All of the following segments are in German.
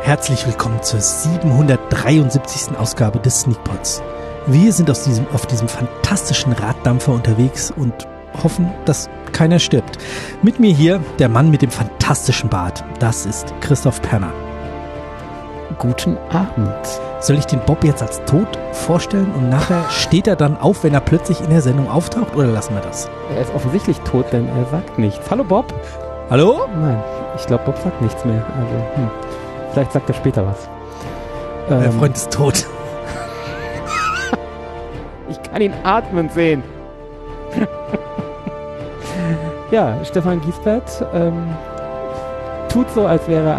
herzlich willkommen zur 773. Ausgabe des Sneakpods. Wir sind auf diesem fantastischen Raddampfer unterwegs und hoffen, dass keiner stirbt. Mit mir hier der Mann mit dem fantastischen Bart. Das ist Christoph Perner. Guten Abend. Soll ich den Bob jetzt als tot vorstellen und nachher steht er dann auf, wenn er plötzlich in der Sendung auftaucht, oder lassen wir das? Er ist offensichtlich tot, denn er sagt nichts. Hallo Bob? Hallo? Nein, ich glaube Bob sagt nichts mehr. Also, vielleicht sagt er später was. Mein Freund ist tot. Ich kann ihn atmen sehen. Ja, Stefan Giesbert tut so, als wäre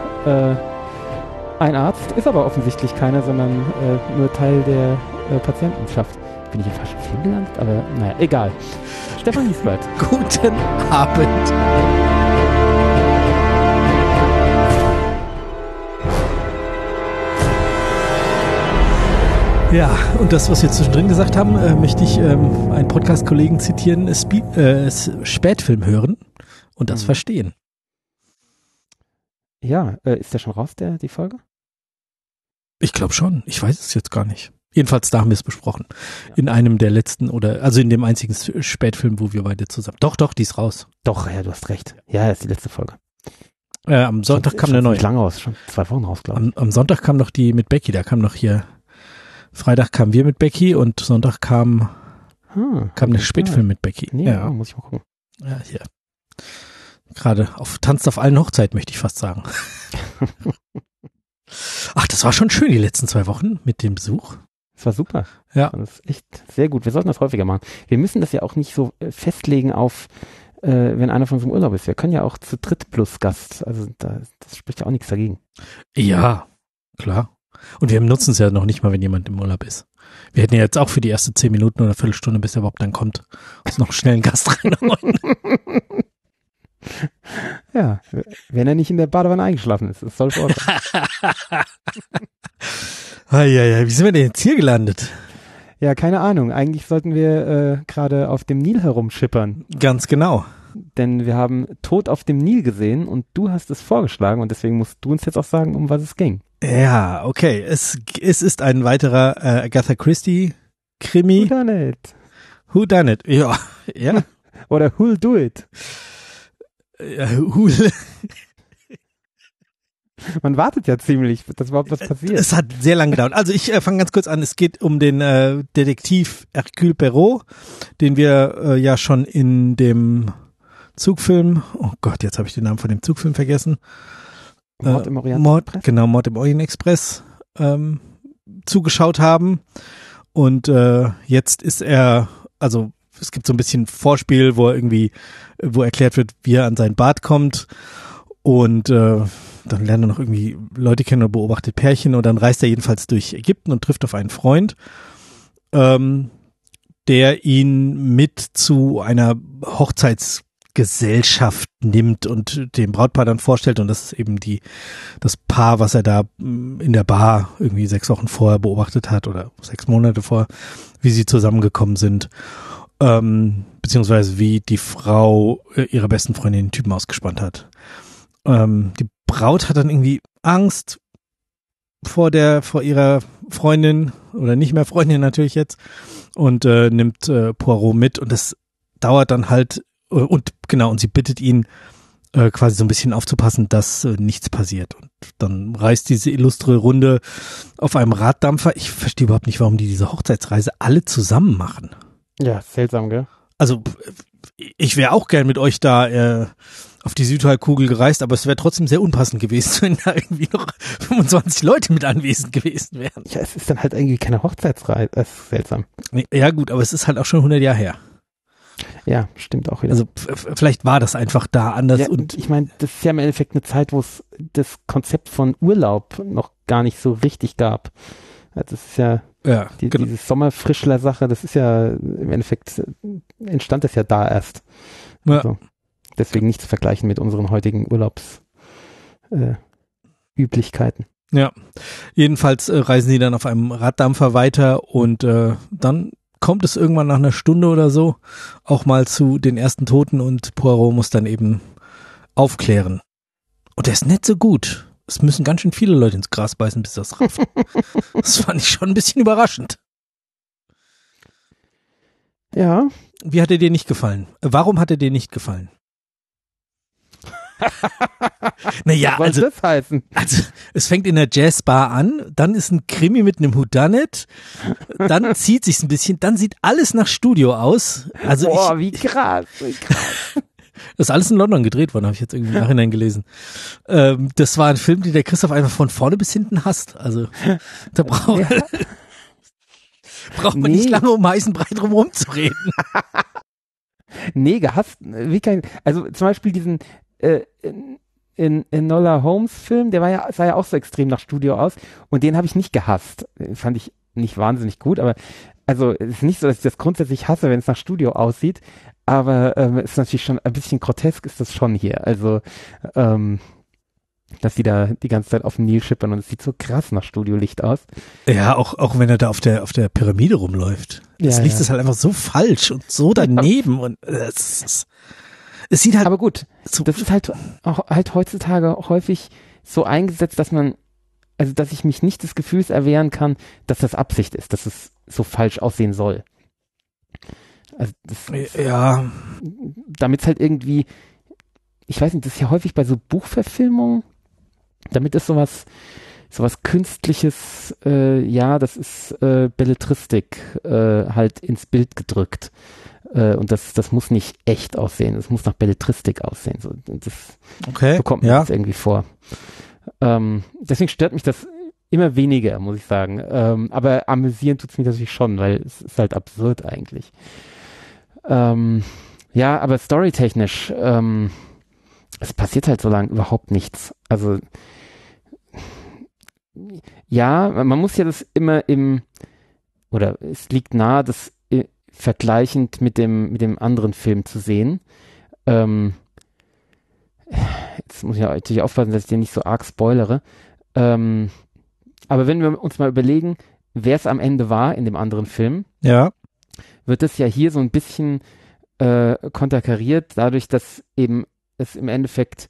ein Arzt, ist aber offensichtlich keiner, sondern nur Teil der Patientenschaft. Bin ich im falschen Film gelandet? Aber naja, egal. Stefan Giesbert. Guten Abend. Ja, und das, was wir zwischendrin gesagt haben, möchte ich einen Podcast-Kollegen zitieren, Spätfilm hören und das verstehen. Ja, ist der schon raus, die Folge? Ich glaube schon, ich weiß es jetzt gar nicht. Jedenfalls, da haben wir es besprochen. Ja. In einem der letzten also in dem einzigen Spätfilm, wo wir beide zusammen. Doch, die ist raus. Doch, ja, du hast recht. Ja, das ist die letzte Folge. Am Sonntag kam eine neue. Lange raus, schon 2 Wochen raus, glaube ich. Am Sonntag kam noch die mit Becky, da kam noch hier. Freitag kamen wir mit Becky und Sonntag kam der Spätfilm mit Becky. Nee, ja, muss ich mal gucken. Ja, hier. Gerade tanzt auf allen Hochzeiten, möchte ich fast sagen. Ach, das war schon schön, die letzten 2 Wochen mit dem Besuch. Das war super. Ja. Das ist echt sehr gut. Wir sollten das häufiger machen. Wir müssen das ja auch nicht so festlegen auf, wenn einer von uns im Urlaub ist. Wir können ja auch zu dritt plus Gast. Also das spricht ja auch nichts dagegen. Ja, klar. Und wir nutzen es ja noch nicht mal, wenn jemand im Urlaub ist. Wir hätten ja jetzt auch für die erste 10 Minuten oder eine Viertelstunde, bis er überhaupt dann kommt, uns noch schnell einen Gast reinholen. Ja, wenn er nicht in der Badewanne eingeschlafen ist. Das soll vorkommen. Wie sind wir denn jetzt hier gelandet? Ja, keine Ahnung. Eigentlich sollten wir gerade auf dem Nil herumschippern. Ganz genau. Denn wir haben Tod auf dem Nil gesehen und du hast es vorgeschlagen und deswegen musst du uns jetzt auch sagen, um was es ging. Ja, okay. Es ist ein weiterer Agatha Christie Krimi. Who done it? Who done it? Ja. Oder who'll do it? Ja, who'll. Man wartet ja ziemlich, dass überhaupt was passiert. Es hat sehr lange gedauert. Also ich fange ganz kurz an. Es geht um den Detektiv Hercule Poirot, den wir ja schon in dem Zugfilm, oh Gott, jetzt habe ich den Namen von dem Zugfilm vergessen. Mord im Orient Express. Genau, Mord im Orient Express zugeschaut haben. Und jetzt ist er, also es gibt so ein bisschen Vorspiel, wo erklärt wird, wie er an seinen Bart kommt. Und dann lernt er noch irgendwie Leute kennen und beobachtet Pärchen. Und dann reist er jedenfalls durch Ägypten und trifft auf einen Freund, der ihn mit zu einer Hochzeitsgesellschaft nimmt und dem Brautpaar dann vorstellt, und das ist eben das Paar, was er da in der Bar irgendwie 6 Wochen vorher beobachtet hat oder 6 Monate vorher, wie sie zusammengekommen sind, beziehungsweise wie die Frau ihrer besten Freundin den Typen ausgespannt hat. Die Braut hat dann irgendwie Angst vor ihrer Freundin oder nicht mehr Freundin natürlich jetzt und nimmt Poirot mit, und das dauert dann halt. Und sie bittet ihn, quasi so ein bisschen aufzupassen, dass nichts passiert. Und dann reist diese illustre Runde auf einem Raddampfer. Ich verstehe überhaupt nicht, warum die diese Hochzeitsreise alle zusammen machen. Ja, seltsam, gell? Also ich wäre auch gern mit euch da auf die Südhalbkugel gereist, aber es wäre trotzdem sehr unpassend gewesen, wenn da irgendwie noch 25 Leute mit anwesend gewesen wären. Ja, es ist dann halt irgendwie keine Hochzeitsreise. Das ist seltsam. Ja gut, aber es ist halt auch schon 100 Jahre her. Ja, stimmt auch wieder. Also vielleicht war das einfach da anders. Ja, und ich meine, das ist ja im Endeffekt eine Zeit, wo es das Konzept von Urlaub noch gar nicht so richtig gab. Das ist ja, genau. Diese Sommerfrischler-Sache, das ist ja im Endeffekt, entstand das ja da erst. Ja. Also, deswegen nicht zu vergleichen mit unseren heutigen Urlaubsüblichkeiten. Ja, jedenfalls reisen die dann auf einem Raddampfer weiter und dann kommt es irgendwann nach einer Stunde oder so auch mal zu den ersten Toten und Poirot muss dann eben aufklären. Und der ist nicht so gut. es müssen ganz schön viele Leute ins Gras beißen, bis das rafft. Das fand ich schon ein bisschen überraschend. Ja. Wie hat er dir nicht gefallen? Warum hat er dir nicht gefallen? Naja, was soll das heißen? Also es fängt in der Jazzbar an, dann ist ein Krimi mit einem Whodunit, dann zieht sich's ein bisschen, dann sieht alles nach Studio aus. Also boah, wie krass, wie krass. Das ist alles in London gedreht worden, habe ich jetzt irgendwie im Nachhinein gelesen. Das war ein Film, den der Christoph einfach von vorne bis hinten hasst. Also da braucht man nicht lange um heißen Brei drum rumzureden. Nee, gehasst, also zum Beispiel diesen in Enola Holmes Film, der sah ja auch so extrem nach Studio aus und den habe ich nicht gehasst. Fand ich nicht wahnsinnig gut, aber also es ist nicht so, dass ich das grundsätzlich hasse, wenn es nach Studio aussieht, aber es ist natürlich schon ein bisschen grotesk ist das schon hier. Also dass die da die ganze Zeit auf dem Nil schippern und es sieht so krass nach Studiolicht aus. Ja, auch wenn er da auf der Pyramide rumläuft. Das Licht ist halt einfach so falsch und so daneben und es sieht halt. Aber gut, das ist halt heutzutage häufig so eingesetzt, dass ich mich nicht des Gefühls erwehren kann, dass das Absicht ist, dass es so falsch aussehen soll. Also damit es halt irgendwie, ich weiß nicht, das ist ja häufig bei so Buchverfilmungen, damit ist sowas Künstliches, das ist Belletristik halt ins Bild gedrückt. Und das muss nicht echt aussehen, das muss nach Belletristik aussehen. So, bekommt mir das irgendwie vor. Deswegen stört mich das immer weniger, muss ich sagen. Aber amüsieren tut's mich natürlich schon, weil es ist halt absurd eigentlich. Aber storytechnisch, es passiert halt so lange überhaupt nichts. Also ja, man muss ja das immer es liegt nahe, das vergleichend mit dem anderen Film zu sehen. Jetzt muss ich natürlich aufpassen, dass ich den nicht so arg spoilere. Aber wenn wir uns mal überlegen, wer es am Ende war in dem anderen Film, wird es ja hier so ein bisschen konterkariert, dadurch, dass eben es im Endeffekt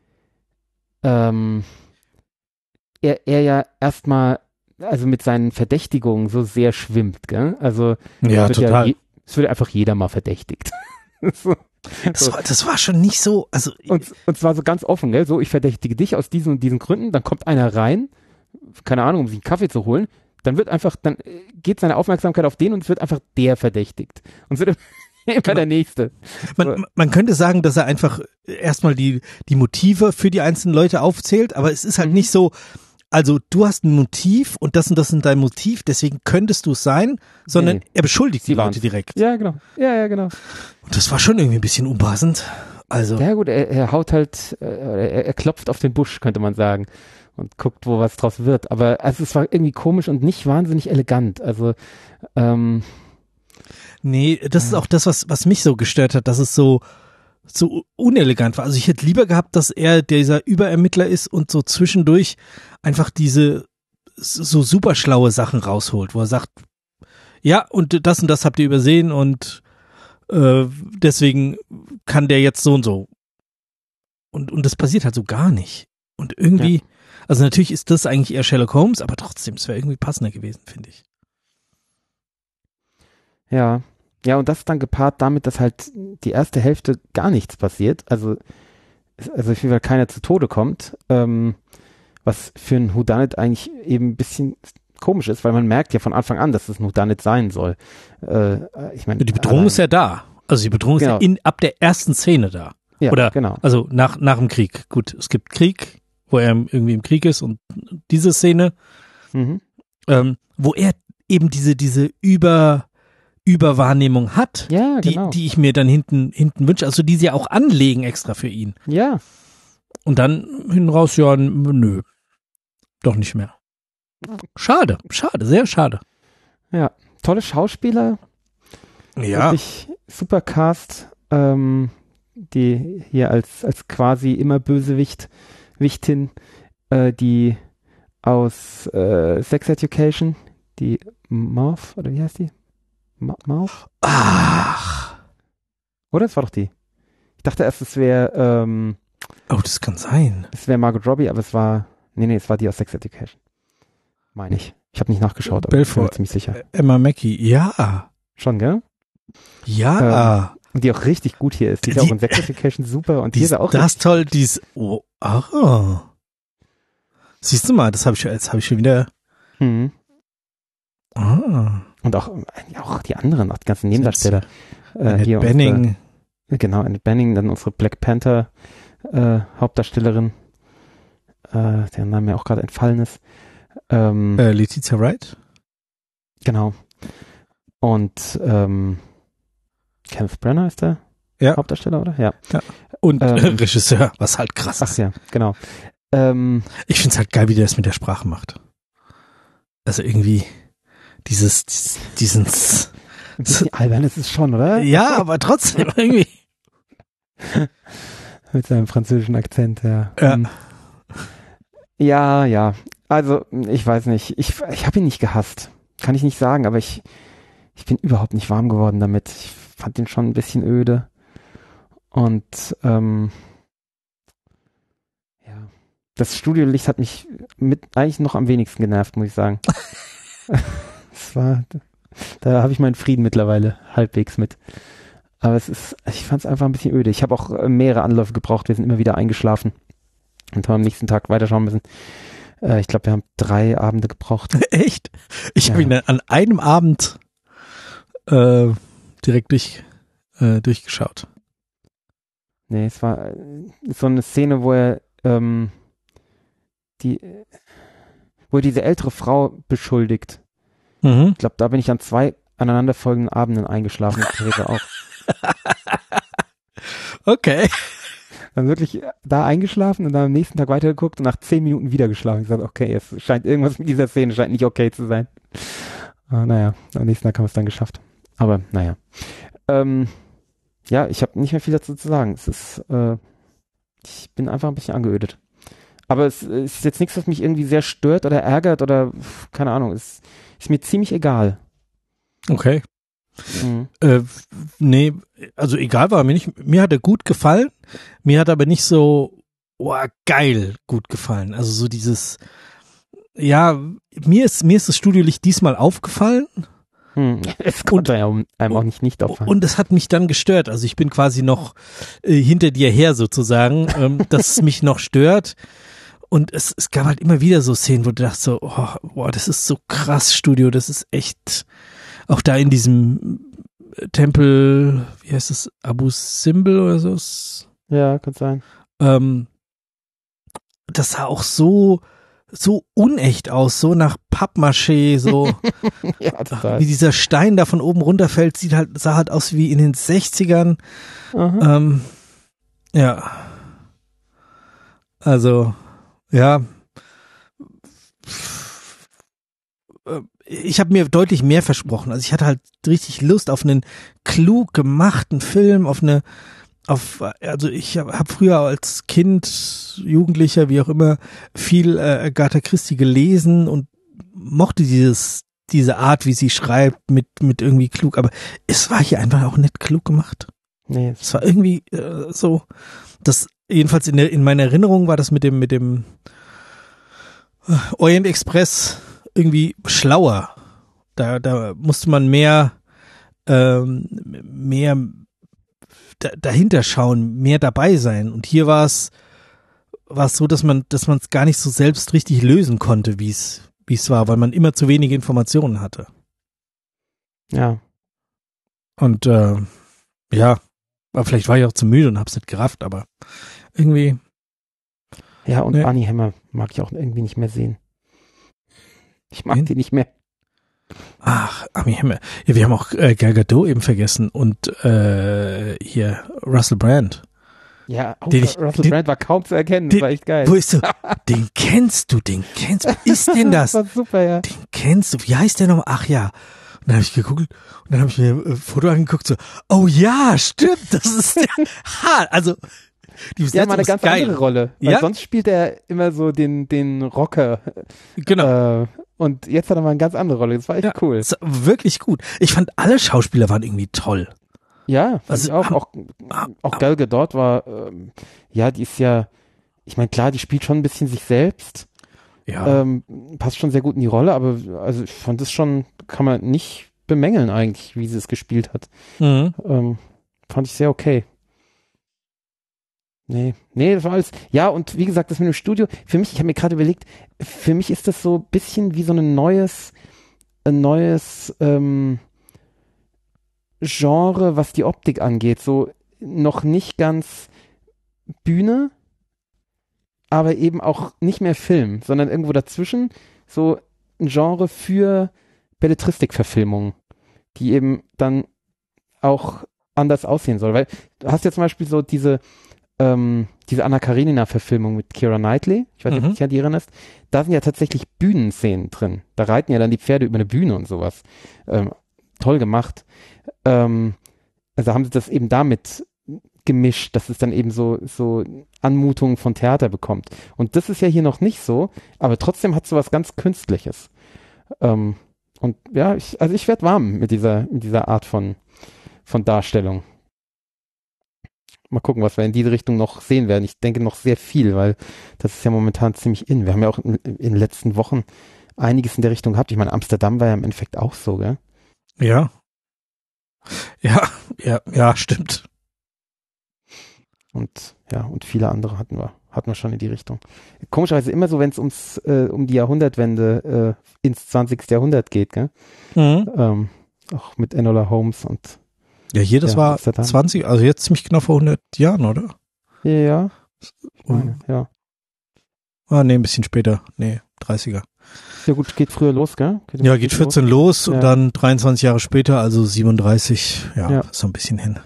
er ja erstmal also mit seinen Verdächtigungen so sehr schwimmt, gell? Also total. Es wird einfach jeder mal verdächtigt. Das war schon nicht so, also und zwar so ganz offen, gell? So, ich verdächtige dich aus diesen und diesen Gründen, dann kommt einer rein, keine Ahnung, um sich einen Kaffee zu holen, dann geht seine Aufmerksamkeit auf den und es wird einfach der verdächtigt. Und es wird immer der Nächste. Man könnte sagen, dass er einfach erstmal die Motive für die einzelnen Leute aufzählt, aber es ist halt nicht so, also du hast ein Motiv und das sind dein Motiv, deswegen könntest du es sein, sondern er beschuldigt die Leute direkt. Ja, genau. Ja, genau. Und das war schon irgendwie ein bisschen unpassend. Also. Ja gut, er haut halt, er klopft auf den Busch, könnte man sagen, und guckt, wo was draus wird. Aber also es war irgendwie komisch und nicht wahnsinnig elegant. Also nee, das ist auch das, was mich so gestört hat, dass es so unelegant war. Also ich hätte lieber gehabt, dass er dieser Überermittler ist und so zwischendurch einfach diese so super schlaue Sachen rausholt, wo er sagt, ja, und das habt ihr übersehen und deswegen kann der jetzt so und so. Und das passiert halt so gar nicht. Und irgendwie, also natürlich ist das eigentlich eher Sherlock Holmes, aber trotzdem, es wäre irgendwie passender gewesen, finde ich. Ja, und das dann gepaart damit, dass halt die erste Hälfte gar nichts passiert, also auf jeden Fall keiner zu Tode kommt, was für ein Whodunit eigentlich eben ein bisschen komisch ist, weil man merkt ja von Anfang an, dass es ein Whodunit sein soll. Ich meine, die Bedrohung ist ja da. Also die Bedrohung ist ja ab der ersten Szene da. Ja, oder genau. Also nach dem Krieg. Gut, es gibt Krieg, wo er irgendwie im Krieg ist und diese Szene, wo er eben diese Überwahrnehmung hat, die ich mir dann hinten wünsche, also die sie ja auch anlegen extra für ihn. Ja. Und dann hinten raus, ja, nö, doch nicht mehr. Schade, sehr schade. Ja, tolle Schauspieler. Ja. Wirklich super Cast, die hier als quasi immer Bösewichtin, die aus Sex Education, die Marv, oder wie heißt die? Marv? Ach. Oder? Das war doch die. Ich dachte erst, es wäre das kann sein. Es wäre Margot Robbie, aber es war Nee, es war die aus Sex Education. Meine ich. Ich habe nicht nachgeschaut, aber Belfort, ich bin mir ziemlich sicher. Emma Mackey, ja. Schon, gell? Ja. Und die auch richtig gut hier ist. Die ist auch in Sex Education super und die ist auch das toll, die ist, siehst du mal, jetzt habe ich schon wieder. Und auch die anderen, auch die ganzen Nebendarsteller. Annette Bening. Genau, Annette Bening, dann unsere Black Panther Hauptdarstellerin, deren Name mir auch gerade entfallen ist. Letizia Wright. Genau. Und Kenneth Branagh ist der Hauptdarsteller, oder? Ja. Und Regisseur, was halt krass ist. Ach ja, genau. Ich finde es halt geil, wie der es mit der Sprache macht. Also irgendwie diesen ein bisschen albern ist es schon, oder? Ja, aber trotzdem irgendwie. Mit seinem französischen Akzent, ja. Ja. Ja. Also, ich weiß nicht. Ich habe ihn nicht gehasst. Kann ich nicht sagen, aber ich bin überhaupt nicht warm geworden damit. Ich fand ihn schon ein bisschen öde. Und das Studiolicht hat mich eigentlich noch am wenigsten genervt, muss ich sagen. Da habe ich meinen Frieden mittlerweile halbwegs mit. Aber ich fand es einfach ein bisschen öde. Ich habe auch mehrere Anläufe gebraucht. Wir sind immer wieder eingeschlafen und haben am nächsten Tag weiterschauen müssen. Ich glaube, wir haben 3 Abende gebraucht. Echt? Ich habe ihn an einem Abend direkt durchgeschaut. Nee, es war so eine Szene, wo er diese ältere Frau beschuldigt. Ich glaube, da bin ich an 2 aneinanderfolgenden Abenden eingeschlafen. Theresa auch. Okay. Dann wirklich da eingeschlafen und dann am nächsten Tag weitergeguckt und nach 10 Minuten wieder geschlafen. Ich sagte, okay, es scheint irgendwas mit dieser Szene scheint nicht okay zu sein. Naja, am nächsten Tag haben wir es dann geschafft. Aber naja. Ich habe nicht mehr viel dazu zu sagen. Ich bin einfach ein bisschen angeödet. Aber es ist jetzt nichts, was mich irgendwie sehr stört oder ärgert oder keine Ahnung. Es ist mir ziemlich egal. Okay. Nee, also egal war mir nicht. Mir hat er gut gefallen. Mir hat aber nicht so geil gut gefallen. Also so dieses, mir ist das Studiolicht diesmal aufgefallen. Es konnte einem auch nicht auffallen. Und es hat mich dann gestört. Also ich bin quasi noch hinter dir her sozusagen, dass es mich noch stört. Und es gab halt immer wieder so Szenen, wo du dachtest so, das ist so krass Studio, das ist echt, auch da in diesem Tempel, wie heißt das, Abu Simbel oder so? Ja, kann sein. Das sah auch so unecht aus, so nach Pappmaché, so wie dieser Stein da von oben runterfällt, sah halt aus wie in den 60ern. Also ja, ich habe mir deutlich mehr versprochen. Also ich hatte halt richtig Lust auf einen klug gemachten Film, also ich habe früher als Kind, Jugendlicher, wie auch immer, viel Agatha Christie gelesen und mochte diese Art, wie sie schreibt, mit irgendwie klug, aber es war hier einfach auch nicht klug gemacht. Nee. Es war irgendwie so, das jedenfalls in meiner Erinnerung war das mit dem Orient Express irgendwie schlauer. Da musste man mehr dahinter schauen, mehr dabei sein. Und hier war es so, dass man es gar nicht so selbst richtig lösen konnte, wie es war, weil man immer zu wenige Informationen hatte. Ja. Und aber vielleicht war ich auch zu müde und hab's nicht gerafft, aber irgendwie. Ja, und Armie Hammer mag ich auch irgendwie nicht mehr sehen. Ich mag die nicht mehr. Ach, Armie Hammer. Ja, wir haben auch Gal Gadot eben vergessen und hier Russell Brand. Ja, Russell Brand war kaum zu erkennen, das war echt geil. Wo ist du? Den kennst du. Wer ist denn das? Das war super, ja. Den kennst du. Wie heißt der nochmal? Ach ja. Und dann habe ich geguckt und dann habe ich mir ein Foto angeguckt, so, oh ja, stimmt, das ist der. Also die Besetzung mal eine ganz andere Rolle. Weil sonst spielt er immer so den Rocker. Genau. Und jetzt hat er mal eine ganz andere Rolle. Das war echt cool. Das war wirklich gut. Ich fand, alle Schauspieler waren irgendwie toll. Ja, also auch Gal Gadot war, die ist ja, ich meine, klar, die spielt schon ein bisschen sich selbst, Ja. Passt schon sehr gut in die Rolle, aber also ich fand es schon, kann man nicht bemängeln eigentlich, wie sie es gespielt hat. Fand ich sehr okay. Nee, das war alles. Ja, und wie gesagt, das mit dem Studio, für mich, ich habe mir gerade überlegt, für mich ist das so ein bisschen wie so ein neues Genre, was die Optik angeht. So noch nicht ganz Bühne, aber eben auch nicht mehr Film, sondern irgendwo dazwischen so ein Genre für Belletristik-Verfilmungen, die eben dann auch anders aussehen soll. Weil du hast ja zum Beispiel so diese Anna Karenina-Verfilmung mit Keira Knightley, ich weiß nicht, ob du dich an die erinnerst, da sind ja tatsächlich Bühnenszenen drin. Da reiten ja dann die Pferde über eine Bühne und sowas. Toll gemacht. Also haben sie das eben damit gemischt, dass es dann eben so Anmutungen von Theater bekommt. Und das ist ja hier noch nicht so, aber trotzdem hat es so was ganz Künstliches. Und ja, ich werde warm mit dieser Art von Darstellung. Mal gucken, was wir in diese Richtung noch sehen werden. Ich denke noch sehr viel, weil das ist ja momentan ziemlich in. Wir haben ja auch in den letzten Wochen einiges in der Richtung gehabt. Ich meine, Amsterdam war ja im Endeffekt auch so, gell? Ja. Ja, stimmt. Und viele andere hatten wir schon in die Richtung. Komischerweise immer so, wenn es um die Jahrhundertwende ins 20. Jahrhundert geht, gell? Auch mit Enola Holmes und ja, hier, das war Amsterdam. 20, also jetzt ziemlich genau vor 100 Jahren, oder? Ja. Ja. Ah, nee, ein bisschen später. Nee, 30er. Ja gut, geht früher los, gell? Geht 14 los und dann 23 Jahre später, also 37, so ein bisschen hin.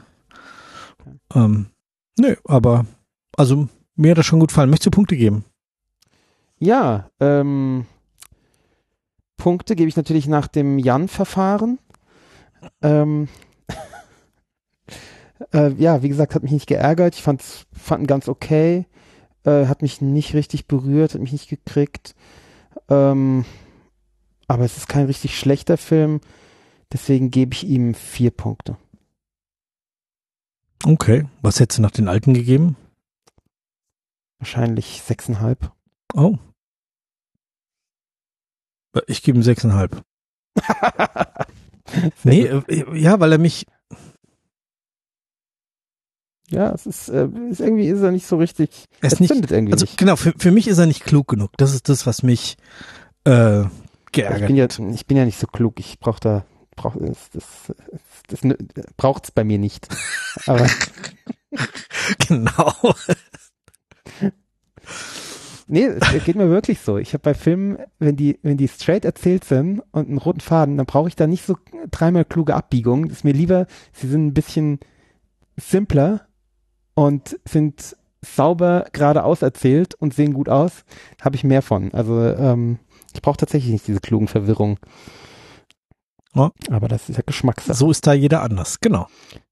Nö, aber, also mir hat das schon gut gefallen. Möchtest du Punkte geben? Ja, Punkte gebe ich natürlich nach dem Jan-Verfahren. Wie gesagt, hat mich nicht geärgert. Ich fand ihn ganz okay. Hat mich nicht richtig berührt, hat mich nicht gekriegt. Aber es ist kein richtig schlechter Film. Deswegen gebe ich ihm 4 Punkte. Okay. Was hättest du nach den alten gegeben? Wahrscheinlich 6,5. Oh. Ich gebe ihm 6,5. Nee, weil er mich. Ja, es ist irgendwie ist er nicht so richtig. Es zündet irgendwie also nicht. Genau, für mich ist er nicht klug genug. Das ist das, was mich geärgert. Ich bin ja nicht so klug. Ich braucht's bei mir nicht. Aber genau. Nee, es geht mir wirklich so. Ich habe bei Filmen, wenn die straight erzählt sind und einen roten Faden, dann brauche ich da nicht so 3-mal kluge Abbiegungen. Es ist mir lieber, sie sind ein bisschen simpler und sind sauber geradeaus erzählt und sehen gut aus. Habe ich mehr von. Also ich brauche tatsächlich nicht diese klugen Verwirrungen. Ja. Aber das ist ja Geschmackssache. So ist da jeder anders. Genau.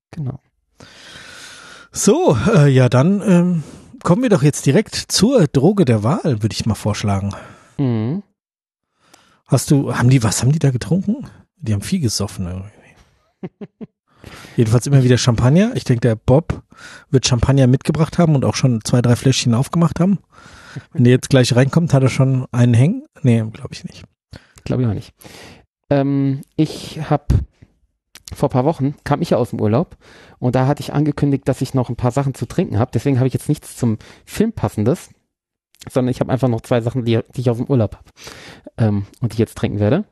So, dann kommen wir doch jetzt direkt zur Droge der Wahl, würde ich mal vorschlagen. Mhm. Was haben die da getrunken? Die haben viel gesoffen irgendwie. Jedenfalls immer wieder Champagner. Ich denke, der Bob wird Champagner mitgebracht haben und auch schon 2-3 Fläschchen aufgemacht haben. Wenn der jetzt gleich reinkommt, hat er schon einen hängen? Nee, glaube ich nicht. Glaube ich auch nicht. Ich habe vor ein paar Wochen, kam ich ja aus dem Urlaub und da hatte ich angekündigt, dass ich noch ein paar Sachen zu trinken habe. Deswegen habe ich jetzt nichts zum Film Passendes, sondern ich habe einfach noch 2 Sachen, die ich aus dem Urlaub habe und die ich jetzt trinken werde.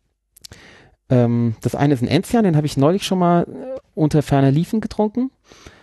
Das eine ist ein Enzian, den habe ich neulich schon mal unter ferner Liefen getrunken.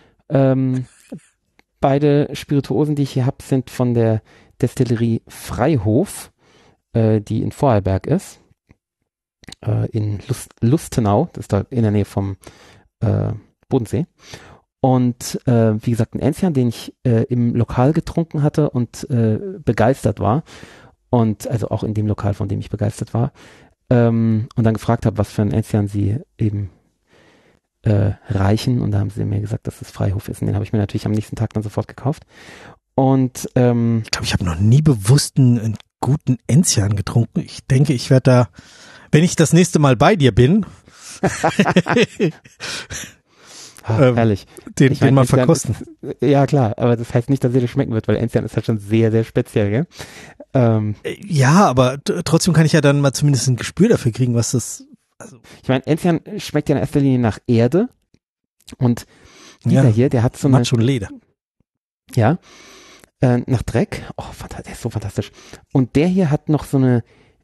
Beide Spirituosen, die ich hier habe, sind von der Destillerie Freihof, die in Vorarlberg ist. In Lustenau, das ist da in der Nähe vom Bodensee. Und wie gesagt, ein Enzian, den ich im Lokal getrunken hatte und begeistert war. Und also auch in dem Lokal, von dem ich begeistert war. Und dann gefragt habe, was für ein Enzian sie eben reichen. Und da haben sie mir gesagt, dass es Freihof ist. Und den habe ich mir natürlich am nächsten Tag dann sofort gekauft. Und ich glaube, ich habe noch nie bewusst einen guten Enzian getrunken. Ich denke, ich werde da, wenn ich das nächste Mal bei dir bin. herrlich. Den mal verkosten. Ja, klar, aber das heißt nicht, dass dir das schmecken wird, weil Enzian ist halt schon sehr, sehr speziell, gell? Ja, aber trotzdem kann ich ja dann mal zumindest ein Gespür dafür kriegen, was das... Also ich meine, Enzian schmeckt ja in erster Linie nach Erde und dieser hier, der hat so eine... Matsch und Leder. Ja, nach Dreck. Oh, der ist so fantastisch. Und der hier hat noch so eine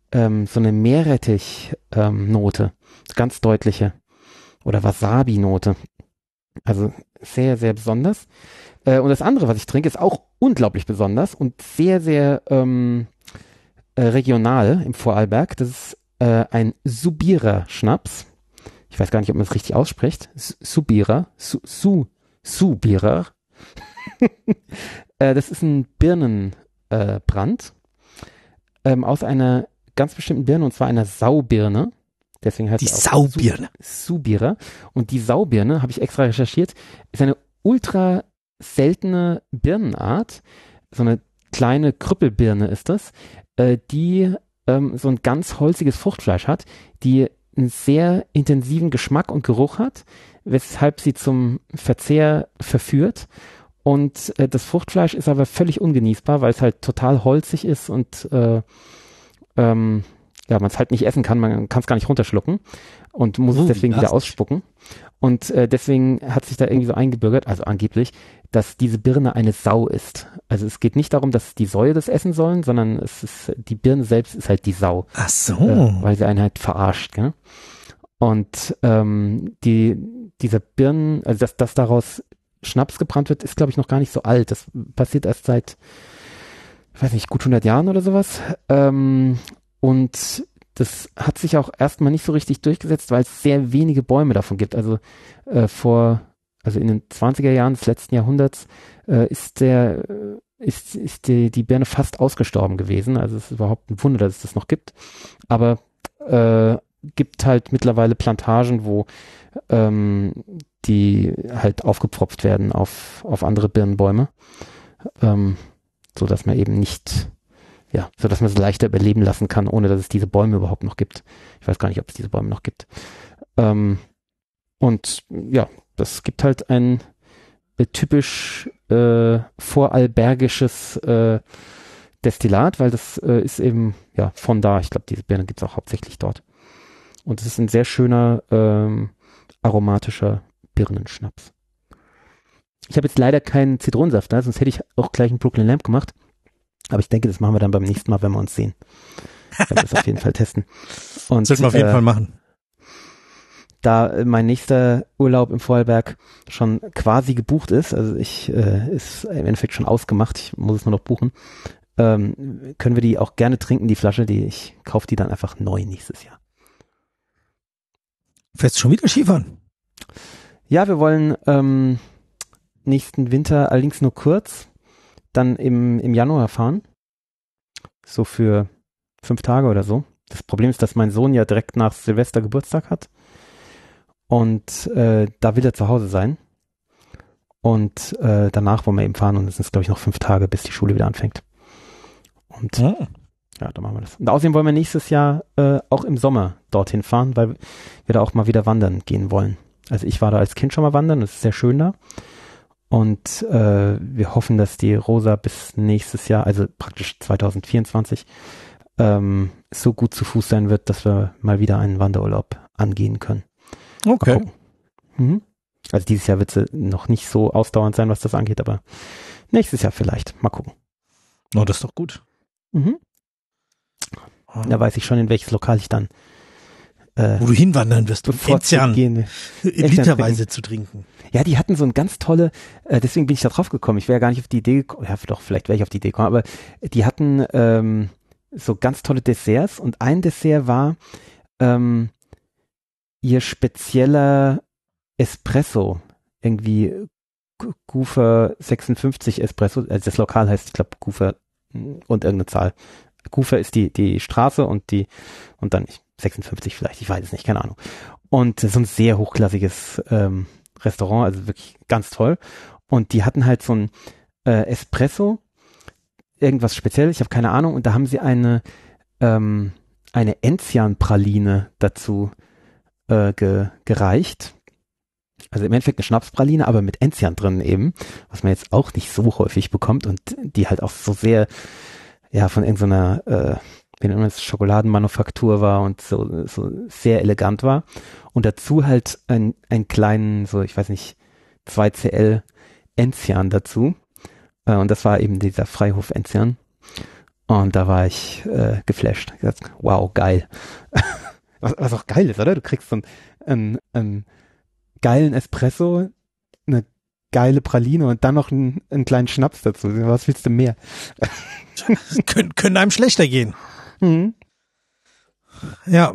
Meerrettich-Note, ganz deutliche. Oder Wasabi-Note. Also sehr, sehr besonders. Und das andere, was ich trinke, ist auch unglaublich besonders und sehr, sehr regional im Vorarlberg. Das ist ein Subira-Schnaps. Ich weiß gar nicht, ob man es richtig ausspricht. Subira. Subira. Das ist ein Birnenbrand aus einer ganz bestimmten Birne, und zwar einer Saubirne. Deswegen heißt die es auch Saubirne. Subira. Und die Saubirne, habe ich extra recherchiert, ist eine ultra seltene Birnenart. So eine kleine Krüppelbirne ist das, die so ein ganz holziges Fruchtfleisch hat, die einen sehr intensiven Geschmack und Geruch hat, weshalb sie zum Verzehr verführt. Und das Fruchtfleisch ist aber völlig ungenießbar, weil es halt total holzig ist und man es halt nicht essen kann, man kann es gar nicht runterschlucken und muss es deswegen wieder ausspucken. Und deswegen hat sich da irgendwie so eingebürgert, also angeblich, dass diese Birne eine Sau ist. Also es geht nicht darum, dass die Säue das essen sollen, sondern die Birne selbst ist halt die Sau. Ach so. Weil sie einen halt verarscht, gell? Und dieser Birnen, also dass daraus Schnaps gebrannt wird, ist glaube ich noch gar nicht so alt. Das passiert erst seit, ich weiß nicht, gut 100 Jahren oder sowas. Und das hat sich auch erstmal nicht so richtig durchgesetzt, weil es sehr wenige Bäume davon gibt. Also in den 20er Jahren des letzten Jahrhunderts ist die Birne fast ausgestorben gewesen. Also es ist überhaupt ein Wunder, dass es das noch gibt. Aber gibt halt mittlerweile Plantagen, wo die halt aufgepfropft werden auf andere Birnenbäume, so dass man eben nicht, so dass man es leichter überleben lassen kann, ohne dass es diese Bäume überhaupt noch gibt. Ich weiß gar nicht, ob es diese Bäume noch gibt. Und ja, das gibt halt ein typisch vorarlbergisches Destillat, weil das ist eben von da. Ich glaube, diese Birne gibt es auch hauptsächlich dort. Und es ist ein sehr schöner aromatischer Birnenschnaps. Ich habe jetzt leider keinen Zitronensaft da, sonst hätte ich auch gleich einen Brooklyn Lamp gemacht. Aber ich denke, das machen wir dann beim nächsten Mal, wenn wir uns sehen. Ich werde das auf jeden Fall testen. Und, sollten wir auf jeden Fall machen. Da mein nächster Urlaub im Vorarlberg schon quasi gebucht ist, also ist im Endeffekt schon ausgemacht, ich muss es nur noch buchen, können wir die auch gerne trinken, die Flasche, ich kaufe die dann einfach neu nächstes Jahr. Fährst du schon wieder Skifahren? Ja, wir wollen nächsten Winter allerdings nur kurz, dann im Januar fahren. So für 5 Tage oder so. Das Problem ist, dass mein Sohn ja direkt nach Silvester Geburtstag hat. Und da will er zu Hause sein. Und danach wollen wir eben fahren und es sind, glaube ich, noch 5 Tage, bis die Schule wieder anfängt. Und ja, dann machen wir das. Und außerdem wollen wir nächstes Jahr auch im Sommer dorthin fahren, weil wir da auch mal wieder wandern gehen wollen. Also ich war da als Kind schon mal wandern, das ist sehr schön da. Und wir hoffen, dass die Rosa bis nächstes Jahr, also praktisch 2024, so gut zu Fuß sein wird, dass wir mal wieder einen Wanderurlaub angehen können. Okay. Also dieses Jahr wird sie noch nicht so ausdauernd sein, was das angeht, aber nächstes Jahr vielleicht. Mal gucken. Oh, das ist doch gut. Da weiß ich schon, in welches Lokal ich dann wo du hinwandern wirst, um Enzian literweise zu trinken. Ja, die hatten so ein ganz tolle, deswegen bin ich da drauf gekommen. Ich wäre gar nicht auf die Idee gekommen, ja doch, vielleicht wäre ich auf die Idee gekommen, aber die hatten so ganz tolle Desserts und ein Dessert war ihr spezieller Espresso, irgendwie Gufer 56 Espresso, also das Lokal heißt, ich glaube, Gufer und irgendeine Zahl. Gufer ist die Straße und dann 56 vielleicht, ich weiß es nicht, keine Ahnung. Und so ein sehr hochklassiges Restaurant, also wirklich ganz toll. Und die hatten halt so ein Espresso, irgendwas Spezielles, ich habe keine Ahnung, und da haben sie eine Enzian-Praline dazu gereicht. Also im Endeffekt eine Schnapspraline, aber mit Enzian drin eben, was man jetzt auch nicht so häufig bekommt und die halt auch so sehr, ja, von irgendeiner, wie nennt man das, Schokoladenmanufaktur war und so sehr elegant war. Und dazu halt einen kleinen, so, ich weiß nicht, 2cl Enzian dazu. Und das war eben dieser Freihof Enzian. Und da war ich geflasht. Ich dachte, wow, geil. was auch geil ist, oder? Du kriegst so einen geilen Espresso, eine geile Praline und dann noch einen kleinen Schnaps dazu. Was willst du mehr? Können einem schlechter gehen. Mhm. Ja.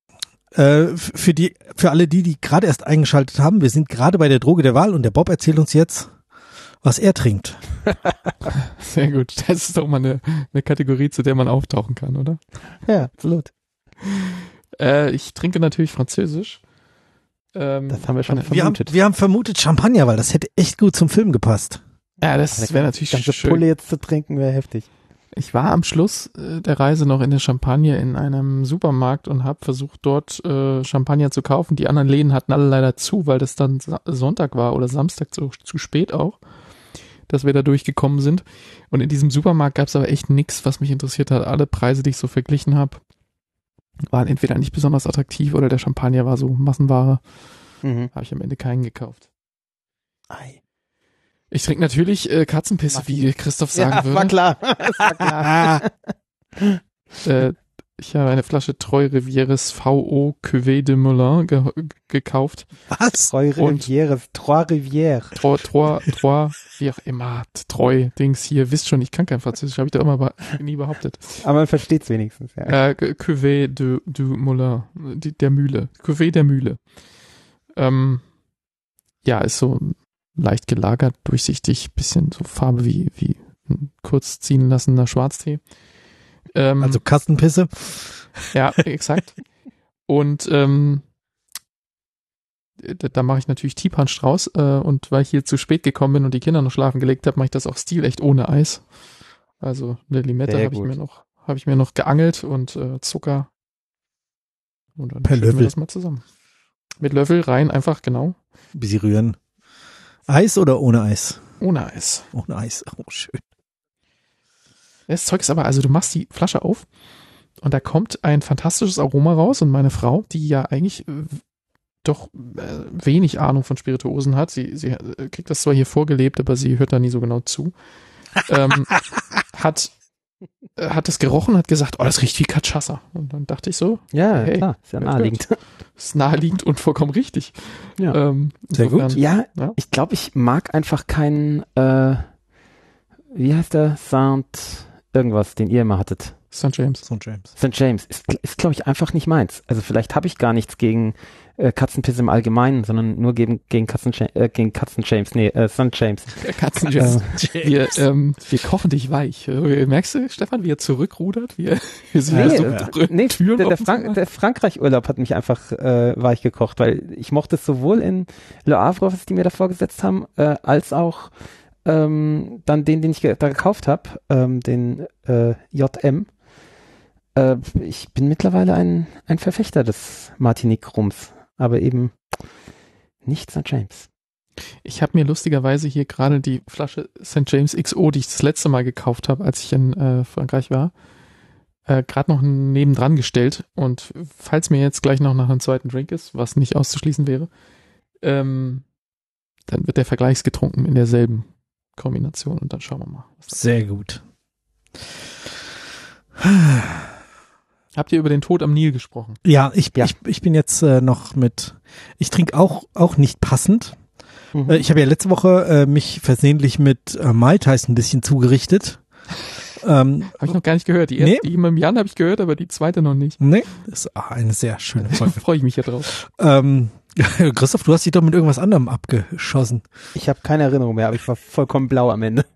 Für alle die gerade erst eingeschaltet haben, wir sind gerade bei der Droge der Wahl und der Bob erzählt uns jetzt, was er trinkt. Sehr gut. Das ist doch mal eine Kategorie, zu der man auftauchen kann, oder? Ja, absolut. Ich trinke natürlich Französisch. Das haben wir schon vermutet. Wir haben vermutet Champagner, weil das hätte echt gut zum Film gepasst. Ja, das wäre natürlich ganze schön. Pulle jetzt zu trinken wäre heftig. Ich war am Schluss der Reise noch in der Champagne in einem Supermarkt und habe versucht, dort Champagner zu kaufen. Die anderen Läden hatten alle leider zu, weil das dann Sonntag war oder Samstag zu spät auch, dass wir da durchgekommen sind. Und in diesem Supermarkt gab es aber echt nichts, was mich interessiert hat. Alle Preise, die ich so verglichen habe, waren entweder nicht besonders attraktiv oder der Champagner war so Massenware. Habe ich am Ende keinen gekauft. Ei. Ich trinke natürlich Katzenpisse, wie Christoph sagen würde. War klar. Das war klar. Ich habe eine Flasche Trois Rivieres VO Cuvée de Moulin gekauft. Was? Trois Rivières. Trois, wie auch immer, Treu, Dings hier, wisst schon, ich kann kein Französisch, habe ich da immer nie behauptet. Aber man versteht es wenigstens, ja. Cuvée de Moulin, der Mühle, Cuvée der Mühle. Ja, ist so leicht gelagert, durchsichtig, bisschen so Farbe wie ein kurz ziehen lassener Schwarztee. Also Kastenpisse. Ja, exakt. Und da mache ich natürlich Teepunch draus. Und weil ich hier zu spät gekommen bin und die Kinder noch schlafen gelegt habe, mache ich das auch stilecht ohne Eis. Also eine Limette habe ich mir noch geangelt und Zucker. Und dann schütten wir das mal zusammen. Mit Löffel rein, einfach, genau. Bis sie rühren. Eis oder ohne Eis? Ohne Eis. Ohne Eis, oh schön. Das Zeug ist aber, also du machst die Flasche auf und da kommt ein fantastisches Aroma raus und meine Frau, die ja eigentlich doch wenig Ahnung von Spirituosen hat, sie kriegt das zwar hier vorgelebt, aber sie hört da nie so genau zu, hat es gerochen, hat gesagt, oh, das riecht wie Cachaça. Und dann dachte ich so, ja, hey, klar, ist ja naheliegend. Ist naheliegend und vollkommen richtig. Ja. Sehr gut. Ja, ich glaube, ich mag einfach keinen, wie heißt der? Irgendwas, den ihr immer hattet. St. James. St. James ist glaube ich, einfach nicht meins. Also vielleicht habe ich gar nichts gegen Katzenpisse im Allgemeinen, sondern nur gegen Katzen-James. Nee, St. James. Katzen-James. Wir kochen dich weich. Merkst du, Stefan, wie er zurückrudert? Der Frankreich-Urlaub hat mich einfach weich gekocht, weil ich mochte es sowohl in Le Havre, was die mir da vorgesetzt haben, als auch dann den ich da gekauft habe, den JM. Ich bin mittlerweile ein Verfechter des Martinique-Rums, aber eben nicht St. James. Ich habe mir lustigerweise hier gerade die Flasche St. James XO, die ich das letzte Mal gekauft habe, als ich in Frankreich war, gerade noch nebendran gestellt. Und falls mir jetzt gleich noch nach einem zweiten Drink ist, was nicht auszuschließen wäre, dann wird der vergleichsgetrunken in derselben Kombination und dann schauen wir mal. Sehr gut. Habt ihr über den Tod am Nil gesprochen? Ja, ich bin jetzt noch ich trinke auch nicht passend. Mhm. Ich habe ja letzte Woche mich versehentlich mit Mai Tais ein bisschen zugerichtet. Habe ich noch gar nicht gehört. Die erste, die mit Jan habe ich gehört, aber die zweite noch nicht. Nee, das ist eine sehr schöne Folge. Freue ich mich ja drauf. Christoph, du hast dich doch mit irgendwas anderem abgeschossen. Ich habe keine Erinnerung mehr, aber ich war vollkommen blau am Ende.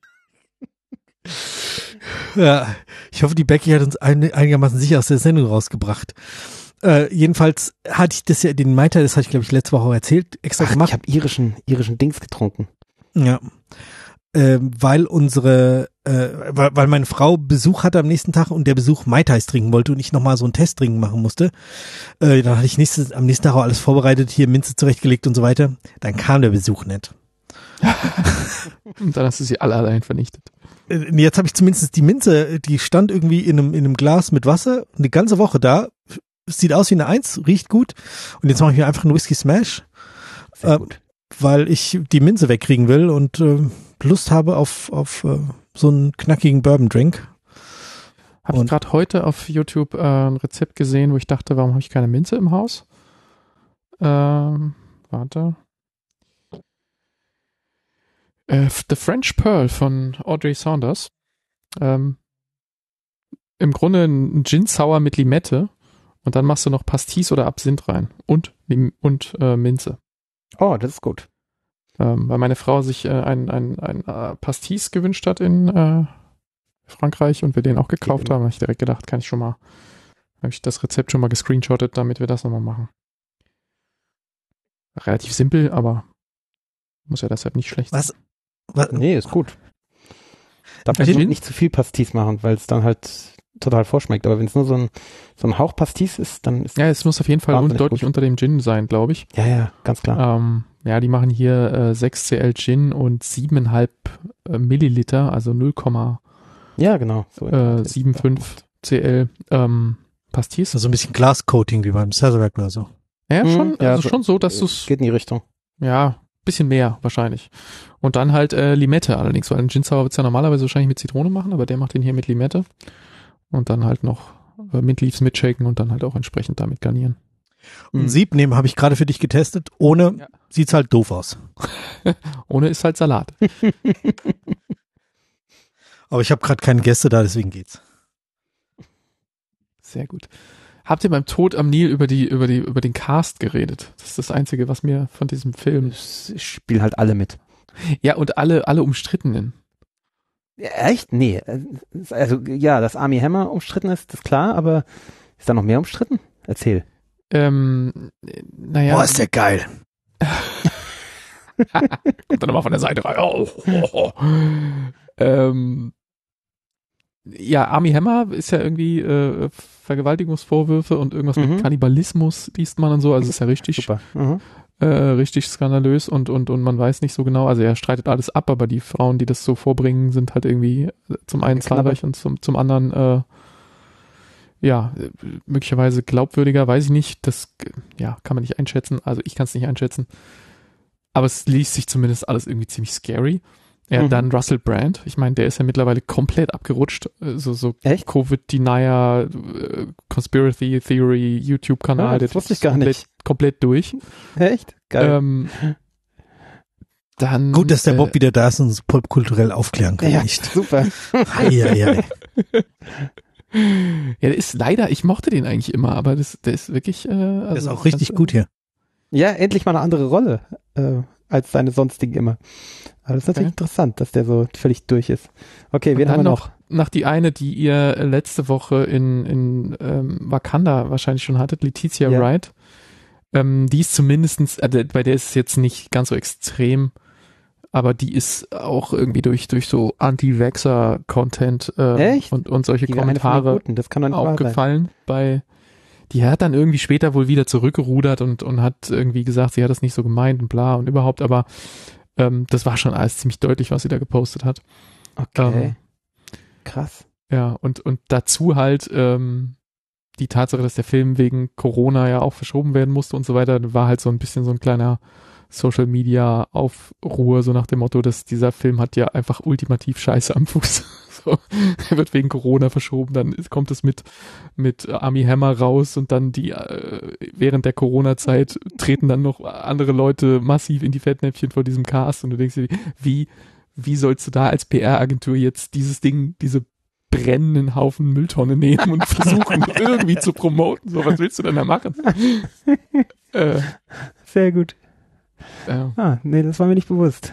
Ja, ich hoffe, die Becky hat uns einigermaßen sicher aus der Sendung rausgebracht. Jedenfalls hatte ich das ja, den Mai Tai, das hatte ich, glaube ich, letzte Woche auch erzählt, extra gemacht. Ich habe irischen Dings getrunken. Ja. weil meine Frau Besuch hatte am nächsten Tag und der Besuch Mai Tais trinken wollte und ich nochmal so einen Test trinken machen musste. Dann hatte ich am nächsten Tag auch alles vorbereitet, hier Minze zurechtgelegt und so weiter. Dann kam der Besuch nicht. Und dann hast du sie alle allein vernichtet. Jetzt habe ich zumindest die Minze, die stand irgendwie in einem Glas mit Wasser eine ganze Woche da. Sieht aus wie eine 1, riecht gut. Und jetzt mache ich mir einfach einen Whisky Smash, weil ich die Minze wegkriegen will und Lust habe auf so einen knackigen Bourbon-Drink. Habe ich gerade heute auf YouTube ein Rezept gesehen, wo ich dachte, warum habe ich keine Minze im Haus? Warte. The French Pearl von Audrey Saunders. Im Grunde ein Gin Sour mit Limette und dann machst du noch Pastis oder Absinth rein und Minze. Oh, das ist gut. Weil meine Frau sich ein Pastis gewünscht hat in Frankreich und wir den auch gekauft haben, habe ich direkt gedacht, habe ich das Rezept schon mal gescreenshottet, damit wir das nochmal machen. Relativ simpel, aber muss ja deshalb nicht schlecht sein. Nee, ist gut. Darf man nicht zu viel Pastis machen, weil es dann halt total vorschmeckt. Aber wenn es nur so ein Hauch Pastis ist, dann ist es muss auf jeden Fall deutlich unter dem Gin sein, glaube ich. Ja, ganz klar. Die machen hier 6 CL Gin und 7,5 Milliliter, also 0,75 CL Pastis. Also ein bisschen Glascoating wie beim Sazerac oder so. Ja, schon. Also schon so, dass es geht in die Richtung. Ja, bisschen mehr wahrscheinlich. Und dann halt Limette allerdings, weil ein Gin Sour wird es ja normalerweise wahrscheinlich mit Zitrone machen, aber der macht den hier mit Limette. Und dann halt noch Mint Leaves mitshaken und dann halt auch entsprechend damit garnieren. Und Sieb nehmen habe ich gerade für dich getestet. Ohne sieht's halt doof aus. Ohne ist halt Salat. Aber ich habe gerade keine Gäste da, deswegen geht's. Sehr gut. Habt ihr beim Tod am Nil über den Cast geredet? Das ist das Einzige, was mir von diesem Film... Spielen halt alle mit. Ja, und alle Umstrittenen. Ja, echt? Nee. Also ja, dass Armie Hammer umstritten ist, das ist klar, aber ist da noch mehr umstritten? Erzähl. Naja. Boah, ist der geil. Kommt dann immer von der Seite rein. Ja, Armie Hammer ist ja irgendwie Vergewaltigungsvorwürfe und irgendwas mit Kannibalismus liest man und so, also ist ja richtig super. Richtig skandalös und man weiß nicht so genau, also er streitet alles ab, aber die Frauen, die das so vorbringen, sind halt irgendwie zum einen zahlreich und zum anderen möglicherweise glaubwürdiger, weiß ich nicht, das kann man nicht einschätzen, also ich kann es nicht einschätzen, aber es liest sich zumindest alles irgendwie ziemlich scary. Dann Russell Brand, ich meine, der ist ja mittlerweile komplett abgerutscht, so Covid-Denier, Conspiracy Theory, YouTube-Kanal, das wusste ich gar nicht. Komplett durch. Echt? Geil. Dann, gut, dass der Bob wieder da ist und uns popkulturell aufklären kann. Ja, nicht. Super. Ja, der ist leider, ich mochte den eigentlich immer, aber der ist wirklich... der ist auch richtig gut hier. Ja, endlich mal eine andere Rolle als seine sonstigen immer. Aber das ist natürlich interessant, dass der so völlig durch ist. Okay, wen haben wir noch? Nach die eine, die ihr letzte Woche in Wakanda wahrscheinlich schon hattet, Letitia Wright. Die ist zumindestens, bei der ist es jetzt nicht ganz so extrem, aber die ist auch irgendwie durch so Anti-Vaxxer-Content und solche Kommentare das kann aufgefallen. Die hat dann irgendwie später wohl wieder zurückgerudert und hat irgendwie gesagt, sie hat das nicht so gemeint und bla und überhaupt, aber das war schon alles ziemlich deutlich, was sie da gepostet hat. Okay. Krass. Ja, und dazu halt die Tatsache, dass der Film wegen Corona ja auch verschoben werden musste und so weiter, war halt so ein bisschen so ein kleiner Social Media Aufruhr, so nach dem Motto, dass dieser Film hat ja einfach ultimativ Scheiße am Fuß. So, er wird wegen Corona verschoben, dann kommt es mit Armie Hammer raus und dann während der Corona-Zeit treten dann noch andere Leute massiv in die Fettnäpfchen vor diesem Cast und du denkst dir, wie sollst du da als PR-Agentur jetzt diese brennenden Haufen Mülltonne nehmen und versuchen irgendwie zu promoten, so, was willst du denn da machen? Sehr gut. Nee, das war mir nicht bewusst.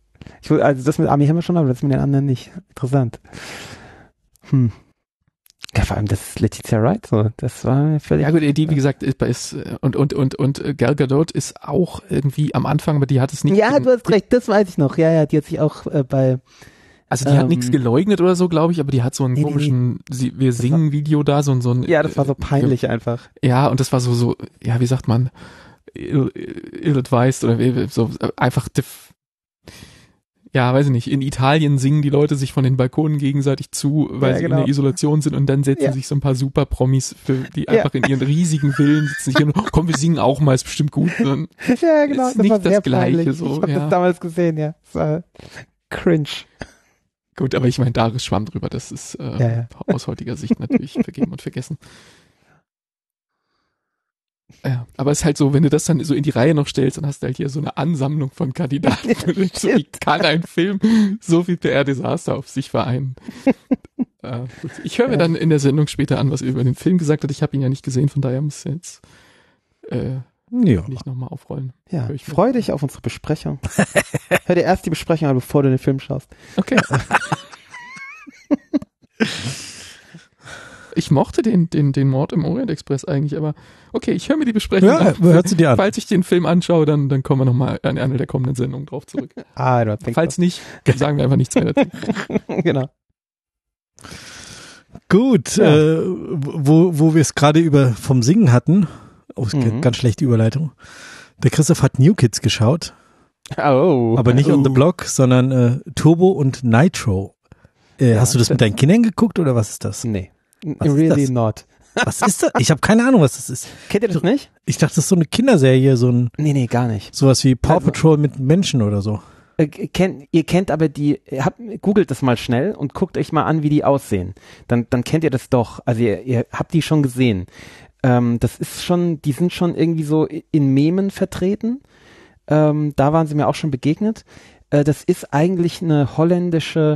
Also das mit Armie Hammer schon, aber das mit den anderen nicht. Interessant. Ja, vor allem, das ist Letitia Wright, so. Das war völlig... Ja gut, die, wie gesagt, ist und Gal Gadot ist auch irgendwie am Anfang, aber die hat es nicht... Ja, du hast recht, das weiß ich noch. Ja, die hat sich auch bei... Also die hat nichts geleugnet oder so, glaube ich, aber die hat so einen komischen Wir singen Video da, so ein... Ja, das war so peinlich einfach. Ja, und das war so, ja, wie sagt man, ill-advised oder so einfach... Ja, weiß ich nicht, in Italien singen die Leute sich von den Balkonen gegenseitig zu, weil sie in der Isolation sind und dann setzen sich so ein paar Super-Promis, die einfach in ihren riesigen Villen sitzen hier und komm, wir singen auch mal, ist bestimmt gut. Ja, genau. Ist nicht das Gleiche. So, ich habe das damals gesehen, ja. Das war cringe. Gut, aber ich meine, Daris schwamm drüber, das ist aus heutiger Sicht natürlich vergeben und vergessen. Ja, aber es ist halt so, wenn du das dann so in die Reihe noch stellst, dann hast du halt hier so eine Ansammlung von Kandidaten. So, wie kann ein Film so viel PR-Desaster auf sich vereinen? Gut. Ich höre mir dann in der Sendung später an, was er über den Film gesagt hat. Ich habe ihn ja nicht gesehen, von daher muss ich jetzt nicht nochmal aufrollen. Ja, freu dich auf unsere Besprechung. Hör dir erst die Besprechung an, bevor du den Film schaust. Okay. Ich mochte den Mord im Orient Express eigentlich, aber okay, ich höre mir die Besprechung an. Hört sie dir an. Falls ich den Film anschaue, dann kommen wir nochmal an eine der kommenden Sendungen drauf zurück. Falls nicht, sagen wir einfach nichts mehr dazu. Genau. Gut, wo wir es gerade vom Singen hatten, ganz schlechte Überleitung. Der Christoph hat New Kids geschaut. Oh. Aber nicht on the Block, sondern Turbo und Nitro. Hast du das mit deinen Kindern geguckt oder was ist das? Nee. Really not. Was ist das? Ich habe keine Ahnung, was das ist. Kennt ihr das nicht? Ich dachte, das ist so eine Kinderserie, Nee, gar nicht. Sowas wie Paw Patrol mit Menschen oder so. Ihr kennt aber googelt das mal schnell und guckt euch mal an, wie die aussehen. Dann kennt ihr das doch. Also ihr habt die schon gesehen. Das ist schon, die sind schon irgendwie so in Memen vertreten. Da waren sie mir auch schon begegnet. Das ist eigentlich eine holländische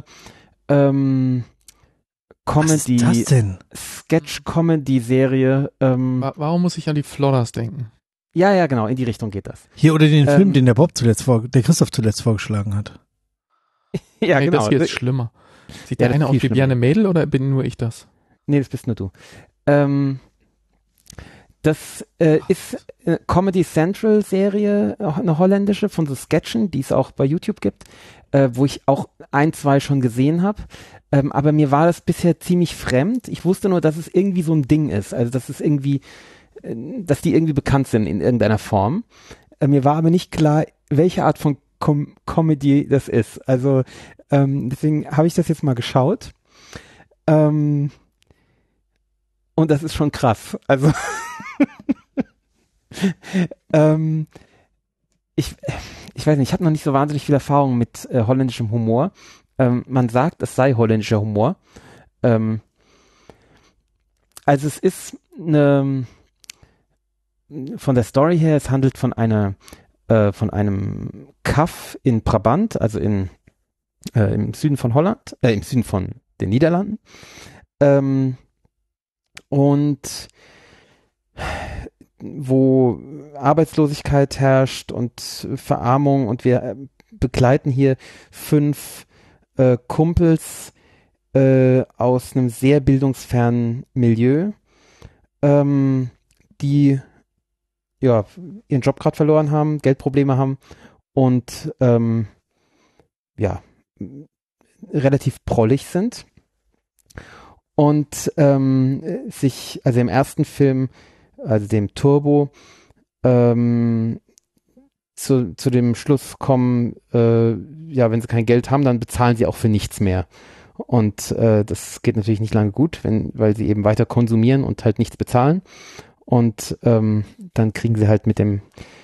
Comedy, was ist das denn? Sketch-Comedy-Serie. Warum muss ich an die Flodders denken? Ja, genau, in die Richtung geht das. Hier oder den Film, den der Christoph zuletzt vorgeschlagen hat. Ja, genau. Das hier ist schlimmer. Sieht der eine aus wie Bjarne Mädel oder bin nur ich das? Nee, das bist nur du. Das ist eine Comedy Central Serie, eine holländische von so Sketchen, die es auch bei YouTube gibt, wo ich auch 1, 2 schon gesehen habe. Aber mir war das bisher ziemlich fremd. Ich wusste nur, dass es irgendwie so ein Ding ist. Also, dass die irgendwie bekannt sind in irgendeiner Form. Mir war aber nicht klar, welche Art von Comedy das ist. Also, deswegen habe ich das jetzt mal geschaut. Und das ist schon krass. Also, ich weiß nicht, ich habe noch nicht so wahnsinnig viel Erfahrung mit holländischem Humor. Man sagt, es sei holländischer Humor. Also es ist von der Story her, es handelt von einem Kaff in Brabant, also im Süden von Holland, im Süden von den Niederlanden. Und wo Arbeitslosigkeit herrscht und Verarmung und wir begleiten hier 5 Kumpels aus einem sehr bildungsfernen Milieu, die ihren Job gerade verloren haben, Geldprobleme haben und relativ prollig sind und also im ersten Film, also dem Turbo, zu dem Schluss kommen, wenn sie kein Geld haben, dann bezahlen sie auch für nichts mehr. Und das geht natürlich nicht lange gut, weil sie eben weiter konsumieren und halt nichts bezahlen. Und dann kriegen sie halt mit dem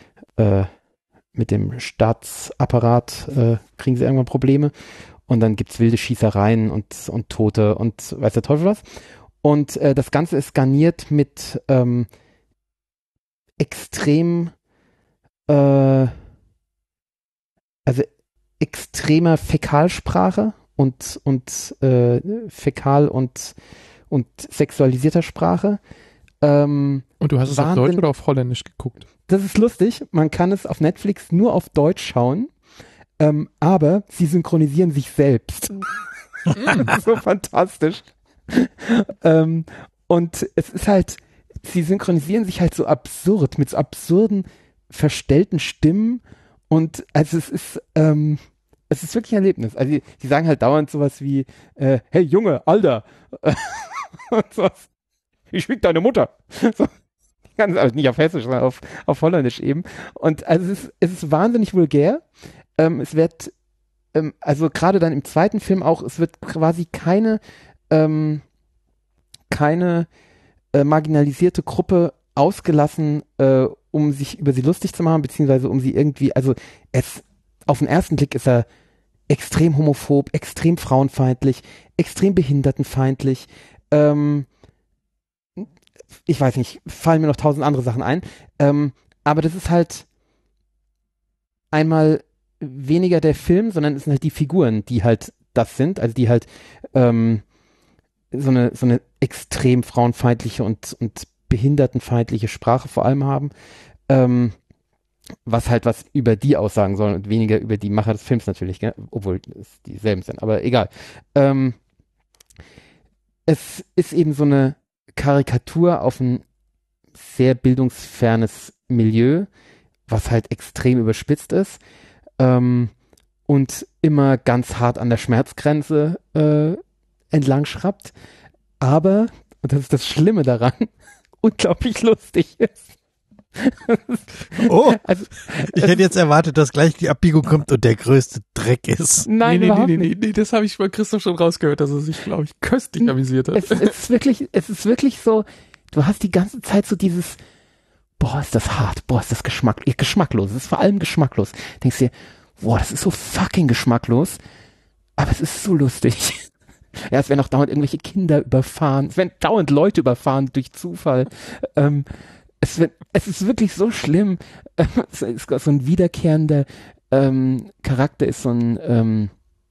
Staatsapparat kriegen sie irgendwann Probleme. Und dann gibt's wilde Schießereien und Tote und weiß der Teufel was. Und das Ganze ist garniert mit extremer Fäkalsprache und fäkal und sexualisierter Sprache. Und du hast es auf Deutsch oder auf Holländisch geguckt? Das ist lustig. Man kann es auf Netflix nur auf Deutsch schauen, aber sie synchronisieren sich selbst. So fantastisch. Und es ist halt, sie synchronisieren sich halt so absurd, mit so absurden, verstellten Stimmen und also es ist wirklich ein Erlebnis. Also die sagen halt dauernd sowas wie, hey Junge, Alter, und sowas. Ich fick deine Mutter. So. Also nicht auf Hessisch, sondern auf Holländisch eben. Und also es ist wahnsinnig vulgär. Es wird, also gerade dann im zweiten Film auch, es wird quasi keine marginalisierte Gruppe ausgelassen, um sich über sie lustig zu machen, beziehungsweise um sie irgendwie, also auf den ersten Blick ist er extrem homophob, extrem frauenfeindlich, extrem behindertenfeindlich, ich weiß nicht, fallen mir noch 1000 andere Sachen ein, aber das ist halt einmal weniger der Film, sondern es sind halt die Figuren, die halt das sind, also die halt so eine extrem frauenfeindliche und behindertenfeindliche Sprache vor allem haben, was halt was über die aussagen soll und weniger über die Macher des Films natürlich, gell? Obwohl es dieselben sind, aber egal. Es ist eben so eine Karikatur auf ein sehr bildungsfernes Milieu, was halt extrem überspitzt ist und immer ganz hart an der Schmerzgrenze entlang schraubt, aber, und das ist das Schlimme daran, unglaublich lustig ist. Oh, also, ich hätte jetzt erwartet, dass gleich die Abbiegung kommt und der größte Dreck ist. Nein, nee, das habe ich bei Christoph schon rausgehört, dass er sich, glaube ich, köstlich amüsiert hat. Es ist wirklich so, du hast die ganze Zeit so dieses, boah, ist das hart, boah, ist das geschmacklos, es ist vor allem geschmacklos. Denkst dir, boah, das ist so fucking geschmacklos, aber es ist so lustig. Ja, es werden auch dauernd irgendwelche Kinder überfahren, es werden dauernd Leute überfahren durch Zufall. Es ist wirklich so schlimm. Es ist so ein wiederkehrender Charakter, ist so ein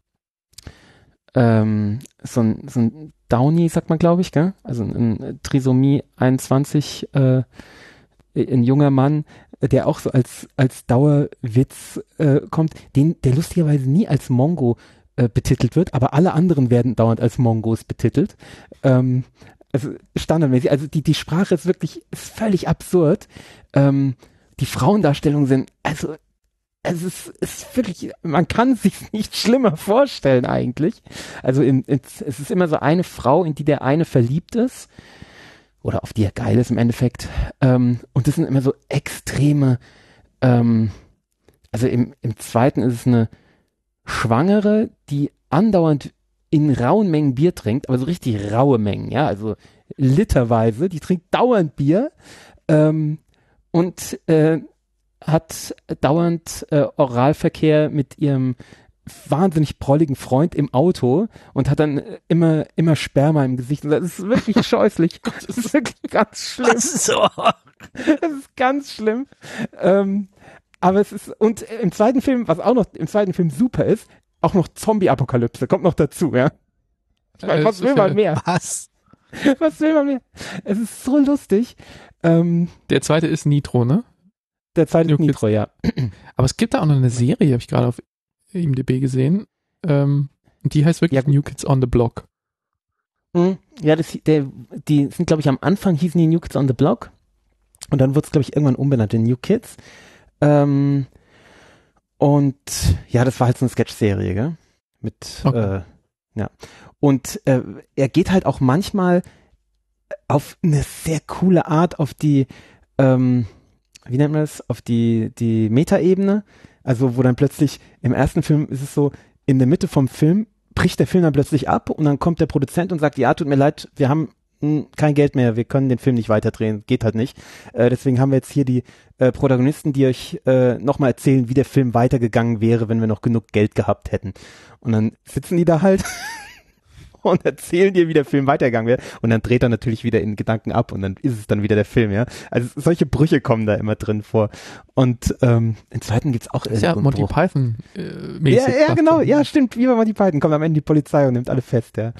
Downy, sagt man, glaube ich, gell? Also ein Trisomie 21, ein junger Mann, der auch so als Dauerwitz kommt, der lustigerweise nie als Mongo betitelt wird, aber alle anderen werden dauernd als Mongos betitelt. Also standardmäßig, also die Sprache ist völlig absurd. Die Frauendarstellungen sind, also es ist wirklich, man kann es sich nicht schlimmer vorstellen eigentlich. Also es ist immer so eine Frau, in die der eine verliebt ist oder auf die er geil ist im Endeffekt. Und das sind immer so extreme, also im zweiten ist es eine Schwangere, die andauernd in rauen Mengen Bier trinkt, aber so richtig raue Mengen, ja, also literweise, die trinkt dauernd Bier und hat dauernd Oralverkehr mit ihrem wahnsinnig prolligen Freund im Auto und hat dann immer Sperma im Gesicht. Das ist wirklich scheußlich. Das ist wirklich ganz schlimm. Das ist ganz schlimm. Aber es ist, und im zweiten Film, was auch noch im zweiten Film super ist, auch noch Zombie-Apokalypse, kommt noch dazu, ja. Ich meine, was will man mehr? Was will man mehr? Es ist so lustig. Der zweite ist Nitro, ne? Der zweite ist Nitro, ja. Aber es gibt da auch noch eine Serie, habe ich gerade auf IMDb gesehen. Die heißt wirklich New Kids on the Block. Ja, die sind, glaube ich, am Anfang hießen die New Kids on the Block. Und dann wurde es, glaube ich, irgendwann umbenannt in New Kids. Und ja, das war halt so eine Sketch-Serie, gell? Okay. Ja. Und er geht halt auch manchmal auf eine sehr coole Art auf die, wie nennt man das, auf die Metaebene. Also wo dann plötzlich, im ersten Film ist es so, in der Mitte vom Film bricht der Film dann plötzlich ab und dann kommt der Produzent und sagt, ja, tut mir leid, wir haben kein Geld mehr, wir können den Film nicht weiterdrehen, geht halt nicht. Deswegen haben wir jetzt hier die Protagonisten, die euch nochmal erzählen, wie der Film weitergegangen wäre, wenn wir noch genug Geld gehabt hätten. Und dann sitzen die da halt und erzählen dir, wie der Film weitergegangen wäre. Und dann dreht er natürlich wieder in Gedanken ab und dann ist es dann wieder der Film, ja. Also solche Brüche kommen da immer drin vor. Und im zweiten gibt's auch ja, Monty Python mäßig. Ja, genau, dann. Ja, stimmt, wie bei Monty Python kommt am Ende die Polizei und nimmt alle fest, ja.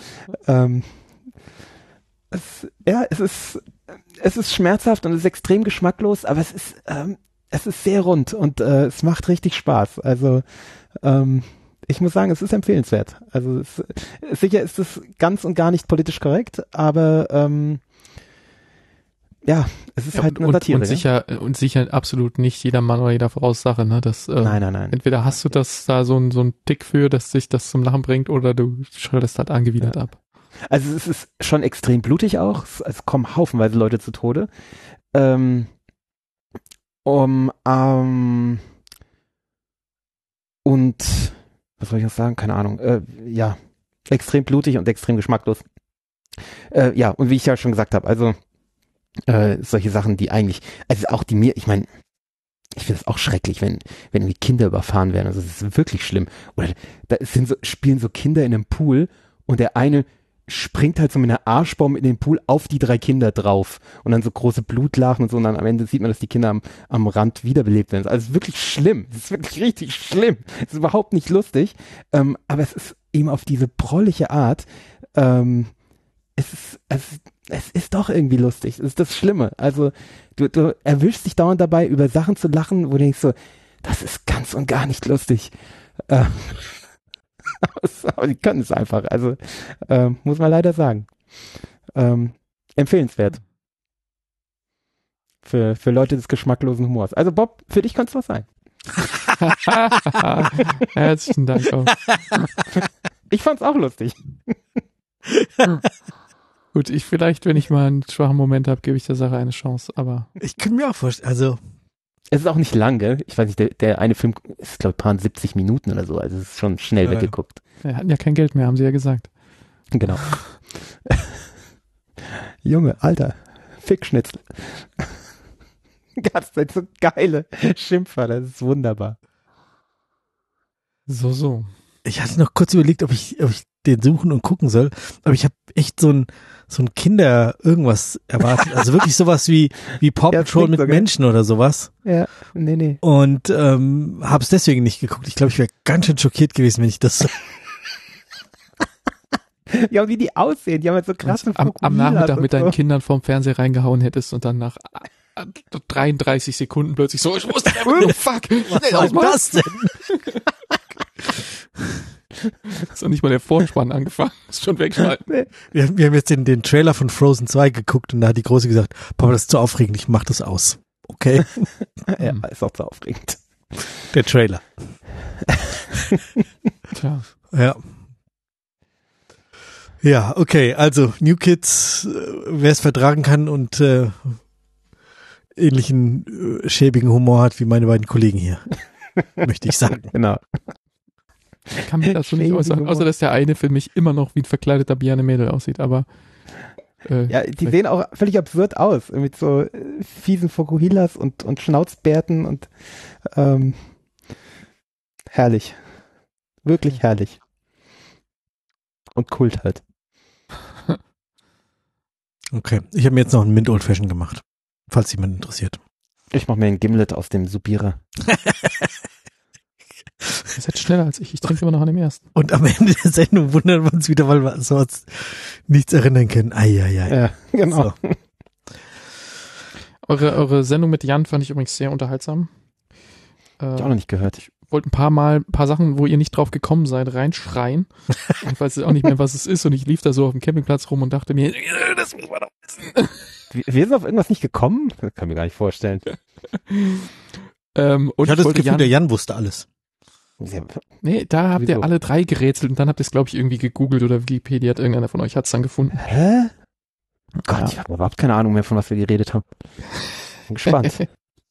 Es ist schmerzhaft und es ist extrem geschmacklos, aber es ist sehr rund und es macht richtig Spaß. Also ich muss sagen, es ist empfehlenswert. Also sicher ist es ganz und gar nicht politisch korrekt, aber ja, es ist halt eine Satire. Und sicher absolut nicht jeder Mann oder jeder Frau Sache, ne? Das, nein. Entweder hast du das da so ein Tick für, dass sich das zum Lachen bringt, oder du schreddest halt angewidert ab. Also es ist schon extrem blutig auch. Es kommen haufenweise Leute zu Tode. Und was soll ich noch sagen? Keine Ahnung. Ja, extrem blutig und extrem geschmacklos. Ja, und wie ich ja schon gesagt habe, also solche Sachen, die eigentlich, also auch die mir, ich meine, ich finde es auch schrecklich, wenn irgendwie Kinder überfahren werden. Also das ist wirklich schlimm. Oder da spielen so Kinder in einem Pool und der eine springt halt so mit einer Arschbombe in den Pool auf die 3 Kinder drauf und dann so große Blutlachen und so und dann am Ende sieht man, dass die Kinder am Rand wiederbelebt werden. Also es ist wirklich schlimm. Es ist wirklich richtig schlimm. Es ist überhaupt nicht lustig. Aber es ist eben auf diese prollige Art, es ist doch irgendwie lustig. Das ist das Schlimme. Also du erwischst dich dauernd dabei, über Sachen zu lachen, wo du denkst so, das ist ganz und gar nicht lustig. Aber die können es einfach. Also muss man leider sagen. Empfehlenswert. Für Leute des geschmacklosen Humors. Also Bob, für dich kann es was sein. Herzlichen Dank auch. Ich fand's auch lustig. Gut, vielleicht, wenn ich mal einen schwachen Moment habe, gebe ich der Sache eine Chance, aber. Ich kann mir auch vorstellen, also. Es ist auch nicht lang, gell? Ich weiß nicht, der eine Film ist, glaube ich, paar 70 Minuten oder so, also es ist schon schnell weggeguckt. Wir hatten ja kein Geld mehr, haben sie ja gesagt. Genau. Junge, Alter, Fickschnitzel. Ganz so geile Schimpfer, das ist wunderbar. So. Ich hatte noch kurz überlegt, ob ich den suchen und gucken soll, aber ich habe echt so ein Kinder irgendwas erwartet, also wirklich sowas wie Paw Patrol mit Menschen oder sowas. Ja, nee. Und habe es deswegen nicht geguckt. Ich glaube, ich wäre ganz schön schockiert gewesen, wenn ich das Ja, und wie die aussehen, die haben halt so krasse am Nachmittag mit deinen Kindern vorm Fernseher reingehauen hättest und dann nach 33 Sekunden plötzlich so, ich wusste, fuck, was war das denn? Ist doch nicht mal der Vorspann angefangen, ist schon wegschalten. Wir haben jetzt den Trailer von Frozen 2 geguckt und da hat die Große gesagt, Papa, das ist zu aufregend, ich mach das aus. Okay? Ja, ist auch zu aufregend. Der Trailer. Tja. Ja. Ja, okay, also New Kids, wer es vertragen kann und ähnlichen schäbigen Humor hat wie meine beiden Kollegen hier, möchte ich sagen. Genau. Ich kann mir dazu nicht äußern, außer dass der eine für mich immer noch wie ein verkleideter Biane-Mädel aussieht, aber ja, die sehen auch völlig absurd aus, mit so fiesen Fokuhilas und Schnauzbärten und herrlich. Wirklich herrlich. Und Kult halt. Okay, ich habe mir jetzt noch einen Mint Old Fashion gemacht, falls jemand interessiert. Ich mache mir einen Gimlet aus dem Supira. Ihr seid schneller als ich trinke immer noch an dem ersten. Und am Ende der Sendung wundern wir uns wieder, weil wir uns nichts erinnern können. Ja, genau. So. Eure Sendung mit Jan fand ich übrigens sehr unterhaltsam. Hab ich auch noch nicht gehört. Ich wollte ein paar Sachen, wo ihr nicht drauf gekommen seid, reinschreien. Ich weiß auch nicht mehr, was es ist und ich lief da so auf dem Campingplatz rum und dachte mir, das muss man doch wissen. Wir sind auf irgendwas nicht gekommen? Das kann ich mir gar nicht vorstellen. Und ich hatte das Gefühl, der Jan wusste alles. Nee, da habt ihr alle 3 gerätselt und dann habt ihr es, glaube ich, irgendwie gegoogelt oder Wikipedia, irgendeiner von euch hat es dann gefunden. Hä? Gott, ja. Ich habe überhaupt keine Ahnung mehr, von was wir geredet haben. Bin gespannt.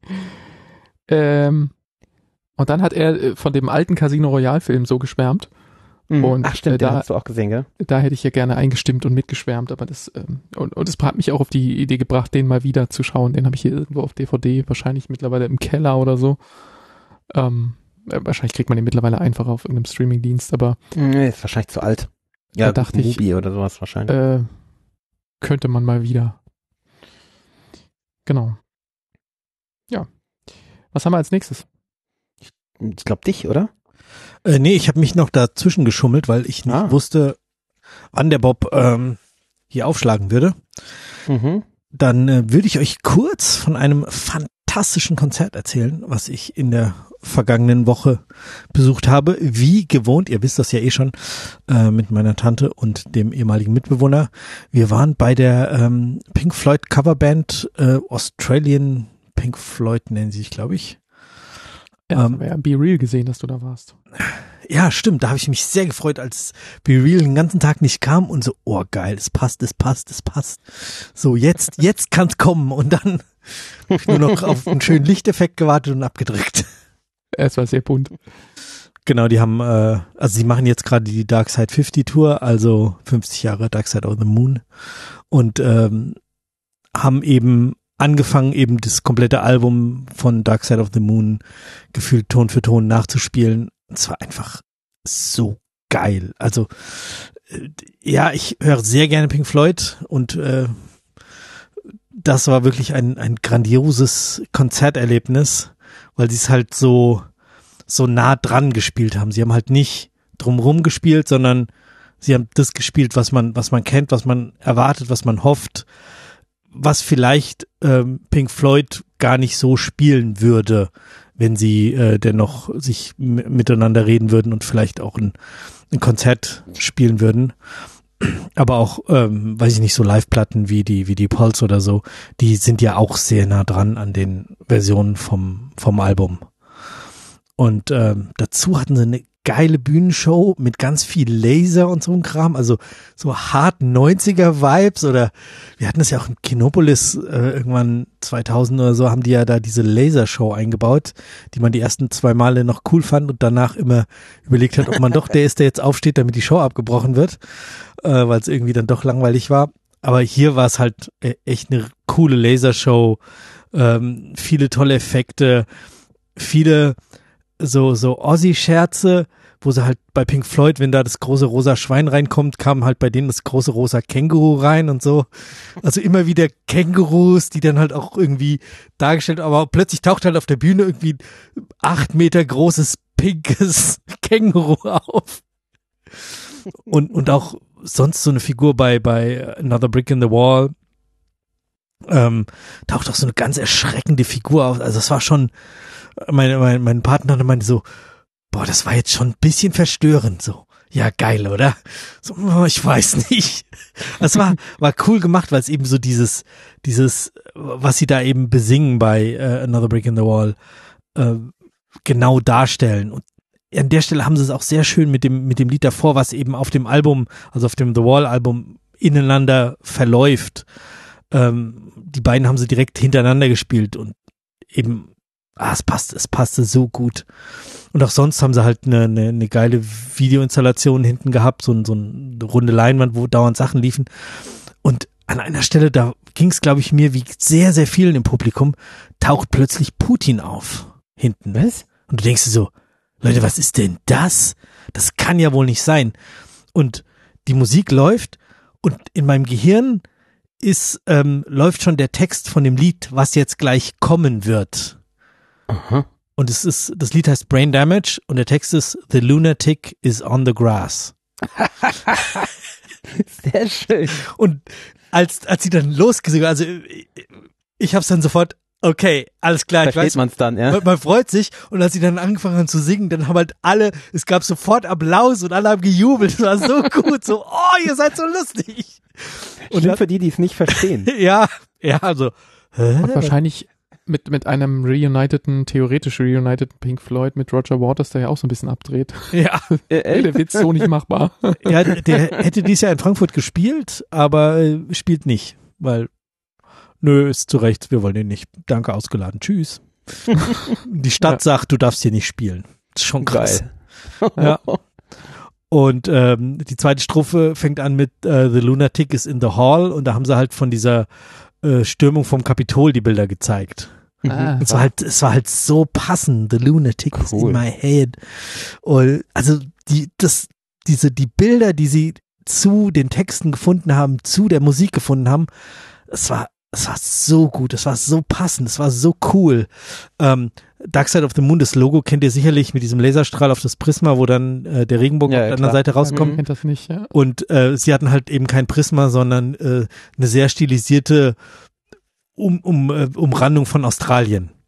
Und dann hat er von dem alten Casino Royale Film so geschwärmt. Und ach stimmt, den hast du auch gesehen, gell? Da hätte ich ja gerne eingestimmt und mitgeschwärmt, aber das und es hat mich auch auf die Idee gebracht, den mal wieder zu schauen. Den habe ich hier irgendwo auf DVD, wahrscheinlich mittlerweile im Keller oder so. Wahrscheinlich kriegt man den mittlerweile einfach auf irgendeinem Streamingdienst, aber nee, ist wahrscheinlich zu alt. Ja, da dachte ich, Mubi oder sowas wahrscheinlich. Könnte man mal wieder. Genau. Ja. Was haben wir als nächstes? Ich glaube dich, oder? Nee, ich habe mich noch dazwischen geschummelt, weil ich nicht wusste, wann der Bob hier aufschlagen würde. Mhm. Dann würde ich euch kurz von einem fantastischen Konzert erzählen, was ich in der vergangenen Woche besucht habe. Wie gewohnt, ihr wisst das ja eh schon, mit meiner Tante und dem ehemaligen Mitbewohner. Wir waren bei der Pink Floyd Coverband, Australian Pink Floyd nennen sie sich, glaube ich. Ja, Be Real gesehen, dass du da warst. Ja, stimmt, da habe ich mich sehr gefreut, als Be Real den ganzen Tag nicht kam und so, oh geil, es passt. So, jetzt kann's kommen und dann habe ich nur noch auf einen schönen Lichteffekt gewartet und abgedrückt. Es war sehr bunt. Genau, die haben, also sie machen jetzt gerade die Dark Side 50 Tour, also 50 Jahre Dark Side of the Moon und haben eben angefangen, eben das komplette Album von Dark Side of the Moon gefühlt Ton für Ton nachzuspielen. Es war einfach so geil. Also ja, ich höre sehr gerne Pink Floyd und das war wirklich ein grandioses Konzerterlebnis, weil sie es halt so nah dran gespielt haben. Sie haben halt nicht drumherum gespielt, sondern sie haben das gespielt, was man kennt, was man erwartet, was man hofft, was vielleicht Pink Floyd gar nicht so spielen würde, wenn sie dennoch sich miteinander reden würden und vielleicht auch ein Konzert spielen würden. Aber auch, weiß ich nicht, so Live-Platten wie die Pulse oder so, die sind ja auch sehr nah dran an den Versionen vom Album. Und dazu hatten sie eine geile Bühnenshow mit ganz viel Laser und so ein Kram, also so hart 90er-Vibes oder wir hatten das ja auch in Kinopolis irgendwann 2000 oder so, haben die ja da diese Lasershow eingebaut, die man die ersten 2 Male noch cool fand und danach immer überlegt hat, ob man doch der ist, der jetzt aufsteht, damit die Show abgebrochen wird, weil es irgendwie dann doch langweilig war. Aber hier war es halt echt eine coole Lasershow, viele tolle Effekte, viele so Ossi-Scherze, wo sie halt bei Pink Floyd, wenn da das große rosa Schwein reinkommt, kam halt bei denen das große rosa Känguru rein und so. Also immer wieder Kängurus, die dann halt auch irgendwie dargestellt, aber plötzlich taucht halt auf der Bühne irgendwie 8 Meter großes pinkes Känguru auf. Und auch sonst so eine Figur bei Another Brick in the Wall, taucht auch so eine ganz erschreckende Figur auf. Also es war schon, mein Partner meinte so, boah, das war jetzt schon ein bisschen verstörend, so. Ja, geil, oder? So, ich weiß nicht. Das war cool gemacht, weil es eben so dieses, was sie da eben besingen bei Another Brick in the Wall, genau darstellen. Und an der Stelle haben sie es auch sehr schön mit dem Lied davor, was eben auf dem Album, also auf dem The Wall Album ineinander verläuft. Die beiden haben sie direkt hintereinander gespielt und eben es passte so gut. Und auch sonst haben sie halt eine geile Videoinstallation hinten gehabt, so eine runde Leinwand, wo dauernd Sachen liefen. Und an einer Stelle, da ging es, glaube ich, mir wie sehr, sehr vielen im Publikum, taucht plötzlich Putin auf hinten. Was? Und du denkst dir so, Leute, was ist denn das? Das kann ja wohl nicht sein. Und die Musik läuft und in meinem Gehirn läuft schon der Text von dem Lied, was jetzt gleich kommen wird. Aha. Und das Lied heißt Brain Damage und der Text ist The Lunatic is on the grass. Sehr schön. Und als sie dann losgesungen, also ich hab's dann sofort, okay, alles klar, versteht ich weiß, man's dann, ja? Man freut sich und als sie dann angefangen haben zu singen, dann haben halt es gab sofort Applaus und alle haben gejubelt, es war so gut, so, oh, ihr seid so lustig. Und für die es nicht verstehen. Ja, also. Und wahrscheinlich mit einem theoretisch reuniteden Pink Floyd mit Roger Waters, der ja auch so ein bisschen abdreht. Ja. Der Witz so nicht machbar. Ja, der hätte dieses Jahr in Frankfurt gespielt, aber spielt nicht, weil ist zu Recht, wir wollen den nicht. Danke, ausgeladen. Tschüss. Die Stadt sagt, du darfst hier nicht spielen. Das ist schon krass. Geil. Ja. Und die zweite Strophe fängt an mit The Lunatic is in the Hall und da haben sie halt von dieser Stürmung vom Kapitol die Bilder gezeigt. Es war halt so passend. The Lunatic is in my head. Und also die Bilder, die sie zu den Texten gefunden haben, zu der Musik gefunden haben, es war so gut, es war so passend, es war so cool. Dark Side of the Moon, das Logo kennt ihr sicherlich mit diesem Laserstrahl auf das Prisma, wo dann der Regenbogen auf der anderen Seite rauskommt. Kennt das nicht, ja. Und sie hatten halt eben kein Prisma, sondern eine sehr stilisierte Umrandung von Australien.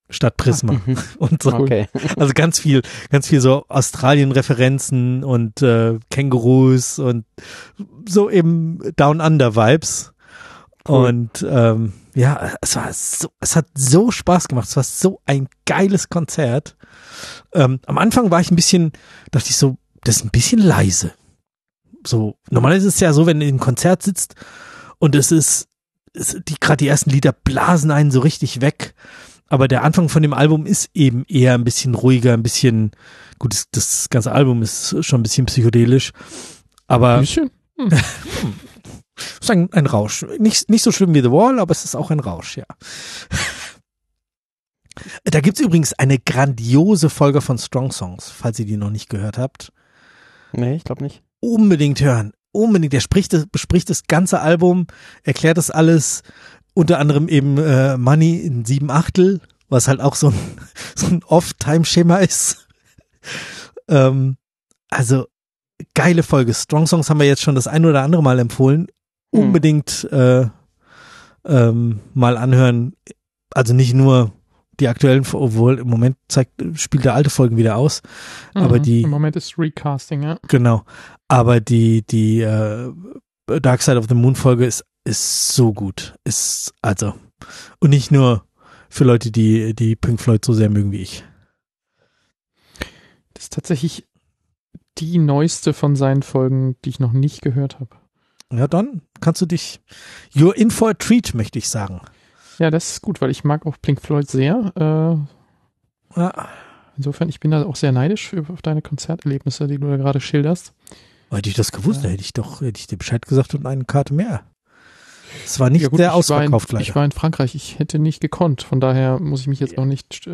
statt Prisma und so. Okay. Also ganz viel so Australien-Referenzen und Kängurus und so eben Down-Under-Vibes. Cool. Und es hat so Spaß gemacht. Es war so ein geiles Konzert. Am Anfang dachte ich so, das ist ein bisschen leise. So, normalerweise ist es ja so, wenn du im Konzert sitzt und gerade die ersten Lieder blasen einen so richtig weg. Aber der Anfang von dem Album ist eben eher ein bisschen ruhiger, ein bisschen, gut, das ganze Album ist schon ein bisschen psychedelisch. Aber ein bisschen? Es ist ein Rausch. Nicht so schlimm wie The Wall, aber es ist auch ein Rausch, ja. Da gibt's übrigens eine grandiose Folge von Strong Songs, falls ihr die noch nicht gehört habt. Nee, ich glaube nicht. Unbedingt hören. Unbedingt. Der bespricht das ganze Album, erklärt das alles, unter anderem eben Money in 7/8, was halt auch so ein Off-Time-Schema ist. Also geile Folge. Strong Songs haben wir jetzt schon das ein oder andere Mal empfohlen. Unbedingt mal anhören. Also nicht nur die aktuellen, obwohl im Moment spielt der alte Folgen wieder aus. Aber im Moment ist Recasting, ja. Genau. Aber die Dark Side of the Moon Folge ist so gut. Und nicht nur für Leute, die Pink Floyd so sehr mögen wie ich. Das ist tatsächlich die neueste von seinen Folgen, die ich noch nicht gehört habe. Ja, dann kannst du you're in for a treat, möchte ich sagen. Ja, das ist gut, weil ich mag auch Pink Floyd sehr. Ja. Insofern, ich bin da auch sehr neidisch auf deine Konzerterlebnisse, die du da gerade schilderst. Hätte ich das gewusst, hätte ich dir Bescheid gesagt und eine Karte mehr. Es war nicht sehr ausverkauft, leider. Ich war in Frankreich, ich hätte nicht gekonnt, von daher muss ich mich jetzt auch nicht,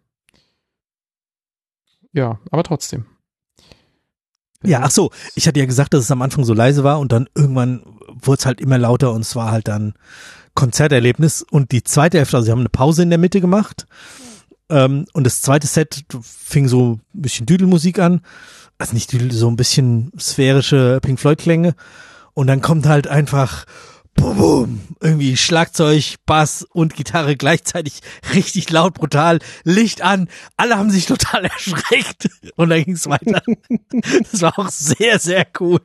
aber trotzdem. Ja, ach so, ich hatte ja gesagt, dass es am Anfang so leise war und dann irgendwann wurde es halt immer lauter und es war halt dann Konzerterlebnis und die zweite Hälfte, also sie haben eine Pause in der Mitte gemacht und das zweite Set fing so ein bisschen Düdelmusik an, also nicht Düdel, so ein bisschen sphärische Pink Floyd Klänge und dann kommt halt einfach boom, boom, irgendwie Schlagzeug, Bass und Gitarre gleichzeitig richtig laut, brutal, Licht an, alle haben sich total erschreckt und dann ging es weiter. Das war auch sehr, sehr cool.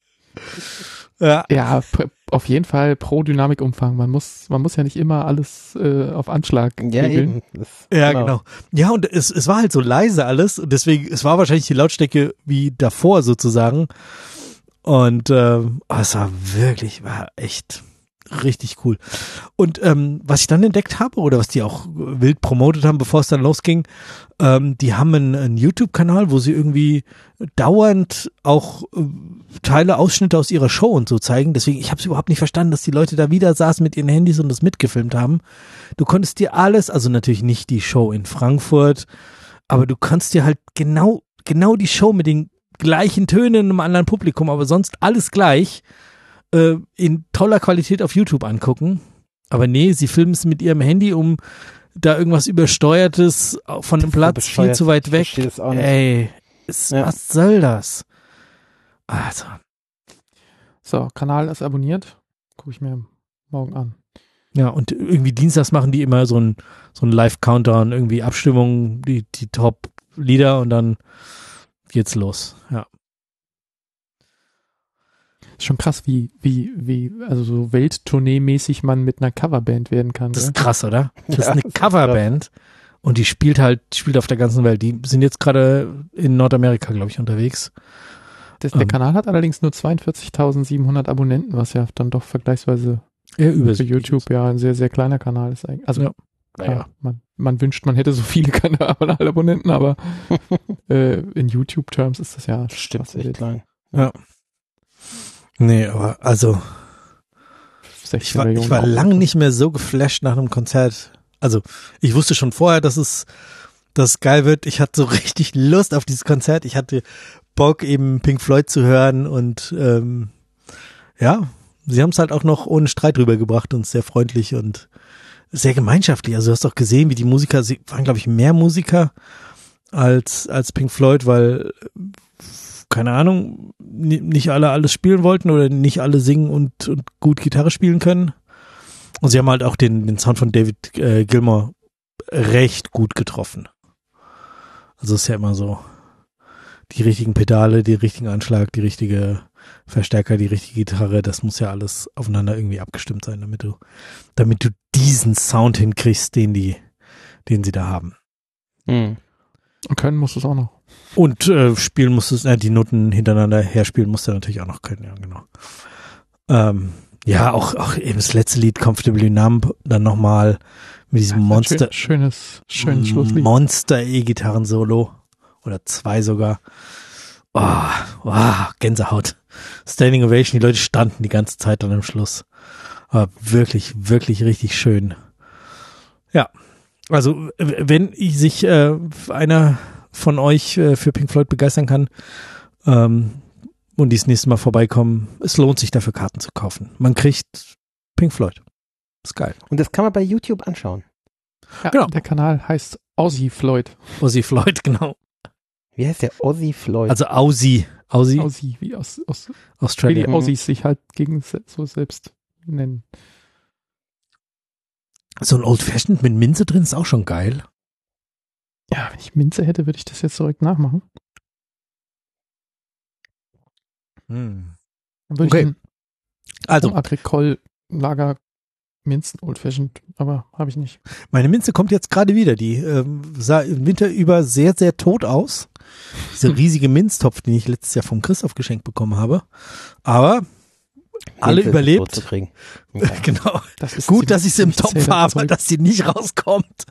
Ja, auf jeden Fall pro Dynamikumfang. Man muss ja nicht immer alles auf Anschlag regeln. Ja, genau. Ja, und es war halt so leise alles und deswegen, es war wahrscheinlich die Lautstärke wie davor sozusagen. Und es war echt richtig cool. Und was ich dann entdeckt habe oder was die auch wild promotet haben, bevor es dann losging, die haben einen YouTube-Kanal, wo sie irgendwie dauernd auch Ausschnitte aus ihrer Show und so zeigen. Deswegen, ich habe es überhaupt nicht verstanden, dass die Leute da wieder saßen mit ihren Handys und das mitgefilmt haben. Du konntest dir alles, also natürlich nicht die Show in Frankfurt, aber du kannst dir halt genau die Show mit den gleichen Tönen in einem anderen Publikum, aber sonst alles gleich in toller Qualität auf YouTube angucken. Aber nee, sie filmen es mit ihrem Handy, um da irgendwas Übersteuertes von dem Platz viel zu weit weg. Ey, was soll das? Also. So, Kanal ist abonniert. Gucke ich mir morgen an. Ja, und irgendwie dienstags machen die immer so ein Live-Countdown, irgendwie Abstimmung, die Top-Lieder und dann geht's los. Ja. Ist schon krass, wie also so Welttournee-mäßig man mit einer Coverband werden kann. Das ist krass, oder? Das ist eine Coverband und die spielt auf der ganzen Welt. Die sind jetzt gerade in Nordamerika, glaube ich, unterwegs. Der Kanal hat allerdings nur 42.700 Abonnenten, was ja dann doch vergleichsweise für YouTube ja ein sehr, sehr kleiner Kanal ist eigentlich. Also man wünscht, man hätte so viele Kanalabonnenten, aber in YouTube-Terms ist das ja stimmt echt klein. Ja. Nee, aber also ich war lang nicht mehr so geflasht nach einem Konzert. Also ich wusste schon vorher, dass es geil wird. Ich hatte so richtig Lust auf dieses Konzert. Ich hatte Bock, eben Pink Floyd zu hören und sie haben es halt auch noch ohne Streit rübergebracht und sehr freundlich und sehr gemeinschaftlich. Also du hast auch gesehen, wie die Musiker, sie waren glaube ich mehr Musiker als Pink Floyd, weil keine Ahnung, nicht alle alles spielen wollten oder nicht alle singen und gut Gitarre spielen können. Und sie haben halt auch den Sound von David Gilmour recht gut getroffen. Also ist ja immer so, die richtigen Pedale, den richtigen Anschlag, die richtige Verstärker, die richtige Gitarre, das muss ja alles aufeinander irgendwie abgestimmt sein, damit du diesen Sound hinkriegst, den sie da haben. Und können musst du es auch noch. Und spielen musst du die Noten hintereinander herspielen musst du natürlich auch noch können, ja, genau. Ja, auch eben das letzte Lied, Comfortably Numb, dann nochmal mit diesem Monster. Schönes Schlusslied. Monster E-Gitarren-Solo. Oder 2 sogar. Gänsehaut. Standing Ovation, die Leute standen die ganze Zeit dann am Schluss. Aber wirklich, wirklich richtig schön. Ja, also wenn sich einer von euch für Pink Floyd begeistern kann und die das nächste Mal vorbeikommen, es lohnt sich dafür Karten zu kaufen. Man kriegt Pink Floyd. Ist geil. Und das kann man bei YouTube anschauen. Ja, genau. Der Kanal heißt Ozzy Floyd. Ozzy Floyd, genau. Wie heißt der? Ozzy Floyd. Also Ozzy, wie aus Australia. Wie die Aussies sich halt gegen so selbst nennen. So ein Old Fashioned mit Minze drin ist auch schon geil. Ja, wenn ich Minze hätte, würde ich das jetzt direkt nachmachen. Dann würde ich also Agricole Lager Minzen Old Fashioned, aber habe ich nicht. Meine Minze kommt jetzt gerade wieder. Die sah im Winter über sehr, sehr tot aus. Dieser riesige Minztopf, den ich letztes Jahr vom Christoph geschenkt bekommen habe. Aber alle überlebt. Zu kriegen. Ja. Genau. Das ist gut, dass ich sie im Topf habe, dass sie nicht rauskommt.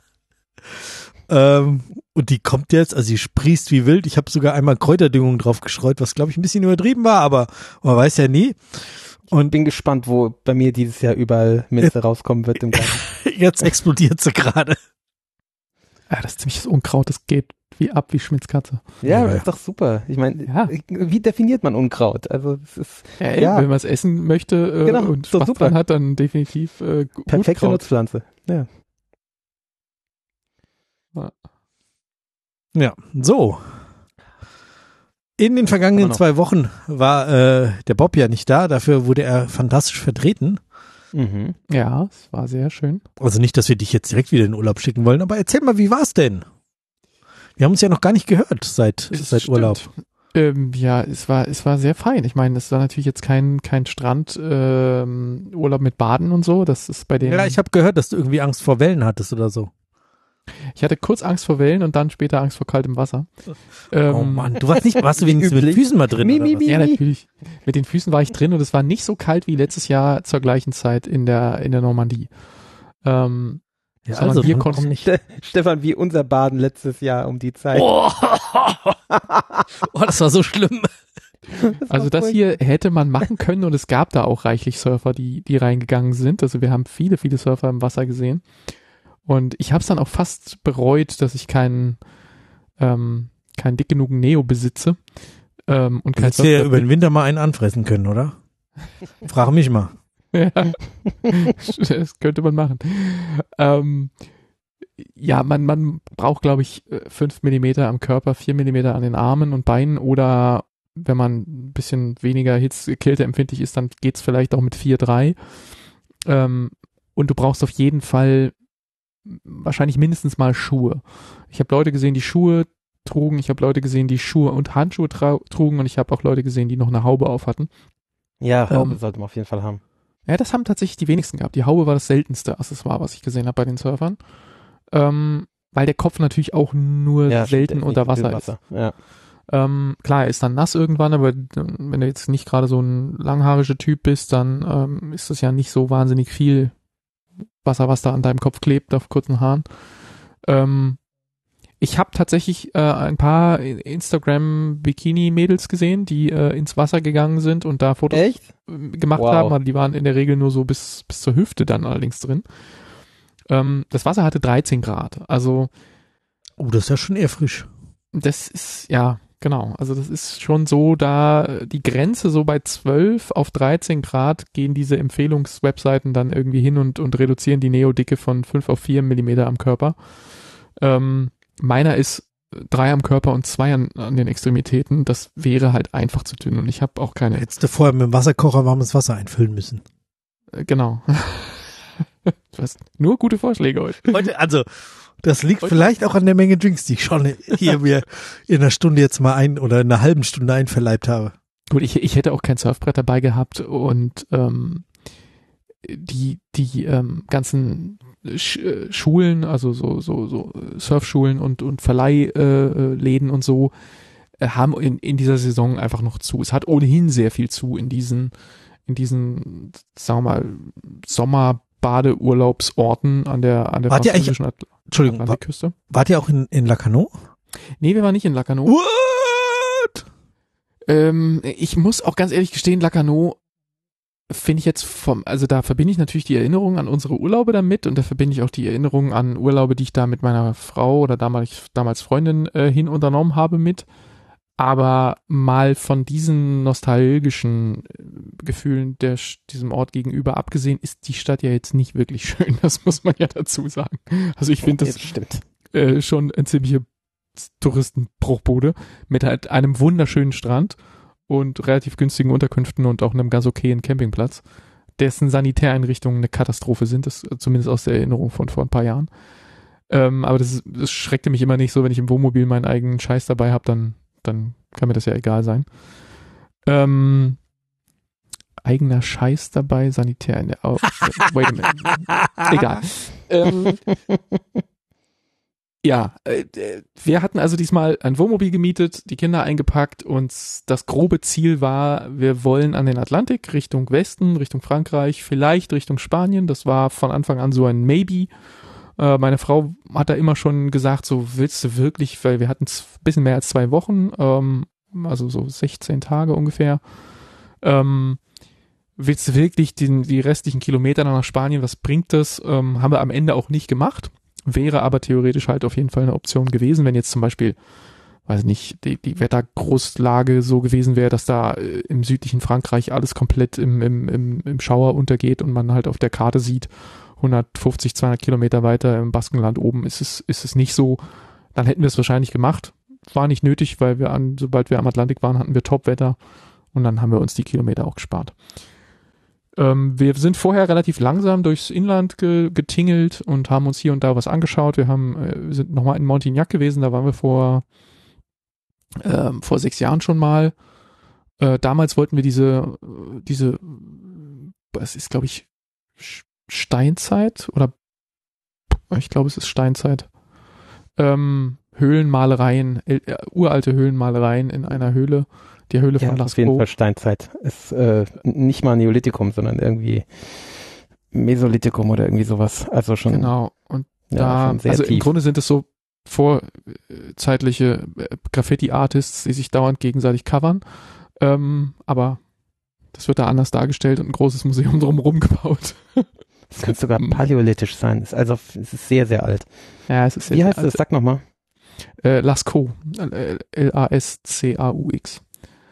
Und die kommt jetzt, also sie sprießt wie wild. Ich habe sogar einmal Kräuterdüngung drauf gestreut, was glaube ich ein bisschen übertrieben war, aber man weiß ja nie. Und bin gespannt, wo bei mir dieses Jahr überall Minze rauskommen wird im Garten. Jetzt explodiert sie gerade. Ja, das ist ziemliches Unkraut, das geht wie Schmitzkatze. Ja, das ist doch super. Ich meine, wie definiert man Unkraut? Also es ist wenn man es essen möchte genau, und Spaß dran hat, dann definitiv perfekte Unkraut. Nutzpflanze. Ja, so. In den vergangenen 2 Wochen war der Bob ja nicht da, dafür wurde er fantastisch vertreten. Mhm. Ja, es war sehr schön. Also nicht, dass wir dich jetzt direkt wieder in den Urlaub schicken wollen, aber erzähl mal, wie war's denn? Wir haben uns ja noch gar nicht gehört seit Urlaub. Ja, es war sehr fein. Ich meine, es war natürlich jetzt kein Strand Urlaub mit Baden und so. Das ist bei den. Ja, ich habe gehört, dass du irgendwie Angst vor Wellen hattest oder so. Ich hatte kurz Angst vor Wellen und dann später Angst vor kaltem Wasser. Oh Mann, warst du wenigstens mit den Füßen mal drin? Ja, natürlich. Mit den Füßen war ich drin und es war nicht so kalt wie letztes Jahr zur gleichen Zeit in der Normandie. Ja, also wir konnten nicht. Stefan, wie unser Baden letztes Jahr um die Zeit. Oh, das war so schlimm. Also das hier hätte man machen können und es gab da auch reichlich Surfer, die reingegangen sind. Also wir haben viele, viele Surfer im Wasser gesehen. Und ich habe es dann auch fast bereut, dass ich keinen dick genugen Neo besitze. Und du hättest ja über den Winter mal einen anfressen können, oder? Frag mich mal. Ja, das könnte man machen. Ja, man braucht, glaube ich, 5 mm am Körper, 4 mm an den Armen und Beinen oder wenn man ein bisschen weniger kälteempfindlich ist, dann geht's vielleicht auch mit 4,3. Und du brauchst auf jeden Fall wahrscheinlich mindestens mal Schuhe. Ich habe Leute gesehen, die Schuhe trugen, ich habe Leute gesehen, die Schuhe und Handschuhe trugen und ich habe auch Leute gesehen, die noch eine Haube auf hatten. Ja, Haube sollte man auf jeden Fall haben. Ja, das haben tatsächlich die wenigsten gehabt. Die Haube war das seltenste Accessoire, was ich gesehen habe bei den Surfern. Weil der Kopf natürlich auch nur selten unter Wasser ist. Ja. Klar, er ist dann nass irgendwann, aber wenn du jetzt nicht gerade so ein langhaarischer Typ bist, dann ist das ja nicht so wahnsinnig viel Wasser, was da an deinem Kopf klebt, auf kurzen Haaren. Ich habe tatsächlich ein paar Instagram-Bikini-Mädels gesehen, die ins Wasser gegangen sind und da Fotos gemacht haben. Aber die waren in der Regel nur so bis zur Hüfte dann allerdings drin. Das Wasser hatte 13 Grad. Also das ist ja schon eher frisch. Das ist, ja, genau. Also das ist schon so, da die Grenze so bei 12 auf 13 Grad gehen diese Empfehlungswebseiten dann irgendwie hin und reduzieren die Neodicke von 5 auf 4 Millimeter am Körper. Meiner ist 3 am Körper und 2 an den Extremitäten. Das wäre halt einfach zu dünn und ich habe auch keine. Hättest du vorher mit dem Wasserkocher warmes Wasser einfüllen müssen. Genau. Du hast nur gute Vorschläge heute. Also, Das liegt vielleicht auch an der Menge Drinks, die ich schon hier mir in einer Stunde jetzt mal oder in einer halben Stunde einverleibt habe. Gut, ich hätte auch kein Surfbrett dabei gehabt und die ganzen Schulen, also so Surfschulen und Verleihläden und so, haben in dieser Saison einfach noch zu. Es hat ohnehin sehr viel zu in diesen, sagen wir mal, Sommerbadeurlaubsorten an der französischen Atlantikküste. Wart ihr auch in Lacanau? Nee, wir waren nicht in Lacanau. What? Ich muss auch ganz ehrlich gestehen, Lacanau finde ich jetzt also da verbinde ich natürlich die Erinnerungen an unsere Urlaube damit und da verbinde ich auch die Erinnerungen an Urlaube, die ich da mit meiner Frau oder damals Freundin hin unternommen habe mit. Aber mal von diesen nostalgischen Gefühlen diesem Ort gegenüber abgesehen, ist die Stadt ja jetzt nicht wirklich schön. Das muss man ja dazu sagen. Also ich finde das schon eine ziemliche Touristenbruchbude mit halt einem wunderschönen Strand und relativ günstigen Unterkünften und auch einem ganz okayen Campingplatz, dessen Sanitäreinrichtungen eine Katastrophe sind, das zumindest aus der Erinnerung von vor ein paar Jahren. Aber das schreckte mich immer nicht so, wenn ich im Wohnmobil meinen eigenen Scheiß dabei habe, dann kann mir das ja egal sein. Eigener Scheiß dabei, Sanitär in der wait a minute. Egal. Ja, wir hatten also diesmal ein Wohnmobil gemietet, die Kinder eingepackt und das grobe Ziel war, wir wollen an den Atlantik, Richtung Westen, Richtung Frankreich, vielleicht Richtung Spanien. Das war von Anfang an so ein Maybe. Meine Frau hat da immer schon gesagt, so willst du wirklich, weil wir hatten ein bisschen mehr als 2 Wochen, also so 16 Tage ungefähr, willst du wirklich die restlichen Kilometer nach Spanien, was bringt das? Haben wir am Ende auch nicht gemacht. Wäre aber theoretisch halt auf jeden Fall eine Option gewesen, wenn jetzt zum Beispiel, weiß nicht, die Wettergroßlage so gewesen wäre, dass da im südlichen Frankreich alles komplett im Schauer untergeht und man halt auf der Karte sieht, 150, 200 Kilometer weiter im Baskenland oben ist es nicht so, dann hätten wir es wahrscheinlich gemacht. War nicht nötig, weil sobald wir am Atlantik waren, hatten wir Top-Wetter und dann haben wir uns die Kilometer auch gespart. Wir sind vorher relativ langsam durchs Inland getingelt und haben uns hier und da was angeschaut. Wir sind nochmal in Montignac gewesen, da waren wir vor 6 Jahren schon mal. Damals wollten wir diese, es ist glaube ich Steinzeit oder ich glaube es ist Steinzeit. Höhlenmalereien, uralte Höhlenmalereien in einer Höhle. Die Höhle von Lascaux. Auf jeden Fall Steinzeit. Ist nicht mal Neolithikum, sondern irgendwie Mesolithikum oder irgendwie sowas. Also schon. Genau. Und da, also tief. Im Grunde sind es so vorzeitliche Graffiti-Artists, die sich dauernd gegenseitig covern. Aber das wird da anders dargestellt und ein großes Museum drumherum gebaut. Das könnte sogar paläolithisch sein. Es ist sehr, sehr alt. Ja, es ist sehr, wie heißt das? Sag nochmal. Lascaux. Lascaux.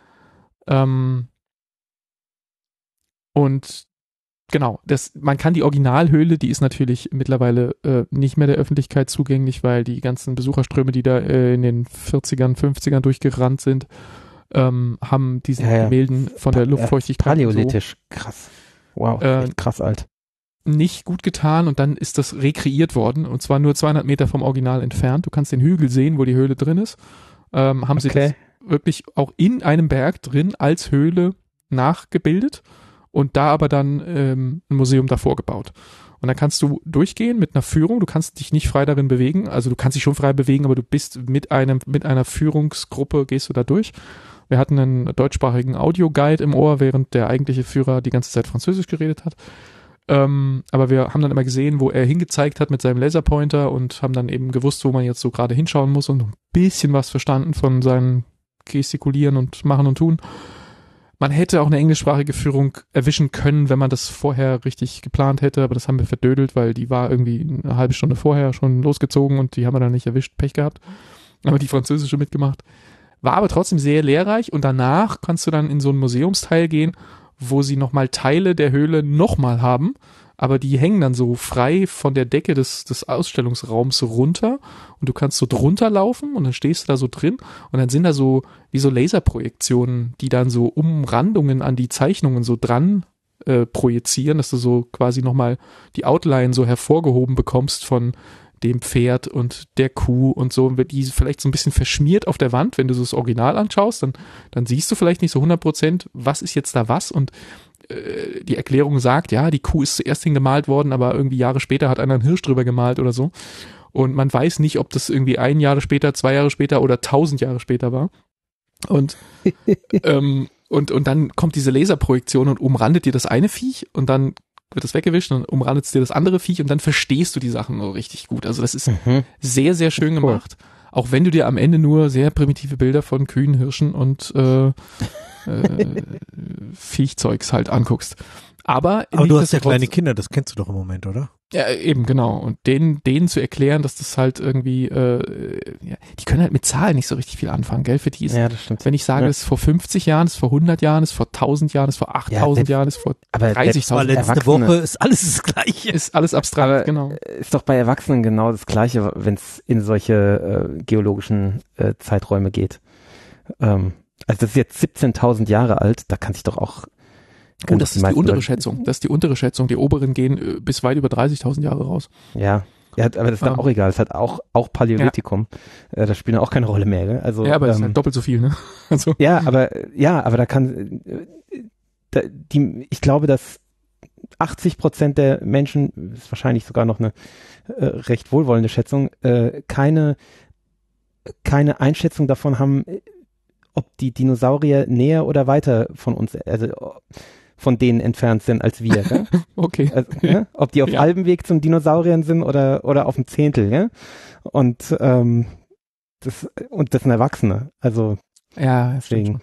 Und genau, man kann die Originalhöhle, die ist natürlich mittlerweile nicht mehr der Öffentlichkeit zugänglich, weil die ganzen Besucherströme, die da in den 40ern, 50ern durchgerannt sind, haben diesen Gemälden von der Luftfeuchtigkeit paläolithisch, so, krass. Wow, echt krass alt. Nicht gut getan und dann ist das rekreiert worden und zwar nur 200 Meter vom Original entfernt. Du kannst den Hügel sehen, wo die Höhle drin ist. Haben sie das wirklich auch in einem Berg drin als Höhle nachgebildet und da aber dann ein Museum davor gebaut. Und dann kannst du durchgehen mit einer Führung, du kannst dich nicht frei darin bewegen, also du kannst dich schon frei bewegen, aber du bist mit einer Führungsgruppe gehst du da durch. Wir hatten einen deutschsprachigen Audioguide im Ohr, während der eigentliche Führer die ganze Zeit Französisch geredet hat. Aber wir haben dann immer gesehen, wo er hingezeigt hat mit seinem Laserpointer und haben dann eben gewusst, wo man jetzt so gerade hinschauen muss und ein bisschen was verstanden von seinen Gestikulieren und Machen und Tun. Man hätte auch eine englischsprachige Führung erwischen können, wenn man das vorher richtig geplant hätte, aber das haben wir verdödelt, weil die war irgendwie eine halbe Stunde vorher schon losgezogen und die haben wir dann nicht erwischt, Pech gehabt. Aber die französische mitgemacht. War aber trotzdem sehr lehrreich und danach kannst du dann in so einen Museumsteil gehen, wo sie nochmal Teile der Höhle nochmal haben, aber die hängen dann so frei von der Decke des Ausstellungsraums runter und du kannst so drunter laufen und dann stehst du da so drin und dann sind da so wie so Laserprojektionen, die dann so Umrandungen an die Zeichnungen so dran projizieren, dass du so quasi nochmal die Outline so hervorgehoben bekommst von dem Pferd und der Kuh und so, und wird die vielleicht so ein bisschen verschmiert auf der Wand, wenn du so das Original anschaust, dann siehst du vielleicht nicht so 100%, was ist jetzt da was, und die Erklärung sagt, ja, die Kuh ist zuerst hingemalt worden, aber irgendwie Jahre später hat einer einen Hirsch drüber gemalt oder so. Und man weiß nicht, ob das irgendwie 1 Jahr später, 2 Jahre später oder 1000 Jahre später war. Und dann kommt diese Laserprojektion und umrandet dir das eine Viech und dann wird das weggewischt und umrandet es dir das andere Viech und dann verstehst du die Sachen so richtig gut. Also das ist sehr, sehr schön gemacht. Auch wenn du dir am Ende nur sehr primitive Bilder von Kühen, Hirschen und Viechzeugs halt anguckst. Aber du hast ja kleine Kinder, das kennst du doch im Moment, oder? Ja, eben, genau. Und denen zu erklären, dass das halt irgendwie, die können halt mit Zahlen nicht so richtig viel anfangen, gell? Für die ist, ja, das stimmt. Wenn ich sage, es ist vor 50 Jahren, es ist vor 100 Jahren, es ist vor 1000 Jahren, es ist vor 8000 Jahren, es ist vor 30.000 Jahren. Letzte Woche ist alles das Gleiche. Ist alles abstrakt, aber genau. Ist doch bei Erwachsenen genau das Gleiche, wenn es in solche geologischen Zeiträume geht. Also das ist jetzt 17.000 Jahre alt, da kann sich doch auch... Und das ist die untere Schätzung. Das ist die untere Schätzung. Die oberen gehen bis weit über 30.000 Jahre raus. Ja, aber das ist dann auch egal. Es ist halt auch Paläolithikum. Ja. Das spielt auch keine Rolle mehr. Gell? Also, ja, aber es ist halt doppelt so viel, ne? Also. Ja, aber da kann, ich glaube, dass 80% der Menschen, ist wahrscheinlich sogar noch eine recht wohlwollende Schätzung, keine Einschätzung davon haben, ob die Dinosaurier näher oder weiter von uns, also von denen entfernt sind als wir. Gell? Okay. Also, ja? Ob die auf halbem Weg zum Dinosauriern sind oder auf dem Zehntel. Ja? Und das sind Erwachsene. Also ja, deswegen.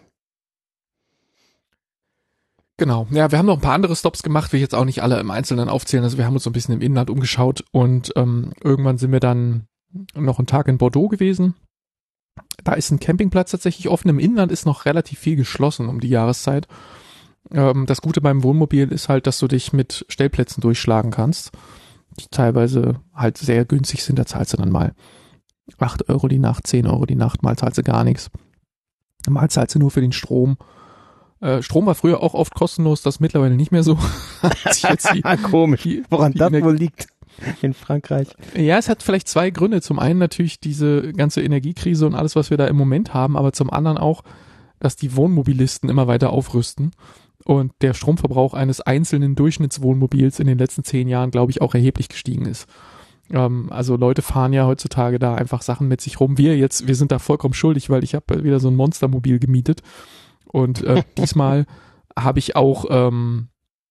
Genau. Ja, wir haben noch ein paar andere Stops gemacht, will ich jetzt auch nicht alle im Einzelnen aufzählen. Also wir haben uns so ein bisschen im Inland umgeschaut und irgendwann sind wir dann noch einen Tag in Bordeaux gewesen. Da ist ein Campingplatz tatsächlich offen. Im Inland ist noch relativ viel geschlossen um die Jahreszeit. Das Gute beim Wohnmobil ist halt, dass du dich mit Stellplätzen durchschlagen kannst, die teilweise halt sehr günstig sind. Da zahlst du dann mal 8 Euro die Nacht, 10 Euro die Nacht, mal zahlst du gar nichts. Mal zahlst du nur für den Strom. Strom war früher auch oft kostenlos, das ist mittlerweile nicht mehr so. Komisch, woran das wohl liegt in Frankreich. Ja, es hat vielleicht 2 Gründe. Zum einen natürlich diese ganze Energiekrise und alles, was wir da im Moment haben, aber zum anderen auch, dass die Wohnmobilisten immer weiter aufrüsten und der Stromverbrauch eines einzelnen Durchschnittswohnmobils in den letzten 10 Jahren, glaube ich, auch erheblich gestiegen ist. Also Leute fahren ja heutzutage da einfach Sachen mit sich rum. Wir sind da vollkommen schuldig, weil ich habe wieder so ein Monstermobil gemietet und diesmal habe ich auch ein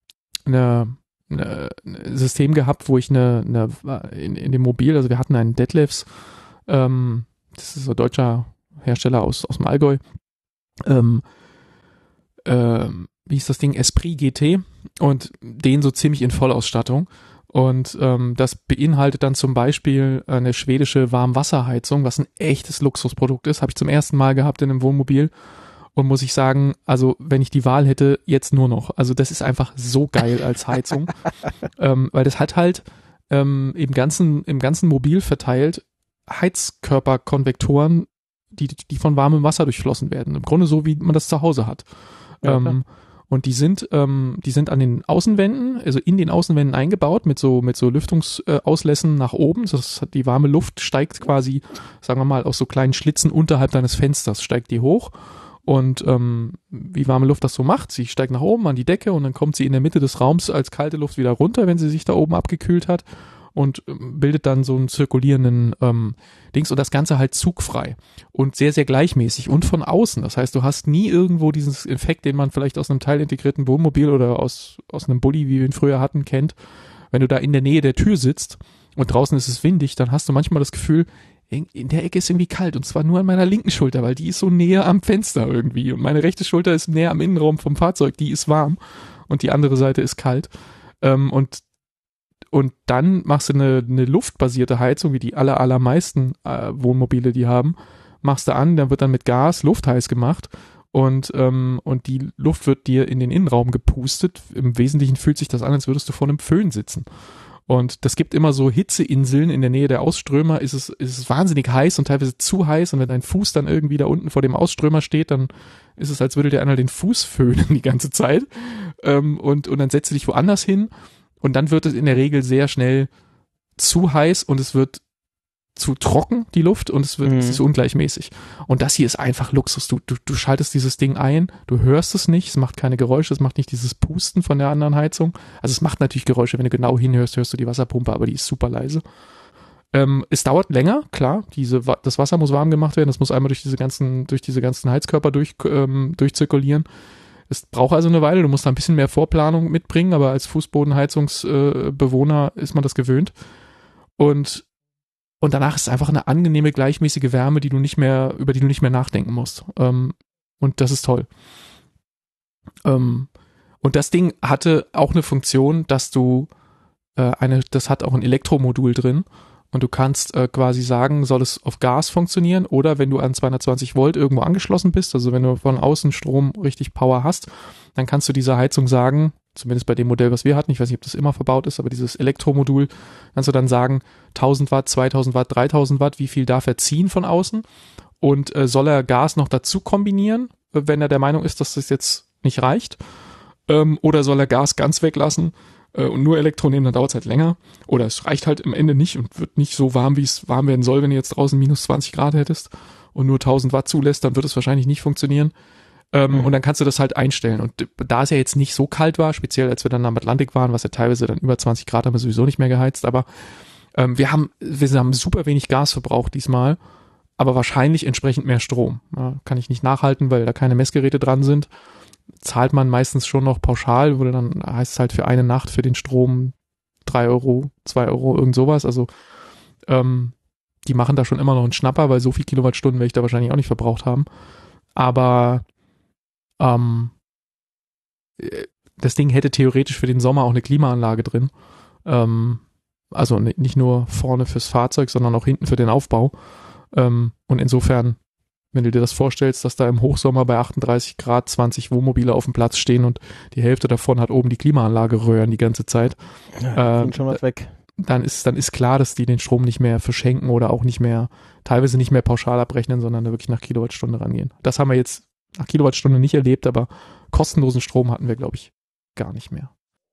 System gehabt, wo ich in dem Mobil, also wir hatten einen Detlefs, das ist ein deutscher Hersteller aus dem Allgäu, wie ist das Ding, Esprit GT, und den so ziemlich in Vollausstattung. Und das beinhaltet dann zum Beispiel eine schwedische Warmwasserheizung, was ein echtes Luxusprodukt ist. Habe ich zum ersten Mal gehabt in einem Wohnmobil. Und muss ich sagen, also wenn ich die Wahl hätte, jetzt nur noch. Also das ist einfach so geil als Heizung. Weil das hat halt im ganzen Mobil verteilt Heizkörperkonvektoren, die von warmem Wasser durchflossen werden. Im Grunde so, wie man das zu Hause hat. Ja, und die sind an den Außenwänden, also in den Außenwänden eingebaut mit so Lüftungsauslässen nach oben. Die warme Luft steigt quasi, sagen wir mal, aus so kleinen Schlitzen unterhalb deines Fensters, steigt die hoch. Und wie warme Luft das so macht, sie steigt nach oben an die Decke und dann kommt sie in der Mitte des Raums als kalte Luft wieder runter, wenn sie sich da oben abgekühlt hat, und bildet dann so einen zirkulierenden Dings, und das Ganze halt zugfrei und sehr, sehr gleichmäßig und von außen. Das heißt, du hast nie irgendwo diesen Effekt, den man vielleicht aus einem teilintegrierten Wohnmobil oder aus einem Bulli, wie wir ihn früher hatten, kennt. Wenn du da in der Nähe der Tür sitzt und draußen ist es windig, dann hast du manchmal das Gefühl, in der Ecke ist irgendwie kalt, und zwar nur an meiner linken Schulter, weil die ist so näher am Fenster irgendwie, und meine rechte Schulter ist näher am Innenraum vom Fahrzeug, die ist warm und die andere Seite ist kalt. Und dann machst du eine luftbasierte Heizung, wie die allermeisten Wohnmobile die haben, machst du an, dann wird dann mit Gas luftheiß gemacht und die Luft wird dir in den Innenraum gepustet. Im Wesentlichen fühlt sich das an, als würdest du vor einem Föhn sitzen. Und das gibt immer so Hitzeinseln in der Nähe der Ausströmer, ist es wahnsinnig heiß und teilweise zu heiß, und wenn dein Fuß dann irgendwie da unten vor dem Ausströmer steht, dann ist es, als würde dir einer den Fuß föhnen die ganze Zeit, und dann setzt du dich woanders hin und dann wird es in der Regel sehr schnell zu heiß und es wird zu trocken, die Luft, und es ist ungleichmäßig. Und das hier ist einfach Luxus. Du schaltest dieses Ding ein, du hörst es nicht, es macht keine Geräusche, es macht nicht dieses Pusten von der anderen Heizung. Also es macht natürlich Geräusche, wenn du genau hinhörst, hörst du die Wasserpumpe, aber die ist super leise. Es dauert länger, klar, das Wasser muss warm gemacht werden, das muss einmal durch diese ganzen Heizkörper durchzirkulieren. Es braucht also eine Weile, du musst da ein bisschen mehr Vorplanung mitbringen, aber als Fußbodenheizungsbewohner ist man das gewöhnt. Und danach ist es einfach eine angenehme, gleichmäßige Wärme, über die du nicht mehr nachdenken musst. Und das ist toll. Und das Ding hatte auch eine Funktion, dass das hat auch ein Elektromodul drin. Und du kannst quasi sagen, soll es auf Gas funktionieren oder wenn du an 220 Volt irgendwo angeschlossen bist, also wenn du von außen Strom richtig Power hast, dann kannst du dieser Heizung sagen, zumindest bei dem Modell, was wir hatten, ich weiß nicht, ob das immer verbaut ist, aber dieses Elektromodul, kannst du dann sagen, 1000 Watt, 2000 Watt, 3000 Watt, wie viel darf er ziehen von außen und soll er Gas noch dazu kombinieren, wenn er der Meinung ist, dass das jetzt nicht reicht, oder soll er Gas ganz weglassen und nur Elektro nehmen, dann dauert es halt länger. Oder es reicht halt am Ende nicht und wird nicht so warm, wie es warm werden soll, wenn du jetzt draußen minus 20 Grad hättest und nur 1000 Watt zulässt, dann wird es wahrscheinlich nicht funktionieren. Und dann kannst du das halt einstellen. Und da es ja jetzt nicht so kalt war, speziell als wir dann am Atlantik waren, was ja teilweise dann über 20 Grad, haben wir sowieso nicht mehr geheizt, aber wir haben super wenig Gas verbraucht diesmal, aber wahrscheinlich entsprechend mehr Strom. Ja, kann ich nicht nachhalten, weil da keine Messgeräte dran sind. Zahlt man meistens schon noch pauschal, wo dann heißt es halt für eine Nacht für den Strom 3 Euro, 2 Euro, irgend sowas. Also die machen da schon immer noch einen Schnapper, weil so viel Kilowattstunden werde ich da wahrscheinlich auch nicht verbraucht haben. Aber das Ding hätte theoretisch für den Sommer auch eine Klimaanlage drin. Also nicht nur vorne fürs Fahrzeug, sondern auch hinten für den Aufbau. Und insofern, wenn du dir das vorstellst, dass da im Hochsommer bei 38 Grad 20 Wohnmobile auf dem Platz stehen und die Hälfte davon hat oben die Klimaanlage röhren die ganze Zeit. Ja, schon was weg. Dann ist klar, dass die den Strom nicht mehr verschenken oder auch teilweise nicht mehr pauschal abrechnen, sondern da wirklich nach Kilowattstunde rangehen. Das haben wir jetzt nach Kilowattstunde nicht erlebt, aber kostenlosen Strom hatten wir, glaube ich, gar nicht mehr.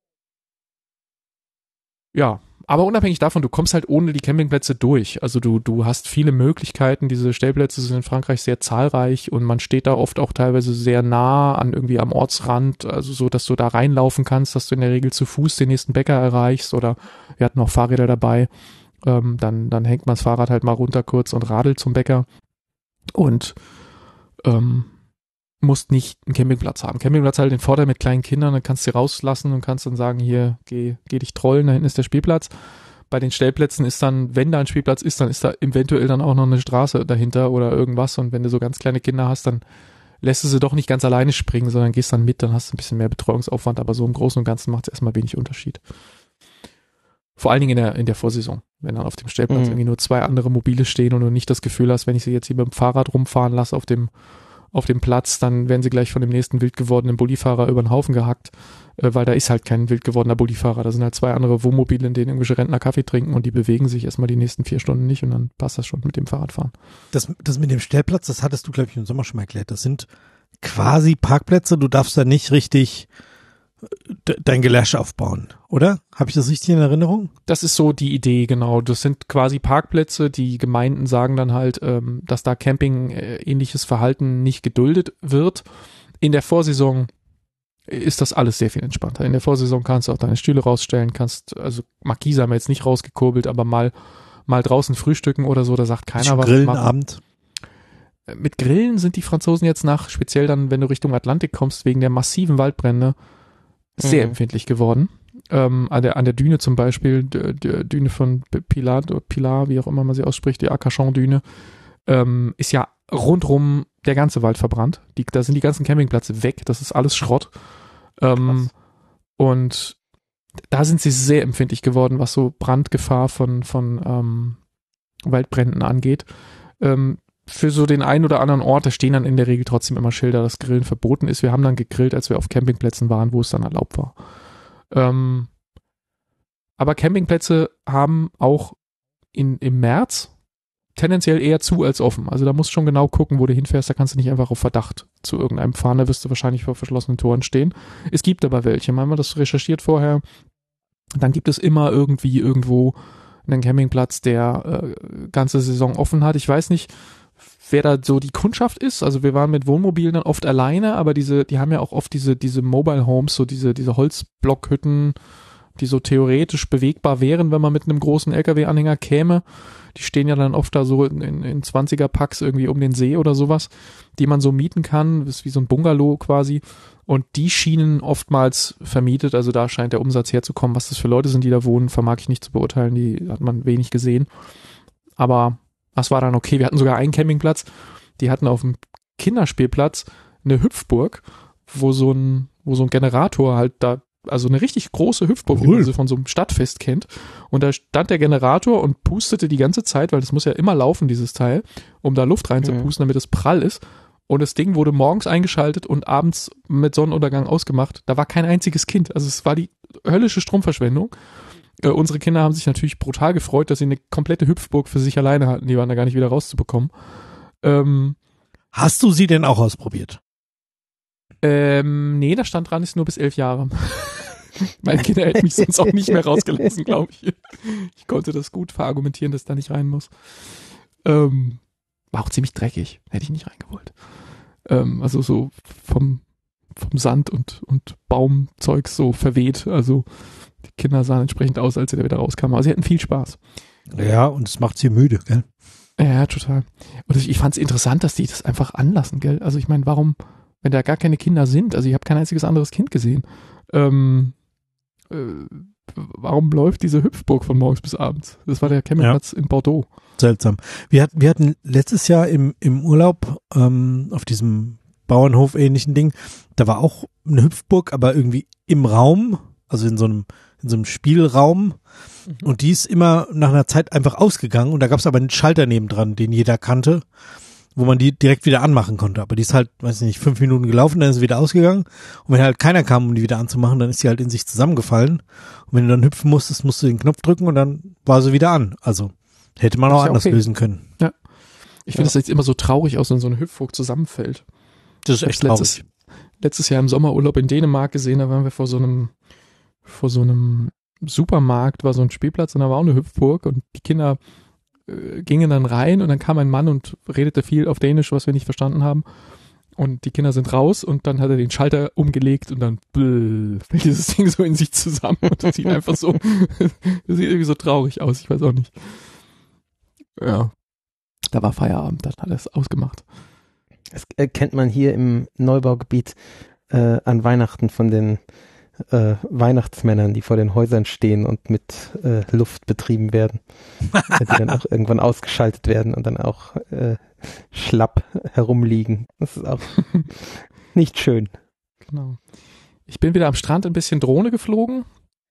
Ja, aber unabhängig davon, du kommst halt ohne die Campingplätze durch. Also du hast viele Möglichkeiten. Diese Stellplätze sind in Frankreich sehr zahlreich und man steht da oft auch teilweise sehr nah irgendwie am Ortsrand, also so, dass du da reinlaufen kannst, dass du in der Regel zu Fuß den nächsten Bäcker erreichst oder wir hatten auch Fahrräder dabei. Dann hängt man das Fahrrad halt mal runter kurz und radelt zum Bäcker und musst nicht einen Campingplatz haben. Campingplatz hat halt den Vorteil mit kleinen Kindern, dann kannst du sie rauslassen und kannst dann sagen, hier, geh dich trollen, da hinten ist der Spielplatz. Bei den Stellplätzen ist dann, wenn da ein Spielplatz ist, dann ist da eventuell dann auch noch eine Straße dahinter oder irgendwas und wenn du so ganz kleine Kinder hast, dann lässt du sie doch nicht ganz alleine springen, sondern gehst dann mit, dann hast du ein bisschen mehr Betreuungsaufwand, aber so im Großen und Ganzen macht es erstmal wenig Unterschied. Vor allen Dingen in der Vorsaison, wenn dann auf dem Stellplatz irgendwie nur 2 andere Mobile stehen und du nicht das Gefühl hast, wenn ich sie jetzt hier mit dem Fahrrad rumfahren lasse auf dem Platz, dann werden sie gleich von dem nächsten wild gewordenen Bullifahrer über den Haufen gehackt, weil da ist halt kein wild gewordener Bullifahrer. Da sind halt 2 andere Wohnmobile, in denen irgendwelche Rentner Kaffee trinken und die bewegen sich erstmal die nächsten 4 Stunden nicht und dann passt das schon mit dem Fahrradfahren. Das mit dem Stellplatz, das hattest du, glaube ich, im Sommer schon mal erklärt. Das sind quasi Parkplätze, du darfst da nicht richtig dein Gelasch aufbauen, oder? Habe ich das richtig in Erinnerung? Das ist so die Idee, genau. Das sind quasi Parkplätze, die Gemeinden sagen dann halt, dass da Camping-ähnliches Verhalten nicht geduldet wird. In der Vorsaison ist das alles sehr viel entspannter. In der Vorsaison kannst du auch deine Stühle rausstellen, also Markise haben wir jetzt nicht rausgekurbelt, aber mal draußen frühstücken oder so, da sagt keiner was. Grillenabend. Mit Grillen sind die Franzosen jetzt speziell dann, wenn du Richtung Atlantik kommst, wegen der massiven Waldbrände, sehr empfindlich geworden. An der Düne zum Beispiel, die Düne von Pilar, wie auch immer man sie ausspricht, die Arcachon-Düne, ist ja rundrum der ganze Wald verbrannt. Da sind die ganzen Campingplätze weg, das ist alles Schrott. Und da sind sie sehr empfindlich geworden, was so Brandgefahr von Waldbränden angeht. Für so den einen oder anderen Ort, da stehen dann in der Regel trotzdem immer Schilder, dass Grillen verboten ist. Wir haben dann gegrillt, als wir auf Campingplätzen waren, wo es dann erlaubt war. Aber Campingplätze haben auch im März tendenziell eher zu als offen. Also da musst du schon genau gucken, wo du hinfährst. Da kannst du nicht einfach auf Verdacht zu irgendeinem fahren. Da wirst du wahrscheinlich vor verschlossenen Toren stehen. Es gibt aber welche. Wenn man das recherchiert vorher, dann gibt es immer irgendwie irgendwo einen Campingplatz, der ganze Saison offen hat. Ich weiß nicht, wer da so die Kundschaft ist. Also wir waren mit Wohnmobilen dann oft alleine, aber die haben ja auch oft diese Mobile Homes, so diese Holzblockhütten, die so theoretisch bewegbar wären, wenn man mit einem großen LKW-Anhänger käme. Die stehen ja dann oft da so in 20er-Packs irgendwie um den See oder sowas, die man so mieten kann. Das ist wie so ein Bungalow quasi. Und die schienen oftmals vermietet. Also da scheint der Umsatz herzukommen. Was das für Leute sind, die da wohnen, vermag ich nicht zu beurteilen. Die hat man wenig gesehen. Aber das war dann okay. Wir hatten sogar einen Campingplatz. Die hatten auf dem Kinderspielplatz eine Hüpfburg, wo so ein Generator halt da, also eine richtig große Hüpfburg, wie man sie von so einem Stadtfest kennt. Und da stand der Generator und pustete die ganze Zeit, weil das muss ja immer laufen, dieses Teil, um da Luft reinzupusten, damit es prall ist. Und das Ding wurde morgens eingeschaltet und abends mit Sonnenuntergang ausgemacht. Da war kein einziges Kind. Also es war die höllische Stromverschwendung. Unsere Kinder haben sich natürlich brutal gefreut, dass sie eine komplette Hüpfburg für sich alleine hatten. Die waren da gar nicht wieder rauszubekommen. Hast du sie denn auch ausprobiert? Nee, da stand dran, ist nur bis 11 Jahre. Meine Kinder hätten mich sonst auch nicht mehr rausgelassen, glaube ich. Ich konnte das gut verargumentieren, dass da nicht rein muss. War auch ziemlich dreckig. Hätte ich nicht reingewollt. Also so vom Sand und Baumzeug so verweht. Also die Kinder sahen entsprechend aus, als sie da wieder rauskamen. Aber sie hatten viel Spaß. Ja, und es macht sie müde, gell? Ja, total. Und ich fand es interessant, dass die das einfach anlassen, gell? Also ich meine, warum, wenn da gar keine Kinder sind, also ich habe kein einziges anderes Kind gesehen, warum läuft diese Hüpfburg von morgens bis abends? Das war der Campingplatz in Bordeaux. Seltsam. Wir hatten letztes Jahr im Urlaub auf diesem Bauernhof-ähnlichen Ding, da war auch eine Hüpfburg, aber irgendwie im Raum, also in so einem Spielraum. Und die ist immer nach einer Zeit einfach ausgegangen und da gab es aber einen Schalter nebendran, den jeder kannte, wo man die direkt wieder anmachen konnte. Aber die ist halt, weiß ich nicht, 5 Minuten gelaufen, dann ist sie wieder ausgegangen. Und wenn halt keiner kam, um die wieder anzumachen, dann ist sie halt in sich zusammengefallen. Und wenn du dann hüpfen musstest, musst du den Knopf drücken und dann war sie wieder an. Also hätte man auch anders lösen können. Ja. Ich finde, das sieht immer so traurig aus, wenn so eine Hüpfburg zusammenfällt. Das ist echt traurig. Letztes Jahr im Sommerurlaub in Dänemark gesehen, da waren wir vor so einem Supermarkt, war so ein Spielplatz und da war auch eine Hüpfburg und die Kinder gingen dann rein und dann kam ein Mann und redete viel auf Dänisch, was wir nicht verstanden haben. Und die Kinder sind raus und dann hat er den Schalter umgelegt und dann fällt dieses Ding so in sich zusammen und das sieht einfach so, das sieht irgendwie so traurig aus, ich weiß auch nicht. Ja, da war Feierabend, dann hat er es ausgemacht. Das kennt man hier im Neubaugebiet an Weihnachten von den Weihnachtsmännern, die vor den Häusern stehen und mit Luft betrieben werden, die dann auch irgendwann ausgeschaltet werden und dann auch schlapp herumliegen. Das ist auch nicht schön. Genau. Ich bin wieder am Strand ein bisschen Drohne geflogen.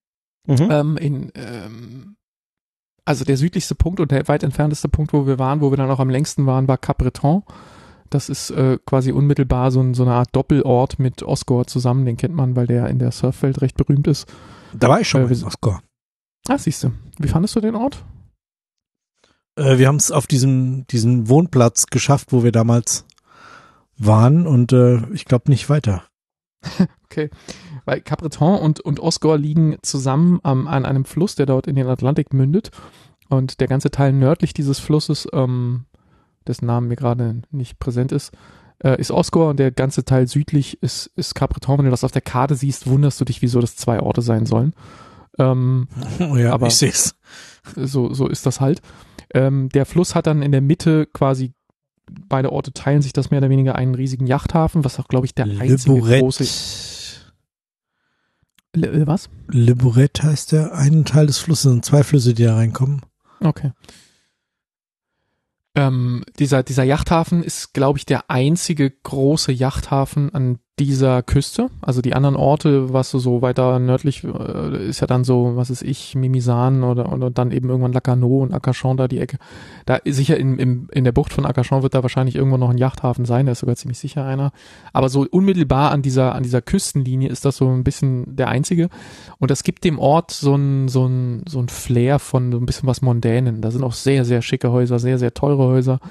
Also der südlichste Punkt und der weit entfernteste Punkt, wo wir dann auch am längsten waren, war Capbreton. Das ist quasi unmittelbar so eine Art Doppelort mit Osgore zusammen. Den kennt man, weil der in der Surfwelt recht berühmt ist. Da war ich schon mal in Osgore. Ah, siehst du. Wie fandest du den Ort? Wir haben es auf diesen Wohnplatz geschafft, wo wir damals waren und ich glaube nicht weiter. Okay. Weil Capbreton und Osgore liegen zusammen an einem Fluss, der dort in den Atlantik mündet. Und der ganze Teil nördlich dieses Flusses, dessen Namen mir gerade nicht präsent ist Osgore und der ganze Teil südlich ist Capbreton. Wenn du das auf der Karte siehst, wunderst du dich, wieso das 2 Orte sein sollen. Ja, aber ich sehe es. So ist das halt. Der Fluss hat dann in der Mitte quasi, beide Orte teilen sich das mehr oder weniger einen riesigen Yachthafen, was auch, glaube ich, der einzige große... Was? Le Bourret heißt der. Ein Teil des Flusses und 2 Flüsse, die da reinkommen. Okay. Dieser Yachthafen ist, glaube ich, der einzige große Yachthafen an dieser Küste. Also die anderen Orte, was so weiter nördlich ist ja dann so, was ist ich, Mimisan oder dann eben irgendwann Lacanau und Arcachon da die Ecke. Da sicher in der Bucht von Arcachon wird da wahrscheinlich irgendwo noch ein Yachthafen sein, da ist sogar ziemlich sicher einer. Aber so unmittelbar an dieser Küstenlinie ist das so ein bisschen der einzige. Und das gibt dem Ort so ein Flair von so ein bisschen was Mondänen. Da sind auch sehr, sehr schicke Häuser, sehr, sehr teure Häuser.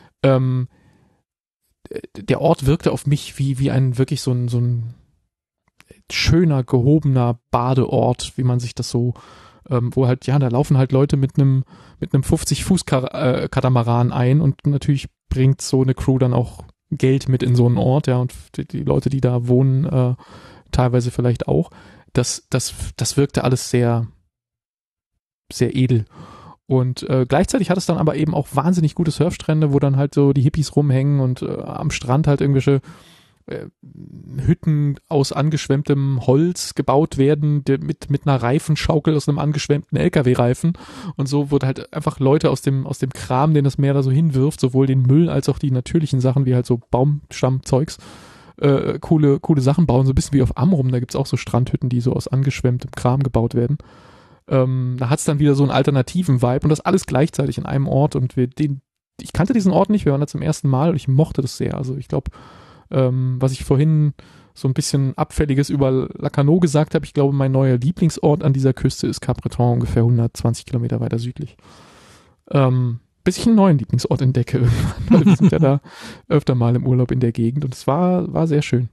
Der Ort wirkte auf mich wie ein wirklich so ein schöner, gehobener Badeort, wie man sich das so wo halt, ja, da laufen halt Leute mit einem 50-Fuß-Katamaran ein und natürlich bringt so eine Crew dann auch Geld mit in so einen Ort, ja, und die Leute, die da wohnen, teilweise vielleicht auch. Das wirkte alles sehr, sehr edel. Und gleichzeitig hat es dann aber eben auch wahnsinnig gute Surfstrände, wo dann halt so die Hippies rumhängen und am Strand halt irgendwelche Hütten aus angeschwemmtem Holz gebaut werden, mit einer Reifenschaukel aus einem angeschwemmten LKW-Reifen. Und so wurde halt einfach Leute aus dem Kram, den das Meer da so hinwirft, sowohl den Müll als auch die natürlichen Sachen, wie halt so Baumstammzeugs, coole Sachen bauen, so ein bisschen wie auf Amrum. Da gibt's auch so Strandhütten, die so aus angeschwemmtem Kram gebaut werden. Da hat's dann wieder so einen alternativen Vibe und das alles gleichzeitig in einem Ort. Und ich kannte diesen Ort nicht, wir waren da zum ersten Mal und ich mochte das sehr. Also ich glaube, was ich vorhin so ein bisschen Abfälliges über Lacanau gesagt habe, ich glaube, mein neuer Lieblingsort an dieser Küste ist Capbreton, ungefähr 120 Kilometer weiter südlich. Bis ich einen neuen Lieblingsort entdecke irgendwann, weil wir sind ja da öfter mal im Urlaub in der Gegend und es war sehr schön.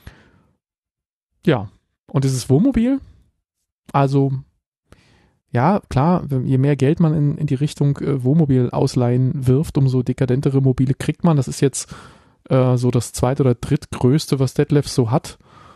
Ja, und dieses Wohnmobil, also ja, klar, je mehr Geld man in die Richtung Wohnmobil ausleihen wirft, umso dekadentere Mobile kriegt man. Das ist jetzt so das zweit- oder drittgrößte, was Detlef so hat.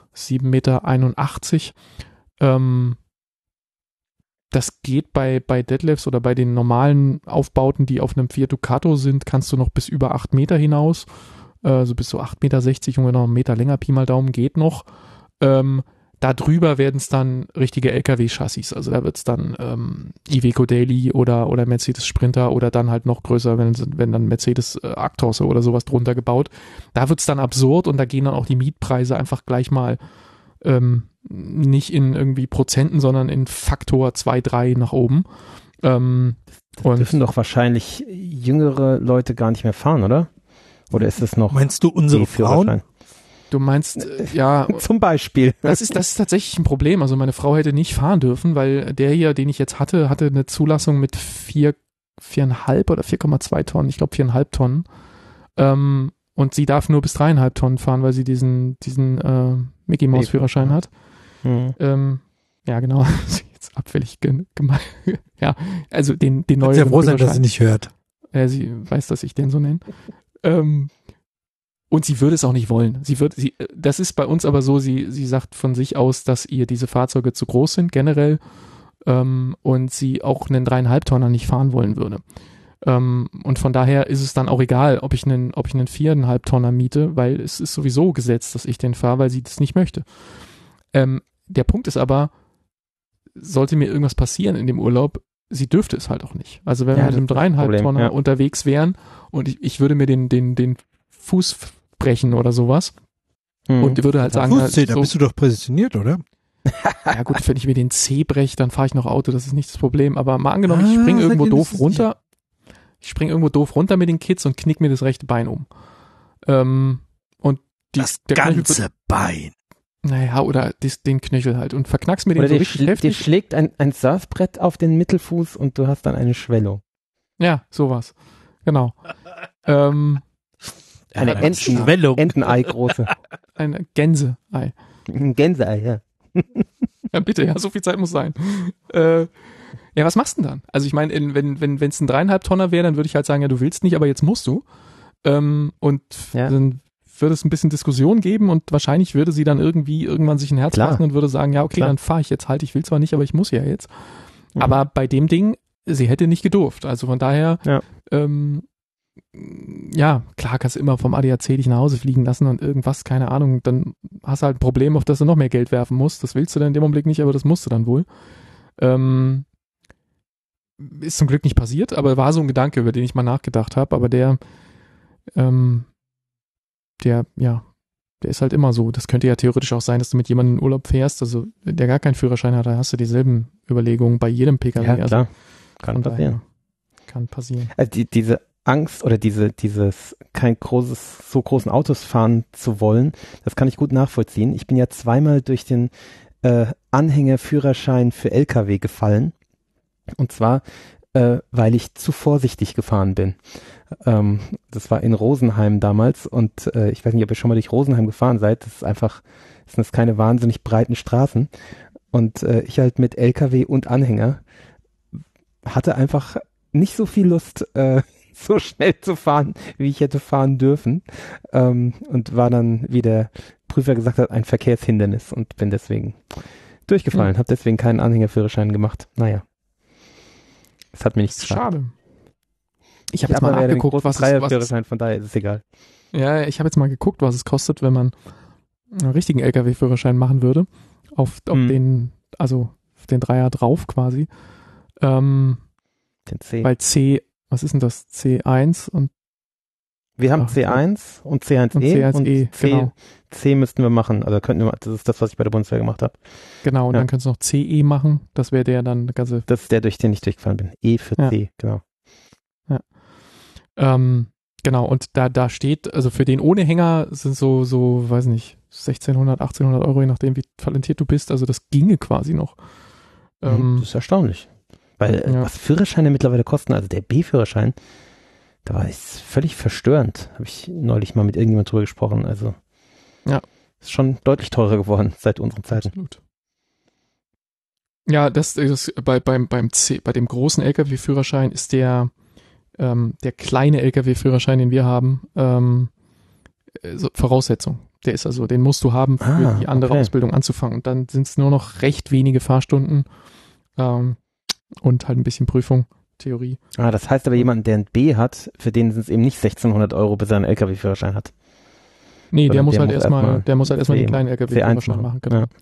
7,81 Meter. Das geht bei Detlefs oder bei den normalen Aufbauten, die auf einem Fiat Ducato sind, kannst du noch bis über 8 Meter hinaus. So bis so 8,60 Meter, ungefähr noch einen Meter länger, Pi mal Daumen, geht noch. Da drüber werden es dann richtige LKW-Chassis. Also da wird es dann Iveco Daily oder Mercedes Sprinter oder dann halt noch größer, wenn dann Mercedes Actros oder sowas drunter gebaut. Da wird es dann absurd und da gehen dann auch die Mietpreise einfach gleich mal nicht in irgendwie Prozenten, sondern in Faktor 2, 3 nach oben. Das dürfen doch wahrscheinlich jüngere Leute gar nicht mehr fahren, oder? Oder ist das noch... Meinst du unsere Frauen? Du meinst, ja. Zum Beispiel. Das ist tatsächlich ein Problem. Also meine Frau hätte nicht fahren dürfen, weil der hier, den ich jetzt hatte eine Zulassung mit 4,5 oder 4,2 Tonnen. Ich glaube 4,5 Tonnen. Und sie darf nur bis 3,5 Tonnen fahren, weil sie diesen Mickey Mouse Führerschein hat. Mhm. Ja, genau. Jetzt abfällig gemein. Ja, also den neueren Sehr froh sein, dass sie nicht hört. Sie weiß, dass ich den so nenne. Und sie würde es auch nicht wollen. Das ist bei uns aber so, sie sagt von sich aus, dass ihr diese Fahrzeuge zu groß sind, generell, und sie auch einen 3,5 Tonner nicht fahren wollen würde. Und von daher ist es dann auch egal, ob ich einen 4,5 Tonner miete, weil es ist sowieso gesetzt, dass ich den fahre, weil sie das nicht möchte. Der Punkt ist aber, sollte mir irgendwas passieren in dem Urlaub, sie dürfte es halt auch nicht. Also wenn wir mit einem 3,5 Tonner unterwegs wären und ich würde mir den Fuß brechen oder sowas und würde halt sagen, Fußzeh, da bist du doch präsentiert, oder? Ja gut, wenn ich mir den Zeh breche, dann fahre ich noch Auto, das ist nicht das Problem. Aber mal angenommen, ich springe irgendwo doof runter. Ich springe irgendwo doof runter mit den Kids und knick mir das rechte Bein um. Und das ganze Bein. Naja, oder den Knöchel halt und verknackst mir den so richtig heftig. Dir schlägt ein Surfbrett auf den Mittelfuß und du hast dann eine Schwellung. Ja, sowas. Genau. Eine Entenei große. Ein Gänseei. Ein Gänseei, ja. Ja, bitte, ja, so viel Zeit muss sein. Ja, was machst du denn dann? Also ich meine, wenn es ein 3,5 Tonner wäre, dann würde ich halt sagen, ja, du willst nicht, aber jetzt musst du. Und dann würde es ein bisschen Diskussion geben und wahrscheinlich würde sie dann irgendwann sich ein Herz fassen und würde sagen, ja, okay, dann fahre ich jetzt halt, ich will zwar nicht, aber ich muss ja jetzt. Mhm. Aber bei dem Ding, sie hätte nicht gedurft. Also von daher, klar kannst du immer vom ADAC dich nach Hause fliegen lassen und irgendwas, keine Ahnung, dann hast du halt ein Problem, auf das du noch mehr Geld werfen musst. Das willst du dann in dem Augenblick nicht, aber das musst du dann wohl. Ist zum Glück nicht passiert, aber war so ein Gedanke, über den ich mal nachgedacht habe, aber der ist halt immer so. Das könnte ja theoretisch auch sein, dass du mit jemandem in Urlaub fährst, also der gar keinen Führerschein hat, da hast du dieselben Überlegungen bei jedem PKW. Ja, klar. Kann passieren. Kann passieren. Also diese Angst oder dieses so großen Autos fahren zu wollen, das kann ich gut nachvollziehen. Ich bin ja zweimal durch den Anhängerführerschein für LKW gefallen. Und zwar, weil ich zu vorsichtig gefahren bin. Das war in Rosenheim damals und ich weiß nicht, ob ihr schon mal durch Rosenheim gefahren seid. Das sind keine wahnsinnig breiten Straßen. Und ich halt mit LKW und Anhänger hatte einfach nicht so viel Lust, so schnell zu fahren, wie ich hätte fahren dürfen. Und war dann, wie der Prüfer gesagt hat, ein Verkehrshindernis und bin deswegen durchgefallen. Habe deswegen keinen Anhängerführerschein gemacht. Naja. Es hat mir nichts gefallen. Schade. Ich habe jetzt mal nachgeguckt, was Führerschein, von daher ist es egal. Ja, ich habe jetzt mal geguckt, was es kostet, wenn man einen richtigen LKW-Führerschein machen würde. Auf den, also auf den Dreier drauf quasi. Den C. Weil C, was ist denn das? C1 und wir haben C1 und C1E und C1E, genau. C müssten wir machen. Also könnten wir, das ist das, was ich bei der Bundeswehr gemacht habe. Genau, und dann könntest du noch CE machen. Das wäre der dann ganze. Das ist der, durch den ich durchgefallen bin. E für C, genau. Ja. Genau, und da steht, also für den ohne Hänger sind so, weiß nicht, 1600, 1800 Euro, je nachdem, wie talentiert du bist. Also das ginge quasi noch. Das ist erstaunlich. Weil was Führerscheine mittlerweile kosten, also der B-Führerschein, da war es völlig verstörend. Habe ich neulich mal mit irgendjemand drüber gesprochen. Also ist schon deutlich teurer geworden seit unseren Zeiten. Absolut. Ja, das bei dem großen LKW-Führerschein ist der kleine LKW-Führerschein, den wir haben, Voraussetzung. Der ist also, den musst du haben, für die andere Ausbildung anzufangen. Und dann sind es nur noch recht wenige Fahrstunden und halt ein bisschen Prüfung, Theorie. Das heißt aber jemand, der ein B hat, für den sind es eben nicht 1600 Euro, bis er einen LKW-Führerschein hat. Nee, der muss halt erstmal den kleinen LKW-Führerschein machen. Genau. Ja.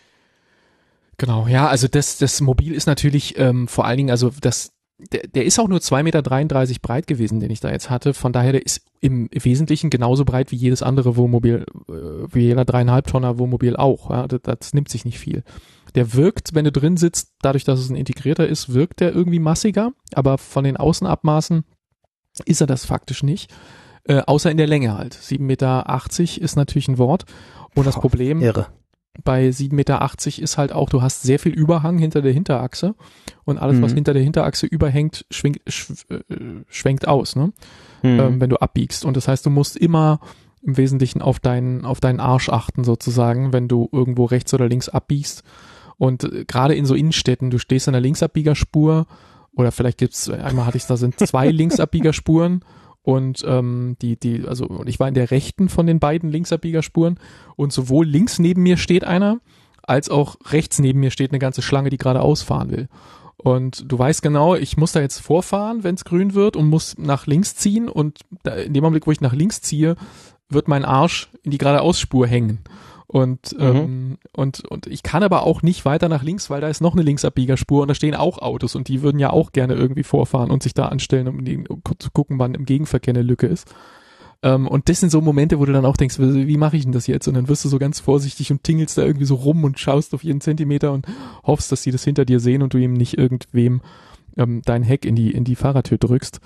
Genau, ja, also das Mobil ist natürlich vor allen Dingen, also der ist auch nur 2,33 Meter breit gewesen, den ich da jetzt hatte. Von daher, der ist im Wesentlichen genauso breit wie jedes andere Wohnmobil, wie jeder 3,5 Tonner Wohnmobil auch. Ja, das nimmt sich nicht viel. Der wirkt, wenn du drin sitzt, dadurch, dass es ein integrierter ist, wirkt der irgendwie massiger, aber von den Außenabmaßen ist er das faktisch nicht. Außer in der Länge halt. 7,80 Meter ist natürlich ein Wort. Und das Problem bei 7,80 Meter ist halt auch, du hast sehr viel Überhang hinter der Hinterachse und alles, was hinter der Hinterachse überhängt, schwenkt aus, ne? Wenn du abbiegst. Und das heißt, du musst immer im Wesentlichen auf deinen Arsch achten sozusagen, wenn du irgendwo rechts oder links abbiegst. Und gerade in so Innenstädten, du stehst an der Linksabbiegerspur oder vielleicht einmal hatte ich da sind 2 Linksabbiegerspuren. Und und ich war in der rechten von den beiden Linksabbiegerspuren und sowohl links neben mir steht einer, als auch rechts neben mir steht eine ganze Schlange, die gerade ausfahren will. Und du weißt genau, ich muss da jetzt vorfahren, wenn es grün wird und muss nach links ziehen und in dem Augenblick, wo ich nach links ziehe, wird mein Arsch in die geradeausspur hängen. Und ich kann aber auch nicht weiter nach links, weil da ist noch eine Linksabbiegerspur und da stehen auch Autos und die würden ja auch gerne irgendwie vorfahren und sich da anstellen, um zu gucken, wann im Gegenverkehr eine Lücke ist. Und das sind so Momente, wo du dann auch denkst, wie mache ich denn das jetzt? Und dann wirst du so ganz vorsichtig und tingelst da irgendwie so rum und schaust auf jeden Zentimeter und hoffst, dass sie das hinter dir sehen und du ihm nicht irgendwem dein Heck in die Fahrertür drückst.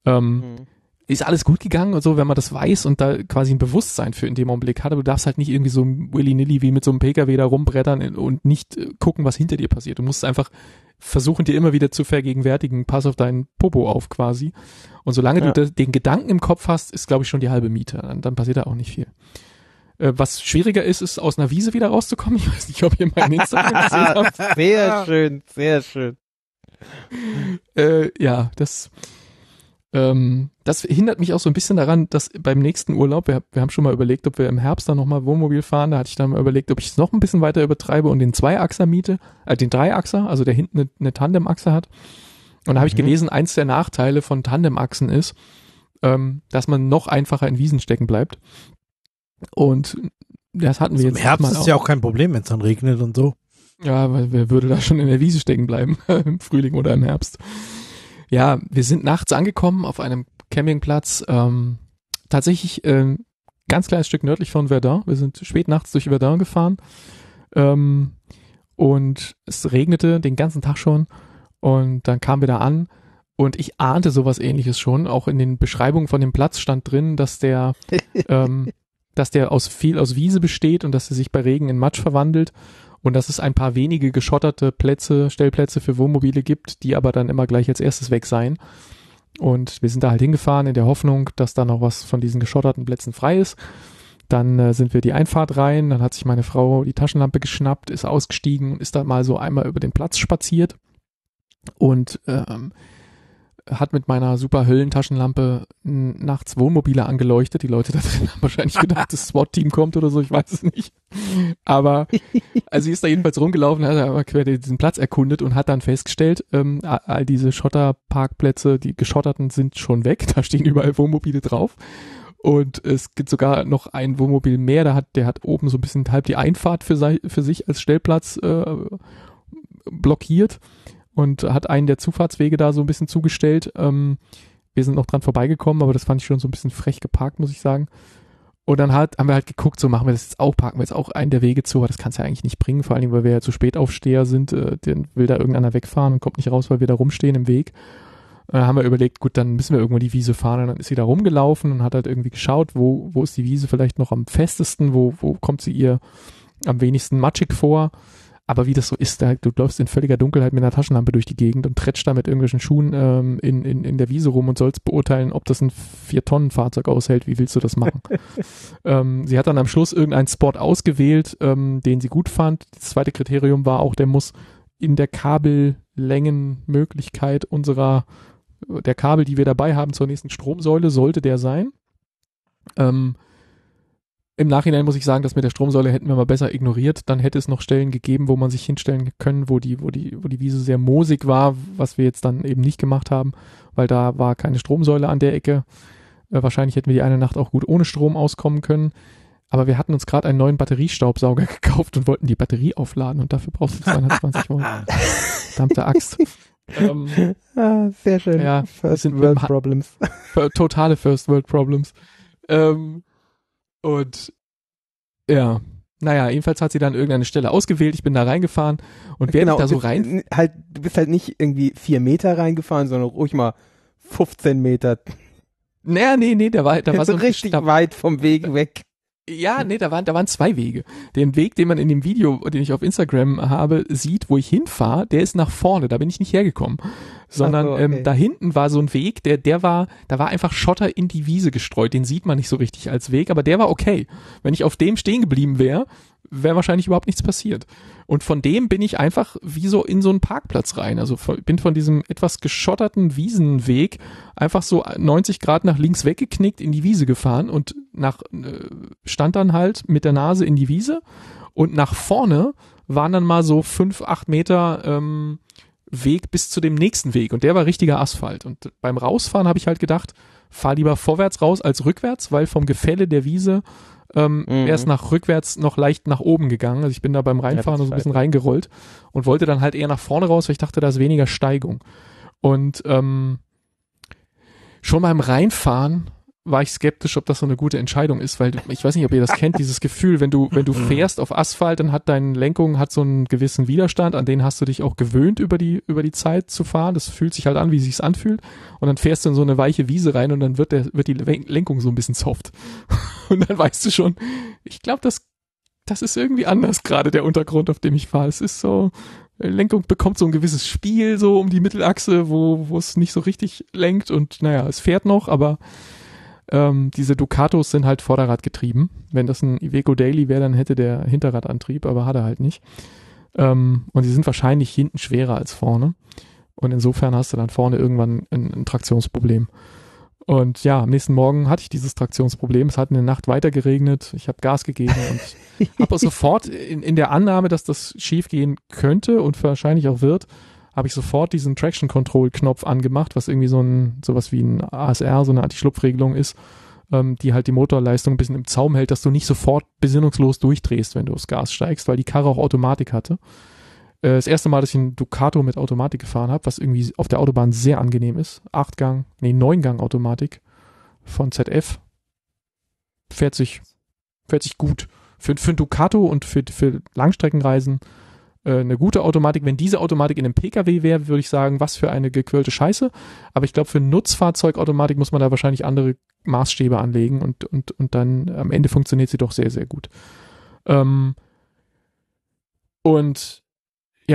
Ist alles gut gegangen und so, wenn man das weiß und da quasi ein Bewusstsein für in dem Augenblick hat, aber du darfst halt nicht irgendwie so willy-nilly wie mit so einem PKW da rumbrettern und nicht gucken, was hinter dir passiert. Du musst einfach versuchen, dir immer wieder zu vergegenwärtigen, pass auf deinen Popo auf quasi. Und solange du den Gedanken im Kopf hast, ist, glaube ich, schon die halbe Miete. Dann passiert da auch nicht viel. Was schwieriger ist aus einer Wiese wieder rauszukommen. Ich weiß nicht, ob ihr meinen Instagram gesehen habt. Sehr schön, sehr schön. Das hindert mich auch so ein bisschen daran, dass beim nächsten Urlaub, wir haben schon mal überlegt, ob wir im Herbst dann nochmal Wohnmobil fahren, da hatte ich dann mal überlegt, ob ich es noch ein bisschen weiter übertreibe und den Zweiachser miete, den Dreiachser, also der hinten eine Tandemachse hat. Und da habe ich gelesen, eins der Nachteile von Tandemachsen ist, dass man noch einfacher in Wiesen stecken bleibt. Und das hatten wir jetzt. Im Herbst ist ja auch kein Problem, wenn es dann regnet und so. Ja, weil wer würde da schon in der Wiese stecken bleiben, im Frühling oder im Herbst. Ja, wir sind nachts angekommen auf einem Campingplatz, tatsächlich ganz kleines Stück nördlich von Verdun. Wir sind spät nachts durch Verdun gefahren und es regnete den ganzen Tag schon und dann kamen wir da an und ich ahnte sowas Ähnliches schon. Auch in den Beschreibungen von dem Platz stand drin, dass der viel aus Wiese besteht und dass er sich bei Regen in Matsch verwandelt. Und dass es ein paar wenige geschotterte Stellplätze für Wohnmobile gibt, die aber dann immer gleich als erstes weg seien. Und wir sind da halt hingefahren in der Hoffnung, dass da noch was von diesen geschotterten Plätzen frei ist. dann sind wir die Einfahrt rein, dann hat sich meine Frau die Taschenlampe geschnappt, ist ausgestiegen und ist dann mal so einmal über den Platz spaziert und hat mit meiner super Höllentaschenlampe nachts Wohnmobile angeleuchtet. Die Leute da drin haben wahrscheinlich gedacht, das SWAT-Team kommt oder so, ich weiß es nicht. Aber also sie ist da jedenfalls rumgelaufen, hat einmal quer diesen Platz erkundet und hat dann festgestellt, all diese Schotterparkplätze, die geschotterten, sind schon weg. Da stehen überall Wohnmobile drauf. Und es gibt sogar noch ein Wohnmobil mehr, der hat oben so ein bisschen halb die Einfahrt für sich als Stellplatz blockiert. Und hat einen der Zufahrtswege da so ein bisschen zugestellt. Wir sind noch dran vorbeigekommen, aber das fand ich schon so ein bisschen frech geparkt, muss ich sagen. Und dann haben wir halt geguckt, so machen wir das jetzt auch, parken wir jetzt auch einen der Wege zu, aber das kann es ja eigentlich nicht bringen, vor allen Dingen, weil wir ja zu Spätaufsteher sind, dann will da irgendeiner wegfahren und kommt nicht raus, weil wir da rumstehen im Weg. Dann haben wir überlegt, gut, dann müssen wir irgendwo die Wiese fahren und dann ist sie da rumgelaufen und hat halt irgendwie geschaut, wo ist die Wiese vielleicht noch am festesten, wo kommt sie ihr am wenigsten matschig vor. Aber wie das so ist, du läufst in völliger Dunkelheit mit einer Taschenlampe durch die Gegend und tretscht da mit irgendwelchen Schuhen in der Wiese rum und sollst beurteilen, ob das ein 4-Tonnen-Fahrzeug aushält. Wie willst du das machen? Sie hat dann am Schluss irgendeinen Spot ausgewählt, den sie gut fand. Das zweite Kriterium war auch, der muss in der Kabellängenmöglichkeit der Kabel, die wir dabei haben zur nächsten Stromsäule, sollte der sein. Im Nachhinein muss ich sagen, dass mit der Stromsäule hätten wir mal besser ignoriert. Dann hätte es noch Stellen gegeben, wo man sich hinstellen können, wo die Wiese sehr moosig war, was wir jetzt dann eben nicht gemacht haben, weil da war keine Stromsäule an der Ecke. Wahrscheinlich hätten wir die eine Nacht auch gut ohne Strom auskommen können. Aber wir hatten uns gerade einen neuen Batteriestaubsauger gekauft und wollten die Batterie aufladen und dafür brauchst du 220 Volt. Verdammte Axt. Sehr schön. Ja, First World Problems. Totale First World Problems. Und ja, naja, jedenfalls hat sie dann irgendeine Stelle ausgewählt, ich bin da reingefahren und während ich da so rein... Du bist halt nicht irgendwie 4 Meter reingefahren, sondern ruhig mal 15 Meter. Naja, nee, da war so richtig weit vom Weg weg. Ja, nee, da waren 2 Wege. Den Weg, den man in dem Video, den ich auf Instagram habe, sieht, wo ich hinfahre, der ist nach vorne, da bin ich nicht hergekommen. Sondern okay. Da hinten war so ein Weg, da war einfach Schotter in die Wiese gestreut, den sieht man nicht so richtig als Weg, aber der war okay. Wenn ich auf dem stehen geblieben wäre wahrscheinlich überhaupt nichts passiert. Und von dem bin ich einfach wie so in so einen Parkplatz rein. Also bin von diesem etwas geschotterten Wiesenweg einfach so 90 Grad nach links weggeknickt in die Wiese gefahren und stand dann halt mit der Nase in die Wiese und nach vorne waren dann mal so 5-8 Meter Weg bis zu dem nächsten Weg und der war richtiger Asphalt. Und beim Rausfahren habe ich halt gedacht, fahr lieber vorwärts raus als rückwärts, weil vom Gefälle der Wiese erst nach rückwärts noch leicht nach oben gegangen. Also ich bin da beim Reinfahren so ein bisschen reingerollt und wollte dann halt eher nach vorne raus, weil ich dachte, da ist weniger Steigung. Und schon beim Reinfahren war ich skeptisch, ob das so eine gute Entscheidung ist, weil ich weiß nicht, ob ihr das kennt, dieses Gefühl, wenn du fährst auf Asphalt, dann hat deine Lenkung so einen gewissen Widerstand, an den hast du dich auch gewöhnt über die Zeit zu fahren. Das fühlt sich halt an, wie es sich anfühlt. Und dann fährst du in so eine weiche Wiese rein und dann wird die Lenkung so ein bisschen soft. Und dann weißt du schon, ich glaube, das ist irgendwie anders gerade der Untergrund, auf dem ich fahre. Es ist so, Lenkung bekommt so ein gewisses Spiel so um die Mittelachse, wo es nicht so richtig lenkt und naja, es fährt noch, aber diese Ducatos sind halt Vorderradgetrieben. Wenn das ein Iveco Daily wäre, dann hätte der Hinterradantrieb, aber hat er halt nicht. Und die sind wahrscheinlich hinten schwerer als vorne. Und insofern hast du dann vorne irgendwann ein Traktionsproblem. Und ja, am nächsten Morgen hatte ich dieses Traktionsproblem. Es hat in der Nacht weiter geregnet. Ich habe Gas gegeben und habe sofort in der Annahme, dass das schief gehen könnte und wahrscheinlich auch wird, habe ich sofort diesen Traction Control Knopf angemacht, was irgendwie sowas wie ein ASR, so eine Anti-Schlupfregelung ist, die halt die Motorleistung ein bisschen im Zaum hält, dass du nicht sofort besinnungslos durchdrehst, wenn du aufs Gas steigst, weil die Karre auch Automatik hatte. Das erste Mal, dass ich einen Ducato mit Automatik gefahren habe, was irgendwie auf der Autobahn sehr angenehm ist. 9-Gang Automatik von ZF. Fährt sich gut. Für einen Ducato und für Langstreckenreisen eine gute Automatik. Wenn diese Automatik in einem PKW wäre, würde ich sagen, was für eine gequirlte Scheiße. Aber ich glaube, für Nutzfahrzeugautomatik muss man da wahrscheinlich andere Maßstäbe anlegen und dann am Ende funktioniert sie doch sehr, sehr gut. Und ja,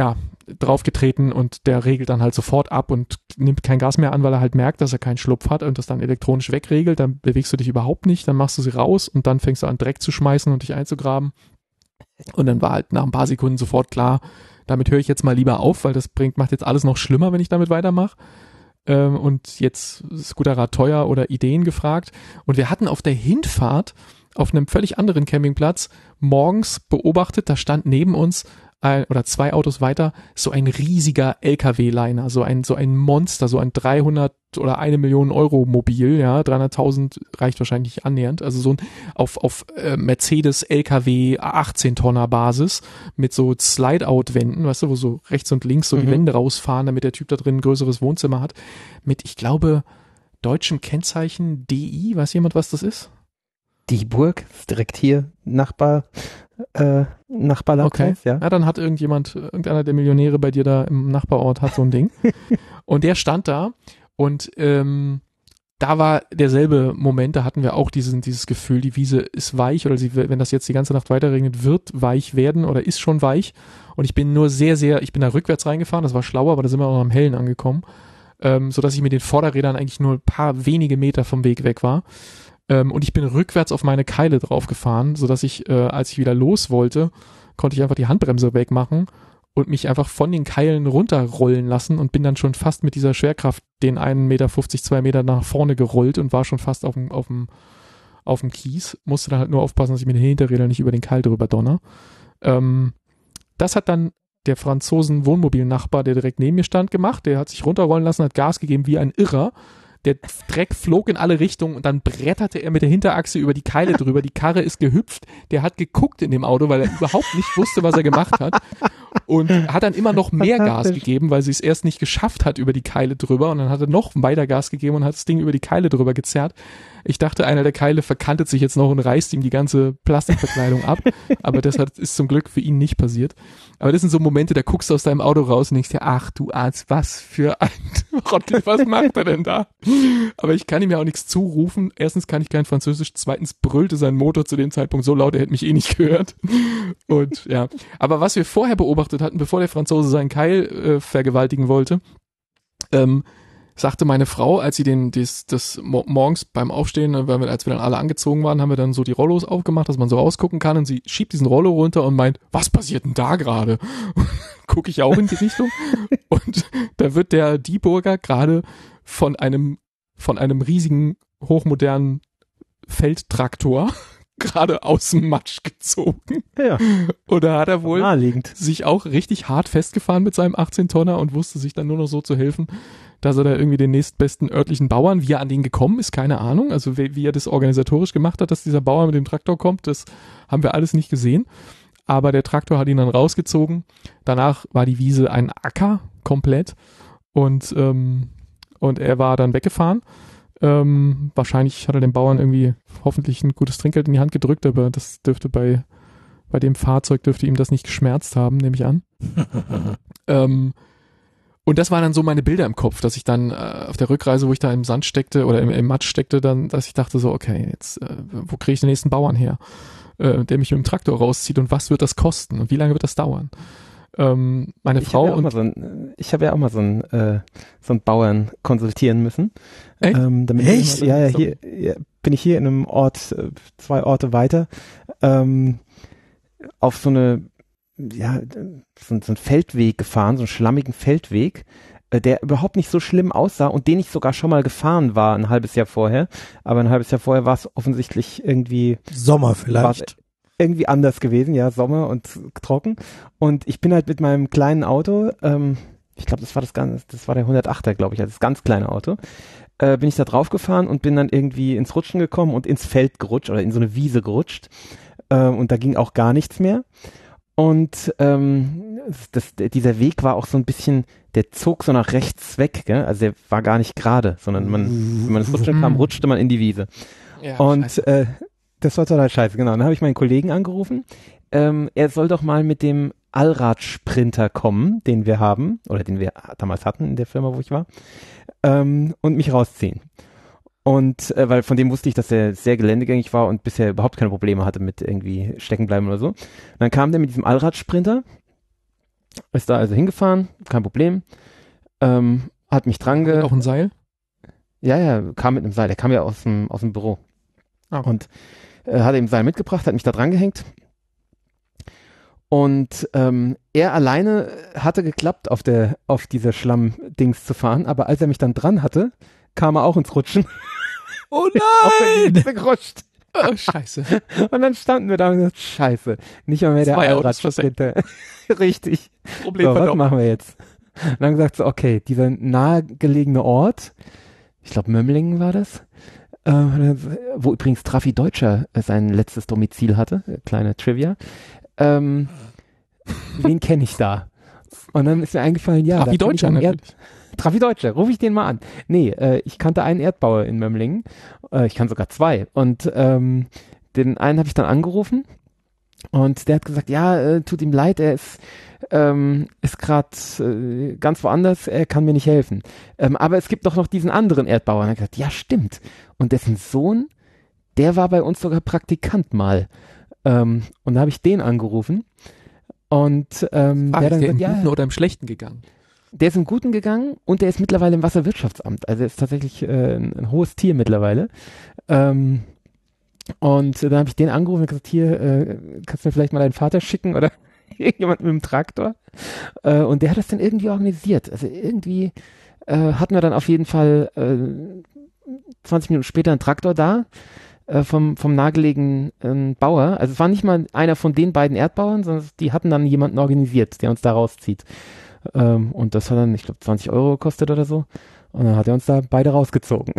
draufgetreten und der regelt dann halt sofort ab und nimmt kein Gas mehr an, weil er halt merkt, dass er keinen Schlupf hat und das dann elektronisch wegregelt. Dann bewegst du dich überhaupt nicht, dann machst du sie raus und dann fängst du an, Dreck zu schmeißen und dich einzugraben. Und dann war halt nach ein paar Sekunden sofort klar, damit höre ich jetzt mal lieber auf, weil das macht jetzt alles noch schlimmer, wenn ich damit weitermache. Und jetzt ist guter Rat teuer oder Ideen gefragt. Und wir hatten auf der Hinfahrt auf einem völlig anderen Campingplatz morgens beobachtet, da stand neben uns oder 2 Autos weiter so ein riesiger LKW-Liner, so ein Monster, so ein 300 oder 1 Million Euro Mobil, ja, 300.000 reicht wahrscheinlich annähernd, also so ein auf Mercedes LKW 18-Tonner Basis mit so Slide-Out-Wänden, weißt du, wo so rechts und links so die Wände rausfahren, damit der Typ da drin ein größeres Wohnzimmer hat, mit, ich glaube, deutschem Kennzeichen DI, weiß jemand, was das ist? Die Burg ist direkt hier, Nachbarland. Okay, ja, dann hat irgendeiner der Millionäre bei dir da im Nachbarort hat so ein Ding. Und der stand da und da war derselbe Moment, da hatten wir auch dieses Gefühl, die Wiese ist weich oder wenn das jetzt die ganze Nacht weiterregnet, wird weich werden oder ist schon weich. Und ich bin nur ich bin da rückwärts reingefahren, das war schlauer, aber da sind wir auch noch am Hellen angekommen, sodass ich mit den Vorderrädern eigentlich nur ein paar wenige Meter vom Weg weg war. Und ich bin rückwärts auf meine Keile draufgefahren, sodass ich, als ich wieder los wollte, konnte ich einfach die Handbremse wegmachen und mich einfach von den Keilen runterrollen lassen und bin dann schon fast mit dieser Schwerkraft den 1,50 Meter, 2 Meter nach vorne gerollt und war schon fast auf dem Kies. Musste dann halt nur aufpassen, dass ich mit den Hinterrädern nicht über den Keil drüber donner. Das hat dann der Franzosen-Wohnmobil-Nachbar, der direkt neben mir stand, gemacht. Der hat sich runterrollen lassen, hat Gas gegeben wie ein Irrer. Der Dreck flog in alle Richtungen und dann bretterte er mit der Hinterachse über die Keile drüber. Die Karre ist gehüpft. Der hat geguckt in dem Auto, weil er überhaupt nicht wusste, was er gemacht hat. Und hat dann immer noch mehr Gas gegeben, weil sie es erst nicht geschafft hat über die Keile drüber. Und dann hat er noch weiter Gas gegeben und hat das Ding über die Keile drüber gezerrt. Ich dachte, einer der Keile verkantet sich jetzt noch und reißt ihm die ganze Plastikverkleidung ab. Aber das ist zum Glück für ihn nicht passiert. Aber das sind so Momente, da guckst du aus deinem Auto raus und denkst dir, ach du Arzt, was für ein Rottel, was macht er denn da? Aber ich kann ihm ja auch nichts zurufen. Erstens kann ich kein Französisch, zweitens brüllte sein Motor zu dem Zeitpunkt so laut, er hätte mich eh nicht gehört. Und ja, aber was wir vorher beobachtet hatten, bevor der Franzose seinen Keil vergewaltigen wollte, sagte meine Frau, als sie das morgens beim Aufstehen, als wir dann alle angezogen waren, haben wir dann so die Rollos aufgemacht, dass man so rausgucken kann und sie schiebt diesen Rollo runter und meint, was passiert denn da gerade? Gucke ich auch in die Richtung und da wird der Dieburger gerade von einem riesigen, hochmodernen Feldtraktor gerade aus dem Matsch gezogen. Ja. Oder hat er wohl sich auch richtig hart festgefahren mit seinem 18-Tonner und wusste sich dann nur noch so zu helfen, dass er da irgendwie den nächstbesten örtlichen Bauern, wie er an den gekommen ist, keine Ahnung. Also wie er das organisatorisch gemacht hat, dass dieser Bauer mit dem Traktor kommt, das haben wir alles nicht gesehen. Aber der Traktor hat ihn dann rausgezogen. Danach war die Wiese ein Acker komplett und er war dann weggefahren. Wahrscheinlich hat er dem Bauern irgendwie hoffentlich ein gutes Trinkgeld in die Hand gedrückt, aber das dürfte bei dem Fahrzeug dürfte ihm das nicht geschmerzt haben, nehme ich an. Und das waren dann so meine Bilder im Kopf, dass ich dann auf der Rückreise, wo ich da im Sand steckte oder im Matsch steckte, dann, dass ich dachte so, okay, jetzt wo kriege ich den nächsten Bauern her, der mich mit dem Traktor rauszieht und was wird das kosten und wie lange wird das dauern? Meine Frau ich habe ja auch mal so einen Bauern konsultieren müssen. Echt? Echt? Ja, hier bin ich hier in einem Ort, 2 Orte weiter, auf so ein Feldweg gefahren, so einen schlammigen Feldweg, der überhaupt nicht so schlimm aussah und den ich sogar schon mal gefahren war ein halbes Jahr vorher. Aber ein halbes Jahr vorher war es offensichtlich irgendwie Sommer vielleicht. Irgendwie anders gewesen, ja, Sommer und trocken. Und ich bin halt mit meinem kleinen Auto, ich glaube, das war der 108er, glaube ich, also das ganz kleine Auto, bin ich da drauf gefahren und bin dann irgendwie ins Rutschen gekommen und ins Feld gerutscht oder in so eine Wiese gerutscht. Und da ging auch gar nichts mehr. Und dieser Weg war auch so ein bisschen, der zog so nach rechts weg, gell? Also der war gar nicht gerade, sondern wenn man ins Rutschen kam, rutschte man in die Wiese. Ja, und das war total scheiße, genau. Dann habe ich meinen Kollegen angerufen. Er soll doch mal mit dem Allradsprinter kommen, den wir haben, oder den wir damals hatten in der Firma, wo ich war, und mich rausziehen. Und weil von dem wusste ich, dass er sehr geländegängig war und bisher überhaupt keine Probleme hatte mit irgendwie stecken bleiben oder so. Und dann kam der mit diesem Allradsprinter Ist da also hingefahren, kein Problem. Hat mich dran auch ein Seil? Ja, kam mit einem Seil. Der kam ja aus dem Büro. Okay. Und hat eben Seil mitgebracht, hat mich da dran gehängt. Und er alleine hatte geklappt, auf dieser Schlammdings zu fahren, aber als er mich dann dran hatte, kam er auch ins Rutschen. Oh nein! gerutscht. Oh, scheiße. Und dann standen wir da und gesagt, scheiße, nicht mal mehr der Allradsprinter. Richtig. Problem so, was machen wir jetzt? Und dann gesagt so, okay, dieser nahegelegene Ort, ich glaube Mömlingen war das, wo übrigens Traffi Deutscher sein letztes Domizil hatte, kleine Trivia. Wen kenne ich da? Und dann ist mir eingefallen, ja. Traffi Deutscher natürlich. Traffi Deutscher, rufe ich den mal an. Nee, ich kannte einen Erdbauer in Mömlingen. Ich kann sogar zwei. Und den einen habe ich dann angerufen und der hat gesagt, ja, tut ihm leid, er ist gerade ganz woanders, er kann mir nicht helfen. Aber es gibt doch noch diesen anderen Erdbauer. Und er hat gesagt, ja, stimmt. Und dessen Sohn, der war bei uns sogar Praktikant mal. Und da habe ich den angerufen. Und der dann gesagt, im Guten oder im Schlechten gegangen? Der ist im Guten gegangen und der ist mittlerweile im Wasserwirtschaftsamt. Also er ist tatsächlich ein hohes Tier mittlerweile. Und dann habe ich den angerufen und gesagt, hier, kannst du mir vielleicht mal deinen Vater schicken oder irgendjemand mit dem Traktor? Und der hat das dann irgendwie organisiert. Also irgendwie hatten wir dann auf jeden Fall 20 Minuten später einen Traktor da. Vom nahegelegenen Bauer. Also es war nicht mal einer von den beiden Erdbauern, sondern die hatten dann jemanden organisiert, der uns da rauszieht. Und das hat dann, ich glaube, 20 € gekostet oder so. Und dann hat er uns da beide rausgezogen.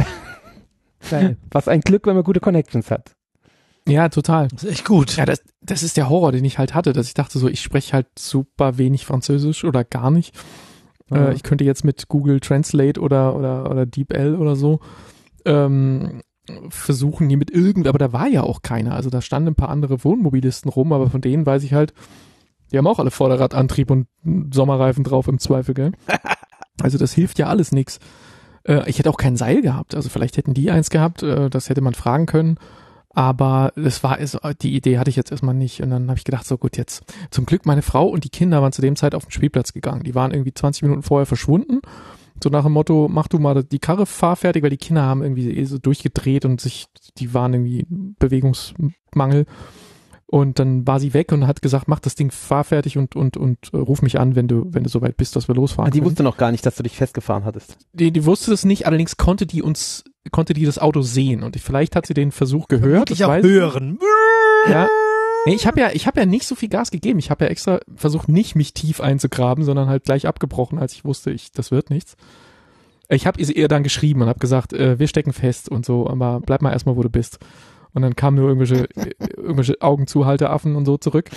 Was ein Glück, wenn man gute Connections hat. Ja, total. Das ist echt gut. Ja, das ist der Horror, den ich halt hatte, dass ich dachte so, ich spreche halt super wenig Französisch oder gar nicht. Mhm. Ich könnte jetzt mit Google Translate oder DeepL oder so versuchen, hier mit aber da war ja auch keiner. Also da standen ein paar andere Wohnmobilisten rum, aber von denen weiß ich halt, die haben auch alle Vorderradantrieb und Sommerreifen drauf im Zweifel, gell? Also das hilft ja alles nix. Ich hätte auch kein Seil gehabt, also vielleicht hätten die eins gehabt, das hätte man fragen können, aber die Idee hatte ich jetzt erstmal nicht und dann habe ich gedacht, so gut, jetzt zum Glück meine Frau und die Kinder waren zu dem Zeit auf den Spielplatz gegangen. Die waren irgendwie 20 Minuten vorher verschwunden. So nach dem Motto, mach du mal die Karre fahrfertig, weil die Kinder haben irgendwie so durchgedreht und die waren irgendwie Bewegungsmangel. Und dann war sie weg und hat gesagt, mach das Ding fahrfertig und ruf mich an, wenn du soweit bist, dass wir losfahren. Die wusste noch gar nicht, dass du dich festgefahren hattest. Die wusste das nicht, allerdings konnte die das Auto sehen und vielleicht hat sie den Versuch gehört. Ich auch hören. Ja. Nee, ich habe ja nicht so viel Gas gegeben. Ich habe ja extra versucht, nicht mich tief einzugraben, sondern halt gleich abgebrochen, als ich wusste, das wird nichts. Ich habe ihr dann geschrieben und habe gesagt, wir stecken fest und so, aber bleib mal erstmal, wo du bist. Und dann kamen nur irgendwelche Augenzuhalteraffen und so zurück.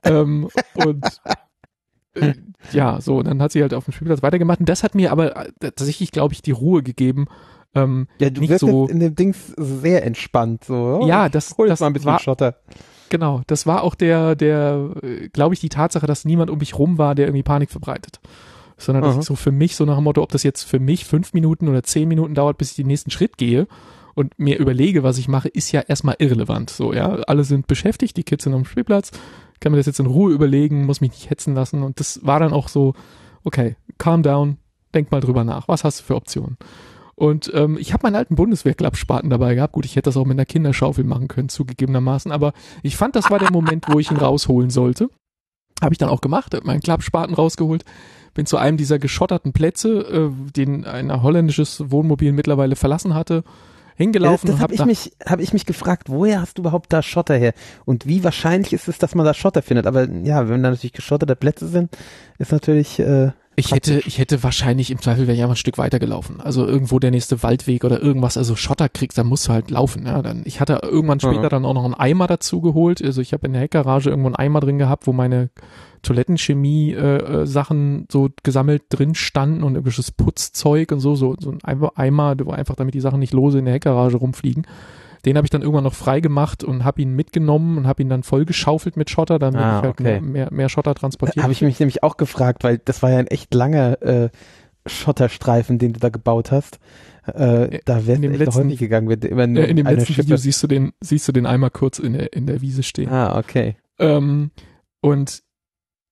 Ja, so, dann hat sie halt auf dem Spielplatz weitergemacht und das hat mir aber tatsächlich, glaube ich, die Ruhe gegeben. Ja, du nicht wirst so jetzt in dem Dings sehr entspannt, so. Oh, ja, das mal ein bisschen Schotter. Genau, das war auch glaube ich, die Tatsache, dass niemand um mich rum war, der irgendwie Panik verbreitet. Sondern dass ich so für mich, so nach dem Motto, ob das jetzt für mich 5 Minuten oder 10 Minuten dauert, bis ich den nächsten Schritt gehe und mir überlege, was ich mache, ist ja erstmal irrelevant. So, ja, alle sind beschäftigt, die Kids sind am Spielplatz, kann mir das jetzt in Ruhe überlegen, muss mich nicht hetzen lassen und das war dann auch so, okay, calm down, denk mal drüber nach, was hast du für Optionen? Und ich habe meinen alten Bundeswehrklappspaten dabei gehabt. Gut, ich hätte das auch mit einer Kinderschaufel machen können, zugegebenermaßen. Aber ich fand, das war der Moment, wo ich ihn rausholen sollte. Habe ich dann auch gemacht, habe meinen Klappspaten rausgeholt. Bin zu einem dieser geschotterten Plätze, den ein holländisches Wohnmobil mittlerweile verlassen hatte, hingelaufen. Das habe ich mich gefragt, woher hast du überhaupt da Schotter her? Und wie wahrscheinlich ist es, dass man da Schotter findet? Aber ja, wenn da natürlich geschotterte Plätze sind, ist natürlich... Ich hätte wahrscheinlich im Zweifel wäre ich einfach ein Stück weiter gelaufen. Also irgendwo der nächste Waldweg oder irgendwas, also Schotter kriegst, dann musst du halt laufen. Ja, ich hatte irgendwann später dann auch noch einen Eimer dazu geholt. Also ich habe in der Heckgarage irgendwo einen Eimer drin gehabt, wo meine Toilettenchemie-Sachen so gesammelt drin standen und irgendwelches Putzzeug und so ein Eimer, wo einfach damit die Sachen nicht lose in der Heckgarage rumfliegen. Den habe ich dann irgendwann noch frei gemacht und habe ihn mitgenommen und habe ihn dann vollgeschaufelt mit Schotter, damit ich halt mehr Schotter transportiert. Habe ich mich nämlich auch gefragt, weil das war ja ein echt langer Schotterstreifen, den du da gebaut hast. Da wärst du echt häufig gegangen. Wenn in dem letzten Video siehst du den Eimer kurz in der Wiese stehen. Ah, okay. Und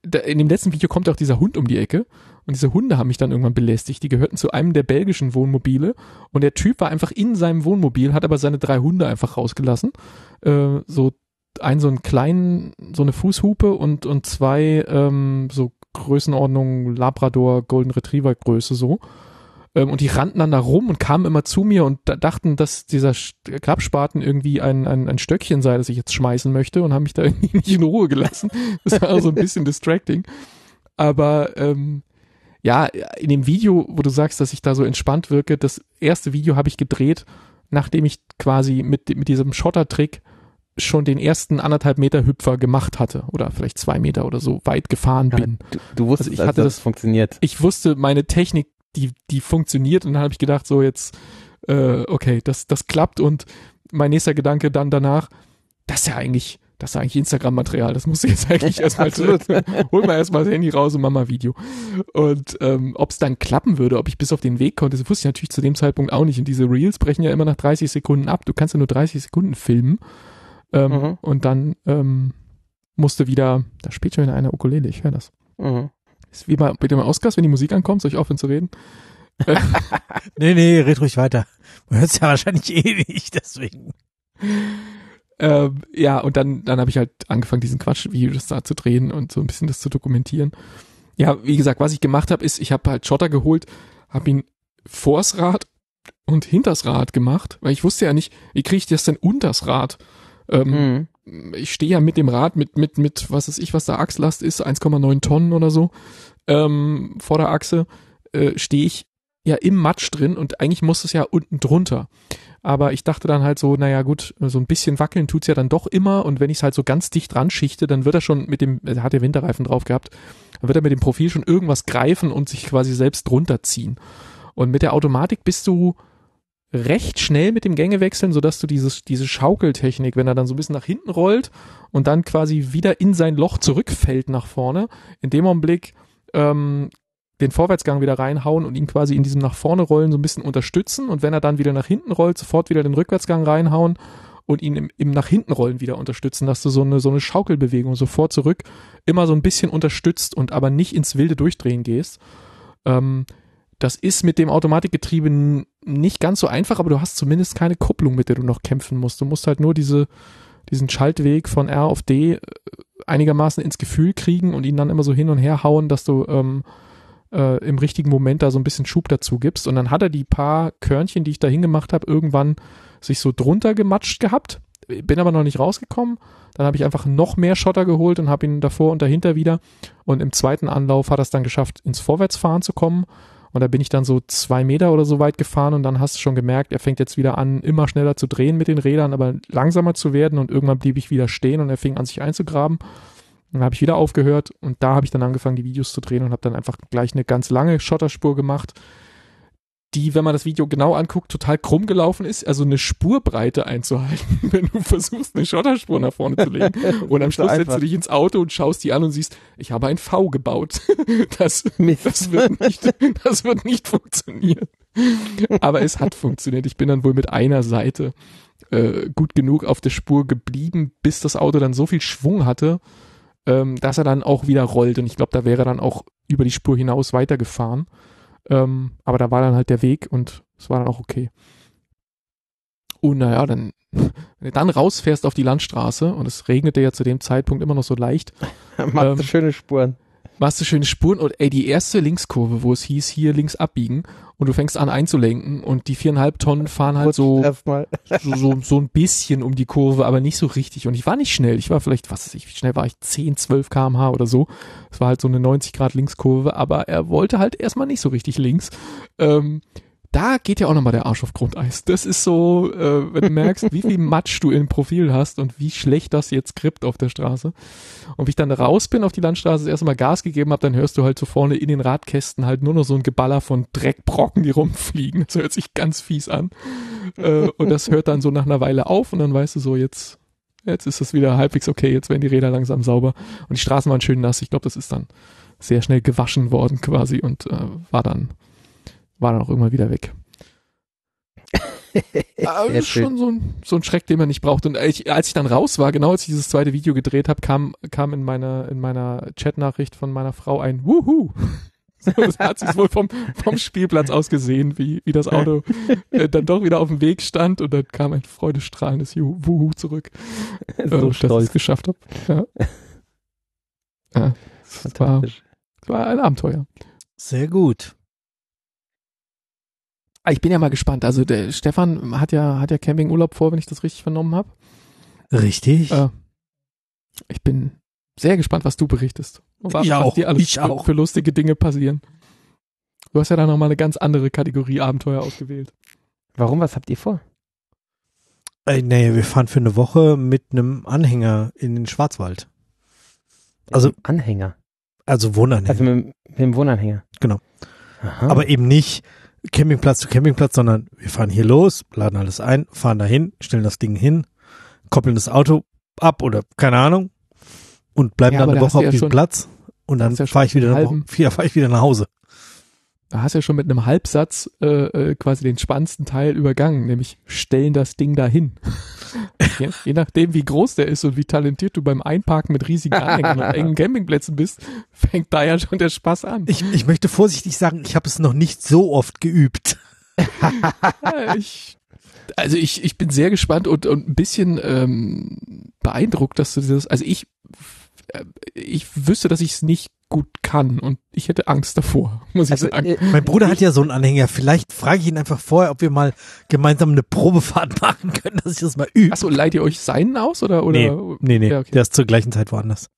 in dem letzten Video kommt auch dieser Hund um die Ecke und diese Hunde haben mich dann irgendwann belästigt. Die gehörten zu einem der belgischen Wohnmobile und der Typ war einfach in seinem Wohnmobil, hat aber seine 3 Hunde einfach rausgelassen. So einen kleinen, so eine Fußhupe und 2 so Größenordnung Labrador, Golden Retriever Größe so. Und die rannten dann da rum und kamen immer zu mir und dachten, dass dieser Klappspaten irgendwie ein Stöckchen sei, das ich jetzt schmeißen möchte und haben mich da irgendwie nicht in Ruhe gelassen. Das war so ein bisschen distracting. Aber ja, in dem Video, wo du sagst, dass ich da so entspannt wirke, das erste Video habe ich gedreht, nachdem ich quasi mit diesem Schottertrick schon den ersten 1,5 Meter Hüpfer gemacht hatte oder vielleicht 2 Meter oder so weit gefahren bin. Du wusstest, also ich hatte das funktioniert. Ich wusste, meine Technik, die funktioniert und dann habe ich gedacht, so jetzt, okay, das klappt und mein nächster Gedanke dann danach, das ist ja eigentlich Instagram-Material, das musst du jetzt eigentlich erstmal, hol mal erstmal das Handy raus und mach mal ein Video. Und ob es dann klappen würde, ob ich bis auf den Weg konnte, das wusste ich natürlich zu dem Zeitpunkt auch nicht und diese Reels brechen ja immer nach 30 Sekunden ab, du kannst ja nur 30 Sekunden filmen und dann musst du wieder, da spielt schon wieder eine Ukulele, ich höre das. Ist wie bei dem Ausgast, wenn die Musik ankommt, soll ich aufhören zu reden? Nee, red ruhig weiter. Man hört es ja wahrscheinlich nicht, deswegen. Ja, und dann habe ich halt angefangen, diesen Quatsch-Videos da zu drehen und so ein bisschen das zu dokumentieren. Ja, wie gesagt, was ich gemacht habe, ist, ich habe halt Schotter geholt, habe ihn vors Rad und hinters Rad gemacht, weil ich wusste ja nicht, wie kriege ich das denn unters Rad? Ich stehe ja mit dem Rad mit was weiß ich, was da Achslast ist, 1,9 Tonnen oder so, vor der Achse, stehe ich ja im Matsch drin und eigentlich muss es ja unten drunter. Aber ich dachte dann halt so, naja gut, so ein bisschen wackeln tut's ja dann doch immer und wenn ich es halt so ganz dicht dran schichte, dann wird er schon er hat ja Winterreifen drauf gehabt, dann wird er mit dem Profil schon irgendwas greifen und sich quasi selbst drunter ziehen. Und mit der Automatik bist du recht schnell mit dem Gängewechseln, sodass du diese Schaukeltechnik, wenn er dann so ein bisschen nach hinten rollt und dann quasi wieder in sein Loch zurückfällt nach vorne, in dem Augenblick den Vorwärtsgang wieder reinhauen und ihn quasi in diesem nach vorne rollen so ein bisschen unterstützen und wenn er dann wieder nach hinten rollt, sofort wieder den Rückwärtsgang reinhauen und ihn im nach hinten rollen wieder unterstützen, dass du so eine Schaukelbewegung sofort zurück immer so ein bisschen unterstützt und aber nicht ins wilde Durchdrehen gehst. Das ist mit dem Automatikgetriebe nicht ganz so einfach, aber du hast zumindest keine Kupplung, mit der du noch kämpfen musst. Du musst halt nur diesen Schaltweg von R auf D einigermaßen ins Gefühl kriegen und ihn dann immer so hin und her hauen, dass du im richtigen Moment da so ein bisschen Schub dazu gibst. Und dann hat er die paar Körnchen, die ich da hingemacht habe, irgendwann sich so drunter gematscht gehabt. Bin aber noch nicht rausgekommen. Dann habe ich einfach noch mehr Schotter geholt und habe ihn davor und dahinter wieder. Und im zweiten Anlauf hat er es dann geschafft, ins Vorwärtsfahren zu kommen. Und da bin ich dann so 2 Meter oder so weit gefahren und dann hast du schon gemerkt, er fängt jetzt wieder an, immer schneller zu drehen mit den Rädern, aber langsamer zu werden und irgendwann blieb ich wieder stehen und er fing an, sich einzugraben. Dann habe ich wieder aufgehört und da habe ich dann angefangen, die Videos zu drehen und habe dann einfach gleich eine ganz lange Schotterspur gemacht, die, wenn man das Video genau anguckt, total krumm gelaufen ist, also eine Spurbreite einzuhalten, wenn du versuchst, eine Schotterspur nach vorne zu legen. Und am Schluss setzt du dich ins Auto und schaust die an und siehst, ich habe ein V gebaut. Das wird nicht funktionieren. Aber es hat funktioniert. Ich bin dann wohl mit einer Seite gut genug auf der Spur geblieben, bis das Auto dann so viel Schwung hatte, dass er dann auch wieder rollt. Und ich glaube, da wäre er dann auch über die Spur hinaus weitergefahren. Aber da war dann halt der Weg und es war dann auch okay. Und naja, wenn du dann rausfährst auf die Landstraße und es regnete ja zu dem Zeitpunkt immer noch so leicht. Machst du schöne Spuren. Und die erste Linkskurve, wo es hieß, hier links abbiegen und du fängst an einzulenken und die 4,5 Tonnen fahren halt so ein bisschen um die Kurve, aber nicht so richtig. Und ich war nicht schnell. Ich war vielleicht, wie schnell war ich? 10, 12 km/h oder so. Es war halt so eine 90 Grad Linkskurve, aber er wollte halt erstmal nicht so richtig links. Da geht ja auch nochmal der Arsch auf Grundeis. Das ist so, wenn du merkst, wie viel Matsch du im Profil hast und wie schlecht das jetzt grippt auf der Straße. Und wie ich dann raus bin auf die Landstraße, das erste Mal Gas gegeben habe, dann hörst du halt so vorne in den Radkästen halt nur noch so ein Geballer von Dreckbrocken, die rumfliegen. Das hört sich ganz fies an. Und das hört dann so nach einer Weile auf und dann weißt du so, jetzt ist das wieder halbwegs okay, jetzt werden die Räder langsam sauber. Und die Straßen waren schön nass. Ich glaube, das ist dann sehr schnell gewaschen worden quasi und war dann auch irgendwann wieder weg. Schon so ein Schreck, den man nicht braucht. Und als ich dann raus war, genau als ich dieses zweite Video gedreht habe, kam in meiner Chatnachricht von meiner Frau ein Wuhu. So hat sich wohl vom Spielplatz aus gesehen, wie das Auto dann doch wieder auf dem Weg stand und dann kam ein freudestrahlendes Wuhu zurück, so stolz, dass ich es geschafft habe. Ja. Es war ein Abenteuer. Sehr gut. Ich bin ja mal gespannt. Also der Stefan hat ja Campingurlaub vor, wenn ich das richtig vernommen habe. Richtig. Ich bin sehr gespannt, was du berichtest. Was dir alles für lustige Dinge passieren. Du hast ja da nochmal eine ganz andere Kategorie Abenteuer ausgewählt. Warum? Was habt ihr vor? Nee, wir fahren für eine Woche mit einem Anhänger in den Schwarzwald. Also Anhänger? Also Wohnanhänger. Also mit dem Wohnanhänger? Genau. Aha. Aber eben nicht Campingplatz zu Campingplatz, sondern wir fahren hier los, laden alles ein, fahren dahin, stellen das Ding hin, koppeln das Auto ab oder keine Ahnung und bleiben dann eine Woche auf diesem Platz und dann fahre ich wieder nach Hause. Da hast du ja schon mit einem Halbsatz quasi den spannendsten Teil übergangen, nämlich stellen das Ding dahin. Je nachdem, wie groß der ist und wie talentiert du beim Einparken mit riesigen Anhängern und engen Campingplätzen bist, fängt da ja schon der Spaß an. Ich möchte vorsichtig sagen, ich habe es noch nicht so oft geübt. Ich bin sehr gespannt und ein bisschen beeindruckt, dass du das, also ich wüsste, dass ich es nicht gut kann und ich hätte Angst davor, muss ich sagen. Mein Bruder hat ja so einen Anhänger, vielleicht frage ich ihn einfach vorher, ob wir mal gemeinsam eine Probefahrt machen können, dass ich das mal übe. Achso, leiht ihr euch seinen aus oder? Nee, ja, okay. Der ist zur gleichen Zeit woanders.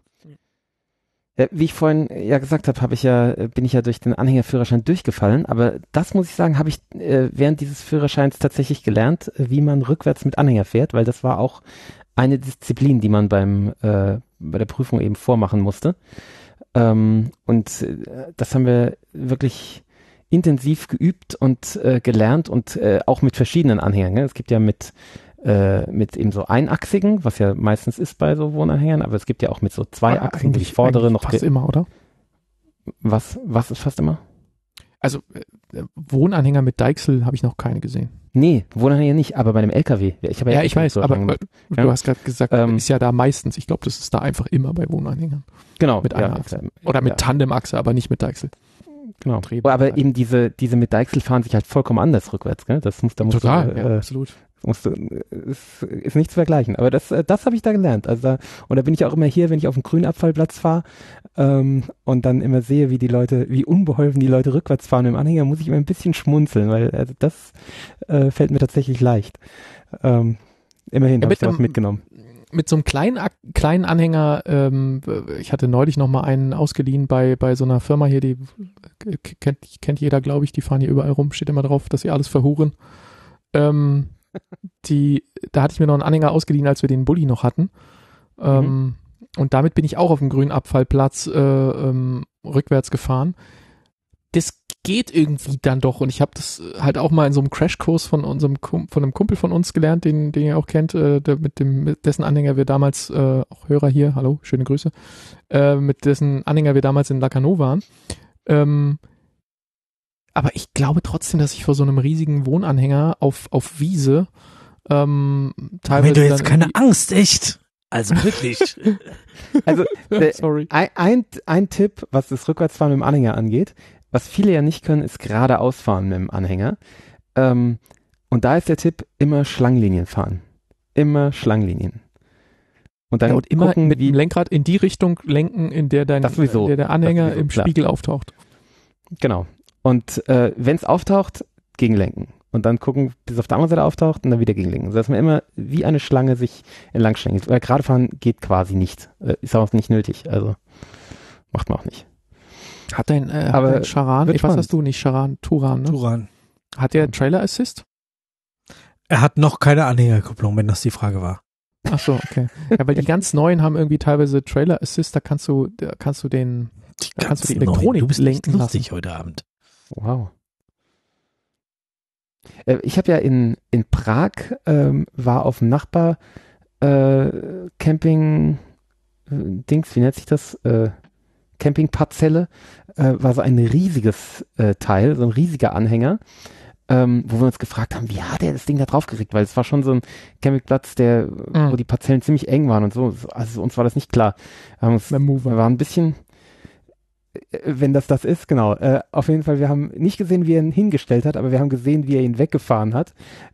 Wie ich vorhin ja gesagt habe, bin ich ja durch den Anhängerführerschein durchgefallen, aber das muss ich sagen, habe ich während dieses Führerscheins tatsächlich gelernt, wie man rückwärts mit Anhänger fährt, weil das war auch eine Disziplin, die man bei der Prüfung eben vormachen musste. Und das haben wir wirklich intensiv geübt und gelernt und auch mit verschiedenen Anhängern. Ne? Es gibt ja mit eben so einachsigen, was ja meistens ist bei so Wohnanhängern, aber es gibt ja auch mit so zweiachsigen, die vordere noch. Fast immer, oder? Was ist fast immer? Also Wohnanhänger mit Deichsel habe ich noch keine gesehen. Nee, Wohnanhänger nicht, aber bei einem LKW. Ich weiß, aber du hast gerade gesagt, ist ja da meistens, ich glaube, das ist da einfach immer bei Wohnanhängern. Genau. Mit einer Achse. Oder mit Tandemachse, aber nicht mit Deichsel. Genau. Aber eben diese mit Deichsel fahren sich halt vollkommen anders rückwärts, gell? Absolut. Ist nicht zu vergleichen. Aber das habe ich da gelernt. Also und da bin ich auch immer hier, wenn ich auf den Grünabfallplatz fahre und dann immer sehe, wie unbeholfen die Leute rückwärts fahren im Anhänger, muss ich immer ein bisschen schmunzeln, weil also das fällt mir tatsächlich leicht. Immerhin habe ich da was mitgenommen. Mit so einem kleinen Anhänger, ich hatte neulich noch mal einen ausgeliehen bei so einer Firma hier, die kennt jeder, glaube ich, die fahren hier überall rum, steht immer drauf, dass sie alles verhuren. Da hatte ich mir noch einen Anhänger ausgeliehen, als wir den Bulli noch hatten. Und damit bin ich auch auf dem Grünabfallplatz rückwärts gefahren. Das geht irgendwie dann doch. Und ich habe das halt auch mal in so einem Crashkurs von einem Kumpel von uns gelernt, den ihr auch kennt, mit dessen Anhänger wir damals, auch Hörer hier, hallo, schöne Grüße, mit dessen Anhänger wir damals in Lacanau waren. Aber ich glaube trotzdem, dass ich vor so einem riesigen Wohnanhänger auf Wiese teilweise. Wenn du jetzt keine Angst, echt? Also wirklich. Also sorry. Ein Tipp, was das Rückwärtsfahren mit dem Anhänger angeht, was viele ja nicht können, ist geradeaus fahren mit dem Anhänger. Und da ist der Tipp, immer Schlangenlinien fahren. Immer Schlangenlinien. Und dann immer gucken, mit dem Lenkrad in die Richtung lenken, in der der Anhänger im Spiegel auftaucht. Genau. Und wenn es auftaucht, gegenlenken. Und dann gucken, bis es auf der anderen Seite auftaucht und dann wieder gegenlenken. Sodass man immer wie eine Schlange sich entlang schlängelt. Weil gerade fahren geht quasi nicht. Ist auch nicht nötig. Also macht man auch nicht. Hat dein Charan, was hast du nicht? Turan, ne? Turan. Hat der Trailer Assist? Er hat noch keine Anhängerkupplung, wenn das die Frage war. Ach so, okay. Ja, weil die ganz neuen haben irgendwie teilweise Trailer Assist, da kannst du die Elektronik du bist lenken lustig lassen. heute Abend. Wow. Ich habe ja in Prag war auf dem Nachbar Camping Dings, wie nennt sich das? Campingparzelle, war so ein riesiges Teil, so ein riesiger Anhänger. wo wir uns gefragt haben, wie hat er das Ding da drauf gekriegt? Weil es war schon so ein Campingplatz, wo die Parzellen ziemlich eng waren und so. Also uns war das nicht klar. Wir waren ein bisschen, wenn das ist, genau. Auf jeden Fall, wir haben nicht gesehen, wie er ihn hingestellt hat, aber wir haben gesehen, wie er ihn weggefahren hat.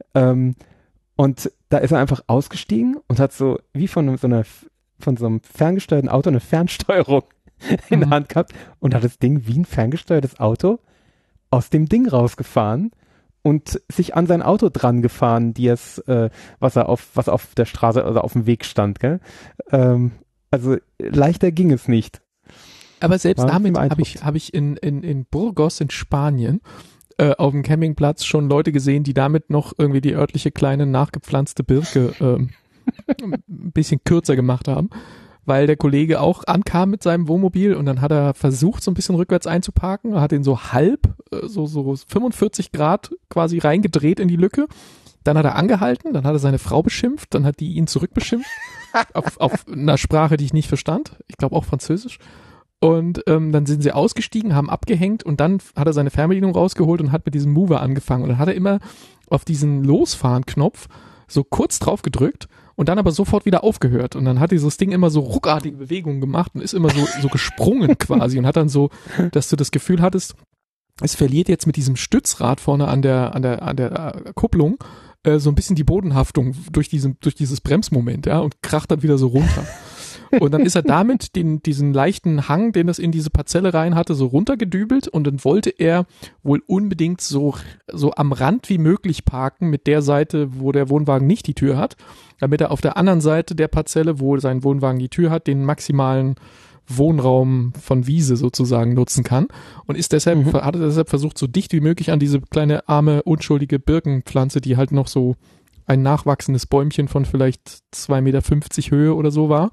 Und da ist er einfach ausgestiegen und hat so, wie von so einem ferngesteuerten Auto eine Fernsteuerung in der Hand gehabt und hat das Ding wie ein ferngesteuertes Auto aus dem Ding rausgefahren und sich an sein Auto dran gefahren, was auf der Straße, also auf dem Weg stand, gell? Also leichter ging es nicht. Aber selbst damit habe ich in Burgos in Spanien auf dem Campingplatz schon Leute gesehen, die damit noch irgendwie die örtliche kleine nachgepflanzte Birke ein bisschen kürzer gemacht haben, weil der Kollege auch ankam mit seinem Wohnmobil und dann hat er versucht, so ein bisschen rückwärts einzuparken, hat ihn so halb, so 45 Grad quasi reingedreht in die Lücke. Dann hat er angehalten, dann hat er seine Frau beschimpft, dann hat die ihn zurückbeschimpft auf einer Sprache, die ich nicht verstand. Ich glaube auch Französisch. Und dann sind sie ausgestiegen, haben abgehängt und dann hat er seine Fernbedienung rausgeholt und hat mit diesem Mover angefangen. Und dann hat er immer auf diesen Losfahren-Knopf so kurz drauf gedrückt und dann aber sofort wieder aufgehört. Und dann hat dieses Ding immer so ruckartige Bewegungen gemacht und ist immer so gesprungen quasi und hat dann so, dass du das Gefühl hattest, es verliert jetzt mit diesem Stützrad vorne an der Kupplung so ein bisschen die Bodenhaftung durch dieses Bremsmoment, ja, und kracht dann wieder so runter. Und dann ist er damit diesen leichten Hang, den das in diese Parzelle rein hatte, so runtergedübelt und dann wollte er wohl unbedingt so am Rand wie möglich parken mit der Seite, wo der Wohnwagen nicht die Tür hat, damit er auf der anderen Seite der Parzelle, wo sein Wohnwagen die Tür hat, den maximalen Wohnraum von Wiese sozusagen nutzen kann und hat deshalb versucht, so dicht wie möglich an diese kleine arme, unschuldige Birkenpflanze, die halt noch so ein nachwachsendes Bäumchen von vielleicht 2,50 Meter Höhe oder so war.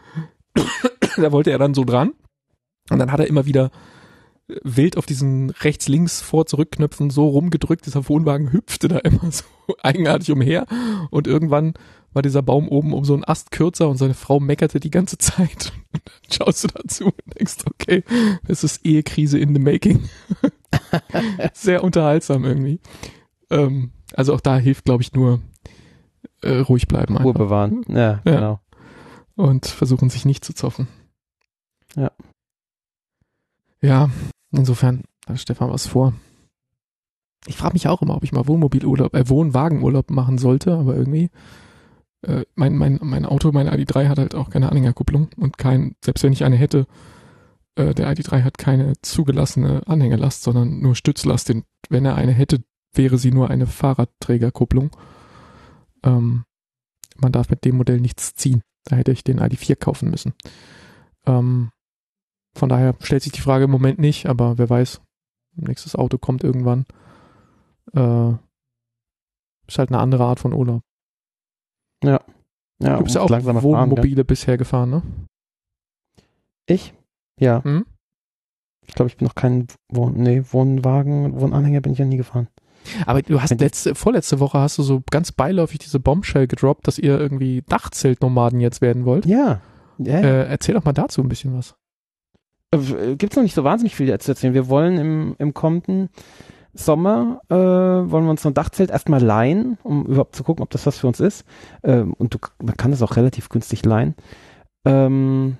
Da wollte er dann so dran. Und dann hat er immer wieder wild auf diesen rechts-links Vor-Zurück-Knöpfen so rumgedrückt. Dieser Wohnwagen hüpfte da immer so eigenartig umher. Und irgendwann war dieser Baum oben um so einen Ast kürzer und seine Frau meckerte die ganze Zeit. Und dann schaust du dazu und denkst, okay, das ist Ehekrise in the making. Sehr unterhaltsam irgendwie. Also auch da hilft, glaube ich, nur ruhig bleiben. Ruhe bewahren. Ja, genau. Und versuchen, sich nicht zu zoffen. Ja. Ja, insofern, da hat Stefan was vor. Ich frage mich auch immer, ob ich mal Wohnwagenurlaub machen sollte, aber irgendwie mein Auto, mein ID3 hat halt auch keine Anhängerkupplung und selbst wenn ich eine hätte, der ID3 hat keine zugelassene Anhängerlast, sondern nur Stützlast. Wenn er eine hätte, wäre sie nur eine Fahrradträgerkupplung. Man darf mit dem Modell nichts ziehen. Da hätte ich den ID4 kaufen müssen. Von daher stellt sich die Frage im Moment nicht, aber wer weiß, nächstes Auto kommt irgendwann. Ist halt eine andere Art von Urlaub. Ja. Du bist ja auch Wohnmobile bisher gefahren, ne? Ich? Ja. Ich glaube, ich bin noch kein Wohnanhänger bin ich ja nie gefahren. Aber du hast vorletzte Woche hast du so ganz beiläufig diese Bombshell gedroppt, dass ihr irgendwie Dachzeltnomaden jetzt werden wollt. Ja. Erzähl doch mal dazu ein bisschen was. Gibt's noch nicht so wahnsinnig viel zu erzählen. Wir wollen im kommenden Sommer wollen wir uns so ein Dachzelt erstmal leihen, um überhaupt zu gucken, ob das was für uns ist. Und man kann das auch relativ günstig leihen. Euer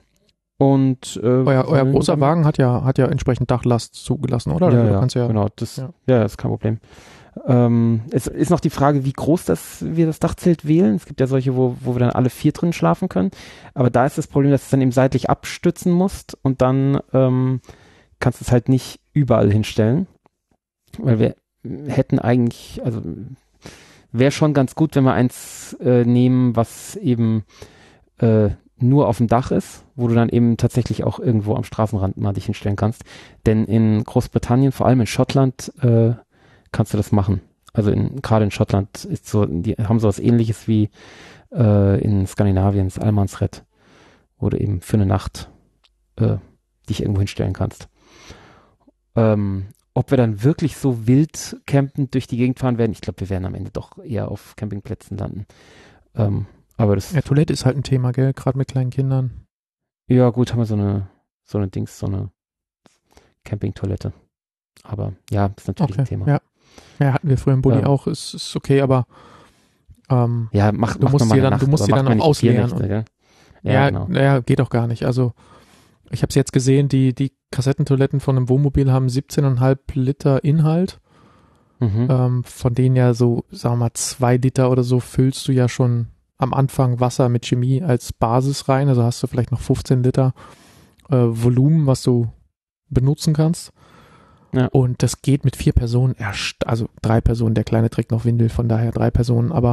großer Wagen hat ja entsprechend Dachlast zugelassen, oder? Ja, genau. Das ist kein Problem. Es ist noch die Frage, wie groß wir das Dachzelt wählen. Es gibt ja solche, wo wir dann alle 4 drin schlafen können. Aber da ist das Problem, dass du es dann eben seitlich abstützen musst und dann kannst du es halt nicht überall hinstellen. Weil wir hätten eigentlich, also wäre schon ganz gut, wenn wir eins nehmen, was eben nur auf dem Dach ist, wo du dann eben tatsächlich auch irgendwo am Straßenrand mal dich hinstellen kannst. Denn in Großbritannien, vor allem in Schottland, kannst du das machen. Also gerade in Schottland ist so, die haben sowas Ähnliches wie in Skandinavien, das Almansred, wo du eben für eine Nacht dich irgendwo hinstellen kannst. Ob wir dann wirklich so wild campend durch die Gegend fahren werden, ich glaube, wir werden am Ende doch eher auf Campingplätzen landen. Aber das Toilette ist halt ein Thema, gell? Gerade mit kleinen Kindern. Ja, gut, haben wir so eine Campingtoilette. Aber ja, ist natürlich ein Thema. Ja. Ja, hatten wir früher im Bulli auch, ist okay, aber du musst dir dann auch ausleeren. Ja, geht auch gar nicht. Also ich habe es jetzt gesehen, die Kassettentoiletten von einem Wohnmobil haben 17,5 Liter Inhalt. Von denen ja so, sagen wir mal, 2 Liter oder so füllst du ja schon am Anfang Wasser mit Chemie als Basis rein. Also hast du vielleicht noch 15 Liter Volumen, was du benutzen kannst. Ja. Und das geht mit 4 Personen, also 3 Personen, der Kleine trägt noch Windel, von daher 3 Personen, aber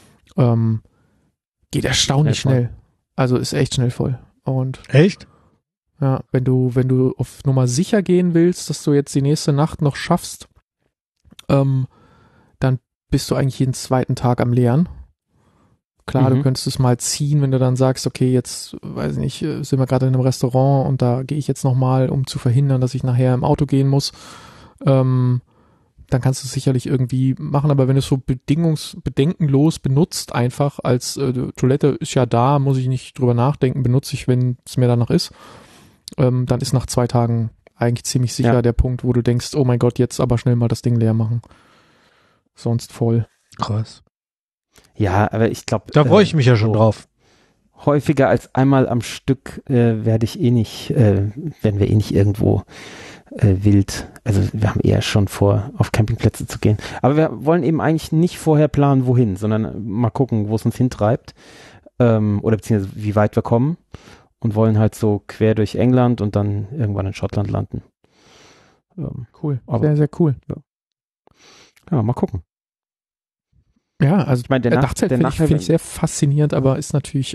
geht erstaunlich schnell. Also ist echt schnell voll. Und echt? Ja, wenn du auf Nummer sicher gehen willst, dass du jetzt die nächste Nacht noch schaffst, dann bist du eigentlich jeden zweiten Tag am Leeren. Klar, du könntest es mal ziehen, wenn du dann sagst, okay, jetzt, weiß ich nicht, sind wir gerade in einem Restaurant und da gehe ich jetzt nochmal, um zu verhindern, dass ich nachher im Auto gehen muss. Dann kannst du es sicherlich irgendwie machen, aber wenn du es so bedenkenlos benutzt, einfach als Toilette ist ja da, muss ich nicht drüber nachdenken, benutze ich, wenn es mir danach ist, dann ist nach 2 Tagen eigentlich ziemlich sicher der Punkt, wo du denkst, oh mein Gott, jetzt aber schnell mal das Ding leer machen. Sonst voll. Krass. Ja, aber ich glaube... Da freue ich mich ja schon drauf. Häufiger als einmal am Stück werden wir eh nicht irgendwo wild. Also wir haben eher schon vor, auf Campingplätze zu gehen. Aber wir wollen eben eigentlich nicht vorher planen, wohin, sondern mal gucken, wo es uns hintreibt. Oder beziehungsweise wie weit wir kommen. Und wollen halt so quer durch England und dann irgendwann in Schottland landen. Cool, sehr, sehr cool. Ja, mal gucken. Ja, also ich meine, der Dachzelt finde ich sehr faszinierend, aber ist natürlich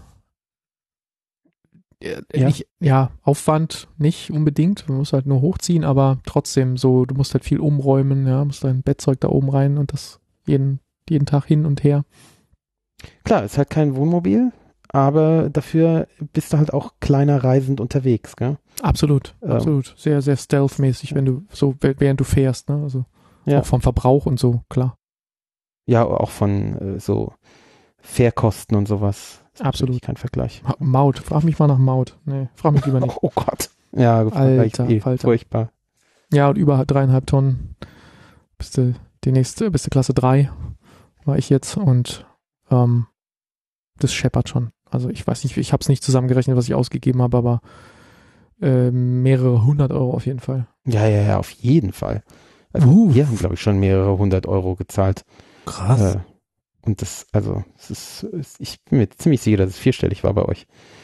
Aufwand nicht unbedingt. Man muss halt nur hochziehen, aber trotzdem so, du musst halt viel umräumen, musst dein Bettzeug da oben rein und das jeden Tag hin und her. Klar, ist halt kein Wohnmobil, aber dafür bist du halt auch kleiner reisend unterwegs, gell? Absolut. Sehr, sehr stealth-mäßig, während du fährst, ne? Also auch vom Verbrauch und so, klar. Ja, auch von so Fährkosten und sowas. Absolut. Kein Vergleich. Maut, frag mich mal nach Maut. Nee, frag mich lieber nicht. Oh Gott. Ja, Alter. Furchtbar. Ja, und über 3,5 Tonnen bist du Klasse 3, war ich jetzt, und das scheppert schon. Also ich weiß nicht, ich habe es nicht zusammengerechnet, was ich ausgegeben habe, aber mehrere 100 Euro auf jeden Fall. Ja, auf jeden Fall. Also wir haben, glaube ich, schon mehrere 100 Euro gezahlt. Krass. Und ich bin mir ziemlich sicher, dass es 4-stellig war bei euch.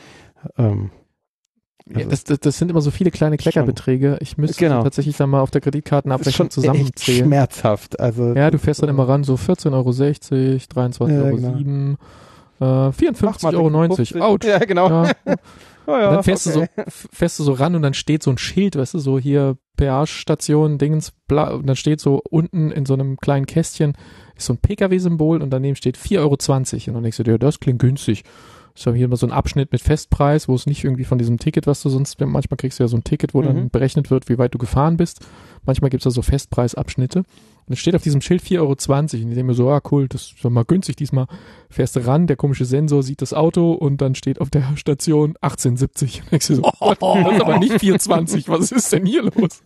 Das sind immer so viele kleine Kleckerbeträge. Ich müsste tatsächlich dann mal auf der Kreditkartenabrechnung zusammenzählen. Schmerzhaft. Also, ja, du fährst dann immer ran, so 14,60 Euro, 23,07 Euro, 54,90 Euro. Autsch. Ja, genau. Ja. Dann fährst du so ran und dann steht so ein Schild, weißt du, so hier Peage-Station, Dingens, bla, und dann steht so unten in so einem kleinen Kästchen ist so ein PKW-Symbol und daneben steht 4,20 Euro. Und dann denkst du dir, das klingt günstig. Das ist hier immer so ein Abschnitt mit Festpreis, wo es nicht irgendwie von diesem Ticket, was du sonst, manchmal kriegst du ja so ein Ticket, wo dann berechnet wird, wie weit du gefahren bist. Manchmal gibt es da so Festpreisabschnitte. Und es steht auf diesem Schild 4,20 Euro. Und ich denke mir so, cool, das ist doch mal günstig diesmal. Fährst du ran, der komische Sensor sieht das Auto und dann steht auf der Station 18,70. Und denkst du so, das ist aber nicht 4,20, was ist denn hier los?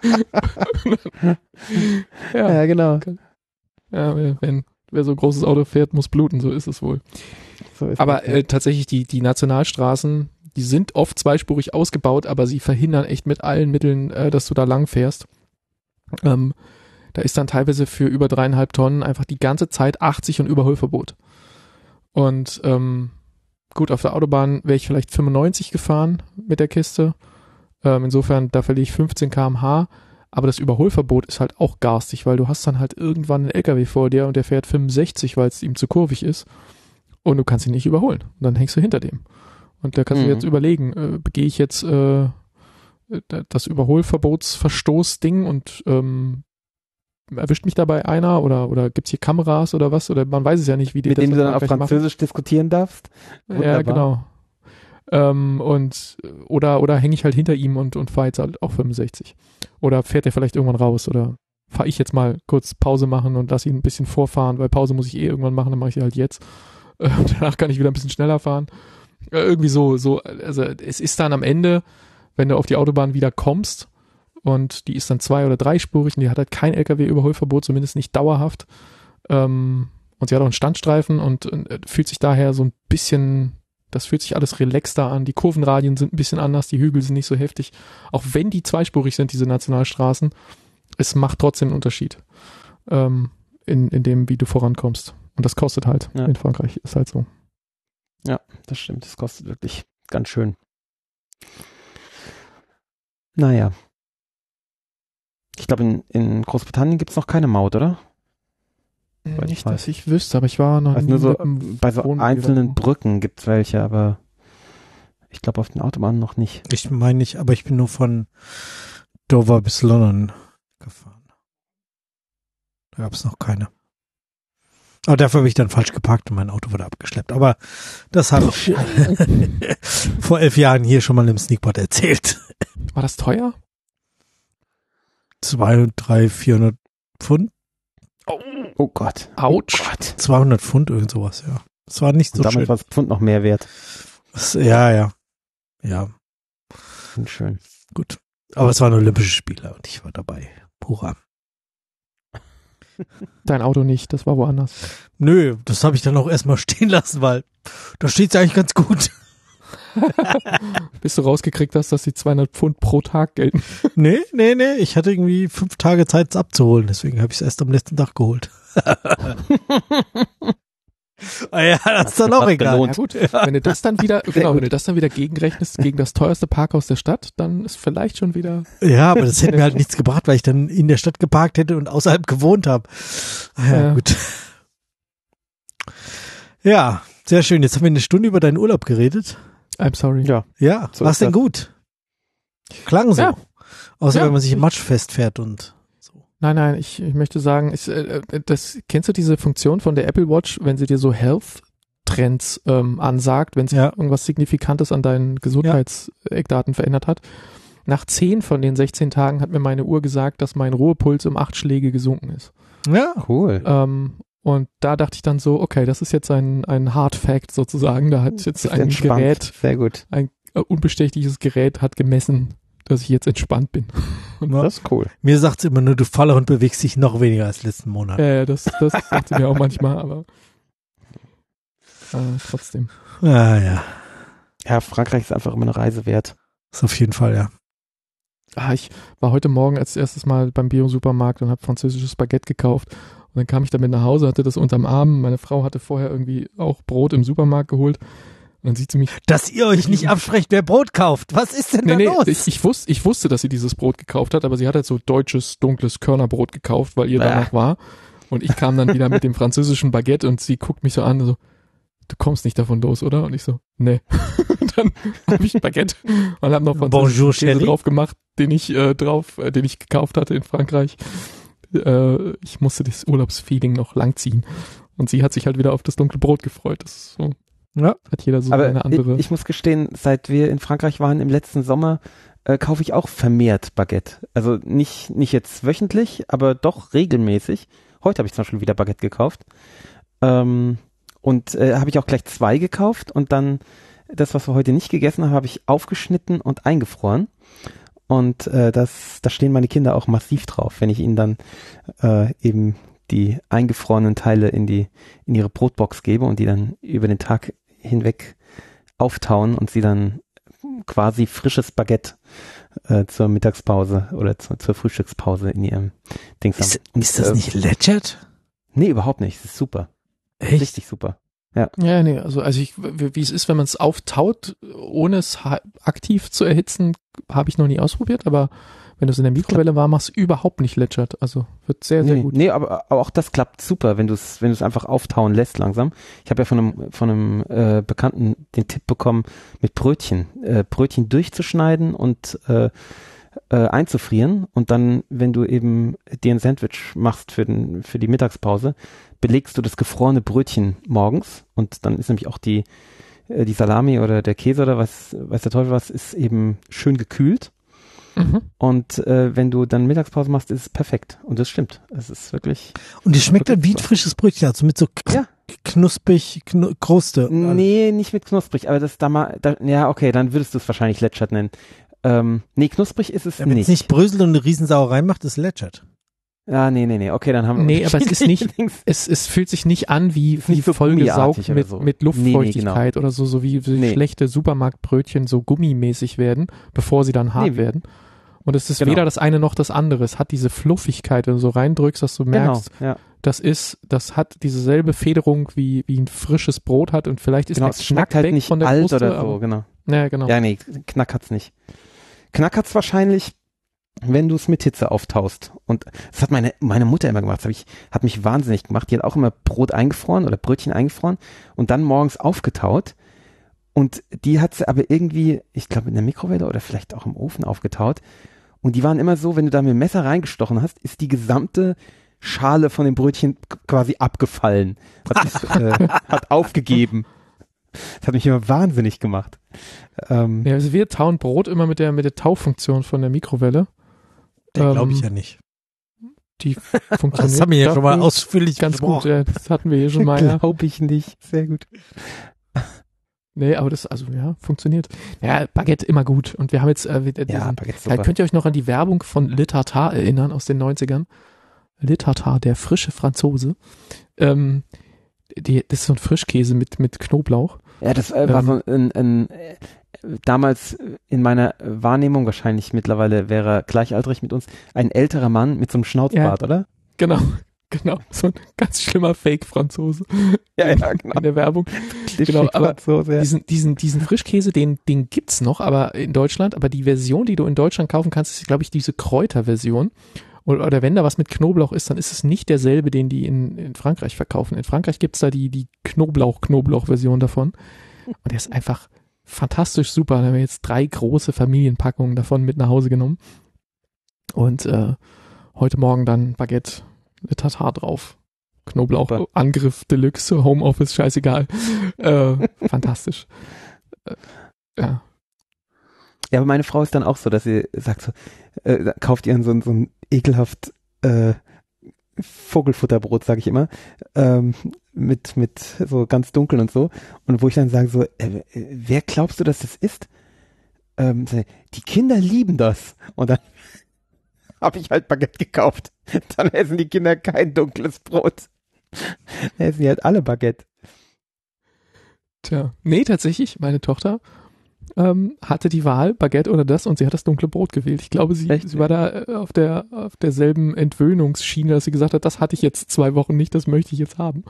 Ja, genau. Ja, wer so ein großes Auto fährt, muss bluten, so ist es wohl. Aber tatsächlich, die Nationalstraßen, die sind oft zweispurig ausgebaut, aber sie verhindern echt mit allen Mitteln, dass du da lang fährst. Da ist dann teilweise für über 3,5 Tonnen einfach die ganze Zeit 80 und Überholverbot. Und gut, auf der Autobahn wäre ich vielleicht 95 gefahren mit der Kiste. Insofern, da verliere ich 15 km/h. Aber das Überholverbot ist halt auch garstig, weil du hast dann halt irgendwann einen LKW vor dir und der fährt 65, weil es ihm zu kurvig ist. Und du kannst ihn nicht überholen. Und dann hängst du hinter dem. Und da kannst du jetzt überlegen, begehe ich jetzt das Überholverbotsverstoß-Ding und erwischt mich dabei einer oder gibt's hier Kameras oder was? Oder man weiß es ja nicht, wie die mit das dem du dann auf Französisch diskutieren darfst. Wunderbar. Ja, genau. Oder hänge ich halt hinter ihm und fahre jetzt halt auch 65. Oder fährt er vielleicht irgendwann raus oder fahre ich jetzt mal kurz Pause machen und lasse ihn ein bisschen vorfahren, weil Pause muss ich irgendwann machen, dann mache ich sie halt jetzt. Danach kann ich wieder ein bisschen schneller fahren. Irgendwie so, also es ist dann am Ende, wenn du auf die Autobahn wieder kommst, und die ist dann 2- oder 3-spurig und die hat halt kein LKW-Überholverbot, zumindest nicht dauerhaft. Und sie hat auch einen Standstreifen und fühlt sich daher so ein bisschen, das fühlt sich alles relaxter an. Die Kurvenradien sind ein bisschen anders, die Hügel sind nicht so heftig. Auch wenn die zweispurig sind, diese Nationalstraßen, es macht trotzdem einen Unterschied in dem, wie du vorankommst. Und das kostet halt in Frankreich, ist halt so. Ja, das stimmt, das kostet wirklich ganz schön. Naja. Ich glaube, in Großbritannien gibt es noch keine Maut, oder? Nicht, dass ich wüsste, aber ich war noch nie. Nur so bei so einzelnen Brücken gibt es welche, aber ich glaube auf den Autobahnen noch nicht. Ich meine nicht, aber ich bin nur von Dover bis London gefahren. Da gab es noch keine. Aber dafür habe ich dann falsch geparkt und mein Auto wurde abgeschleppt. Aber das habe ich vor 11 Jahren hier schon mal im Sneakpot erzählt. War das teuer? 200, 300, 400 Pfund. Oh Gott. Autsch. Oh Gott. 200 Pfund, irgend sowas, ja. Das war nicht so und damit schön. war das Pfund noch mehr wert. Ja. Schön. Gut. Aber es waren Olympische Spiele und ich war dabei. Hurra. Dein Auto nicht, das war woanders. Nö, das habe ich dann auch erstmal stehen lassen, weil da steht es eigentlich ganz gut. Bis du rausgekriegt hast, dass die 200 Pfund pro Tag gelten. Nee. Ich hatte irgendwie 5 Tage Zeit, es abzuholen. Deswegen habe ich es erst am letzten Tag geholt. Ja, das ist dann auch egal. Ja, gut, wenn du das dann wieder, wenn du das dann wieder gegenrechnest gegen das teuerste Parkhaus der Stadt, dann ist vielleicht schon wieder. Ja, aber das hätte mir halt nichts gebracht, weil ich dann in der Stadt geparkt hätte und außerhalb gewohnt habe. Ja, gut. Ja, sehr schön. Jetzt haben wir eine Stunde über deinen Urlaub geredet. I'm sorry. Ja, so war's denn gut? Klang so. Ja. Außer wenn man sich im Matsch festfährt und so. Nein, ich möchte sagen, kennst du diese Funktion von der Apple Watch, wenn sie dir so Health-Trends ansagt, wenn sich irgendwas Signifikantes an deinen Gesundheitseckdaten verändert hat? Nach 10 von den 16 Tagen hat mir meine Uhr gesagt, dass mein Ruhepuls um 8 Schläge gesunken ist. Ja, cool. Und da dachte ich dann so, okay, das ist jetzt ein Hard Fact sozusagen. Da hat jetzt ein Gerät, sehr gut, ein unbestechliches Gerät hat gemessen, dass ich jetzt entspannt bin. Das ist cool. Mir sagt es immer nur, du Faller und bewegst dich noch weniger als letzten Monat. Ja, das sagt sie mir auch manchmal, aber trotzdem. Ja. Ja, Frankreich ist einfach immer eine Reise wert. Ist auf jeden Fall, ja. Ich war heute Morgen als erstes Mal beim Bio-Supermarkt und habe französisches Baguette gekauft. Und dann kam ich damit nach Hause, hatte das unterm Arm. Meine Frau hatte vorher irgendwie auch Brot im Supermarkt geholt. Und dann sieht sie mich. Dass ihr euch nicht absprecht, wer Brot kauft. Was ist denn da los? Ich wusste, dass sie dieses Brot gekauft hat, aber sie hat halt so deutsches, dunkles Körnerbrot gekauft, weil ihr danach war. Und ich kam dann wieder mit dem französischen Baguette und sie guckt mich so an, so, du kommst nicht davon los, oder? Und ich so, nee. Dann habe ich ein Baguette und habe noch französischen Käse drauf gemacht, den ich gekauft hatte in Frankreich. Ich musste das Urlaubsfeeling noch langziehen. Und sie hat sich halt wieder auf das dunkle Brot gefreut. Das ist so, hat jeder so eine andere. Ich muss gestehen, seit wir in Frankreich waren im letzten Sommer, kaufe ich auch vermehrt Baguette. Also nicht jetzt wöchentlich, aber doch regelmäßig. Heute habe ich zum Beispiel wieder Baguette gekauft. Und habe ich auch gleich 2 gekauft. Und dann das, was wir heute nicht gegessen haben, habe ich aufgeschnitten und eingefroren. Und da stehen meine Kinder auch massiv drauf, wenn ich ihnen dann eben die eingefrorenen Teile in ihre Brotbox gebe und die dann über den Tag hinweg auftauen und sie dann quasi frisches Baguette zur Mittagspause oder zur Frühstückspause in ihrem Dings haben. Ist das nicht lätschert? Nee, überhaupt nicht. Das ist super. Echt? Richtig super. Ja. Ja, nee, also wie es ist, wenn man es auftaut, ohne es aktiv zu erhitzen, habe ich noch nie ausprobiert, aber wenn du es in der Mikrowelle warm machst, überhaupt nicht lätschert. Also wird sehr, sehr gut. Nee, aber auch das klappt super, wenn du es einfach auftauen lässt langsam. Ich habe ja von einem Bekannten den Tipp bekommen, mit Brötchen durchzuschneiden und einzufrieren und dann, wenn du eben dir ein Sandwich machst für die Mittagspause, belegst du das gefrorene Brötchen morgens und dann ist nämlich auch die Salami oder der Käse oder weiß der Teufel was, ist eben schön gekühlt. Mhm. Und wenn du dann Mittagspause machst, ist es perfekt. Und das stimmt. Es ist wirklich. Und es schmeckt dann wie ein frisches Brötchen, also mit so knusprig, Kruste. Nee, nicht mit knusprig, aber das ja, okay, dann würdest du es wahrscheinlich lätschert nennen. Nee, knusprig ist es nicht. Wenn es nicht bröselt und eine Riesensauerei macht, ist lätschert. Ja, nee. Okay, dann haben wir. Nee, aber es ist nicht, es fühlt sich nicht an wie so vollgesaugt mit Luftfeuchtigkeit genau. oder so wie schlechte Supermarktbrötchen so gummimäßig werden, bevor sie dann hart werden. Und es ist weder das eine noch das andere. Es hat diese Fluffigkeit, wenn du so reindrückst, dass du merkst, das hat dieselbe Federung wie ein frisches Brot hat und vielleicht ist der Knack halt weg nicht von der alt Kruste, oder so, genau. Ja, genau. Ja, nee, Knack hat's nicht. Knack hat's wahrscheinlich, wenn du es mit Hitze auftaust. Und das hat meine Mutter immer gemacht. Das hat mich wahnsinnig gemacht. Die hat auch immer Brot eingefroren oder Brötchen eingefroren und dann morgens aufgetaut. Und die hat sie aber irgendwie, ich glaube in der Mikrowelle oder vielleicht auch im Ofen aufgetaut. Und die waren immer so, wenn du da mit dem Messer reingestochen hast, ist die gesamte Schale von dem Brötchen quasi abgefallen. Hat aufgegeben. Das hat mich immer wahnsinnig gemacht. Also wir tauen Brot immer mit der Taufunktion von der Mikrowelle. Glaube ich ja nicht. Die funktioniert. Das haben wir ja schon mal ausführlich ganz gut. Ja, das hatten wir hier schon mal. Glaube ich nicht. Sehr gut. Nee, aber das, funktioniert. Ja, Baguette immer gut. Und wir haben jetzt, Baguette super. Könnt ihr euch noch an die Werbung von Le Tartare erinnern aus den 90ern? Le Tartare, der frische Franzose. Das ist so ein Frischkäse mit Knoblauch. Ja, das war so ein damals in meiner Wahrnehmung, wahrscheinlich mittlerweile wäre er gleichaltrig mit uns, ein älterer Mann mit so einem Schnauzbart, oder? Genau. So ein ganz schlimmer Fake-Franzose. Ja, genau. In der Werbung. Genau, aber diesen Frischkäse, den gibt's noch, aber in Deutschland, aber die Version, die du in Deutschland kaufen kannst, ist, glaube ich, diese Kräuterversion. Oder wenn da was mit Knoblauch ist, dann ist es nicht derselbe, den die in Frankreich verkaufen. In Frankreich gibt's da die Knoblauch-Version davon. Und der ist einfach fantastisch super. Da haben wir jetzt 3 große Familienpackungen davon mit nach Hause genommen. Und heute Morgen dann Baguette mit Tatar drauf. Knoblauch, super. Angriff, Deluxe, Homeoffice, scheißegal. Fantastisch. Ja. Ja, aber meine Frau ist dann auch so, dass sie sagt so, kauft ihr so ein ekelhaft Vogelfutterbrot, sage ich immer, mit so ganz dunkel und so. Und wo ich dann sage so, wer glaubst du, dass das ist? Die Kinder lieben das. Und dann habe ich halt Baguette gekauft. Dann essen die Kinder kein dunkles Brot. Dann essen die halt alle Baguette. Tja, nee, tatsächlich, meine Tochter hatte die Wahl, Baguette oder das, und sie hat das dunkle Brot gewählt. Ich glaube, sie war da auf derselben Entwöhnungsschiene, dass sie gesagt hat, das hatte ich jetzt 2 Wochen nicht, das möchte ich jetzt haben.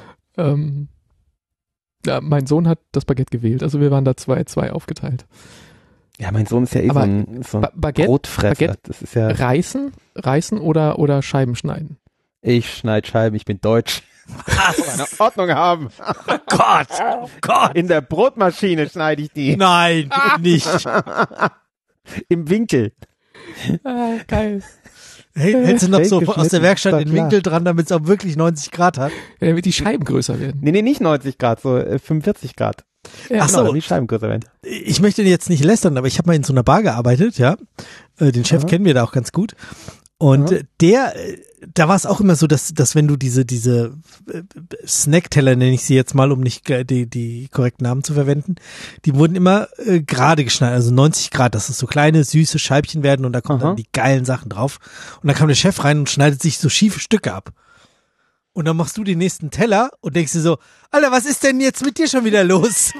Mein Sohn hat das Baguette gewählt, also wir waren da 2-2 aufgeteilt. Ja, mein Sohn ist ja so ein Brotfresser. Baguette, das ist ja reißen oder Scheiben schneiden? Ich schneide Scheiben, ich bin deutsch. Eine Ordnung haben. Oh Gott. In der Brotmaschine schneide ich die. Nein, nicht. Im Winkel. Geil. Hey, hältst du noch so aus der Werkstatt den Winkel dran, damit es auch wirklich 90 Grad hat? Ja, damit die Scheiben größer werden. Nee, nicht 90 Grad, so 45 Grad. Ja, ach so, genau, die Scheiben größer werden. Ich möchte jetzt nicht lästern, aber ich habe mal in so einer Bar gearbeitet, ja. Den Chef kennen wir da auch ganz gut. Und da war es auch immer so, dass wenn du diese Snackteller, nenne ich sie jetzt mal, um nicht die korrekten Namen zu verwenden, die wurden immer gerade geschnitten, also 90 Grad, dass es so kleine, süße Scheibchen werden und da kommen dann die geilen Sachen drauf. Und dann kam der Chef rein und schneidet sich so schiefe Stücke ab. Und dann machst du den nächsten Teller und denkst dir so, Alter, was ist denn jetzt mit dir schon wieder los?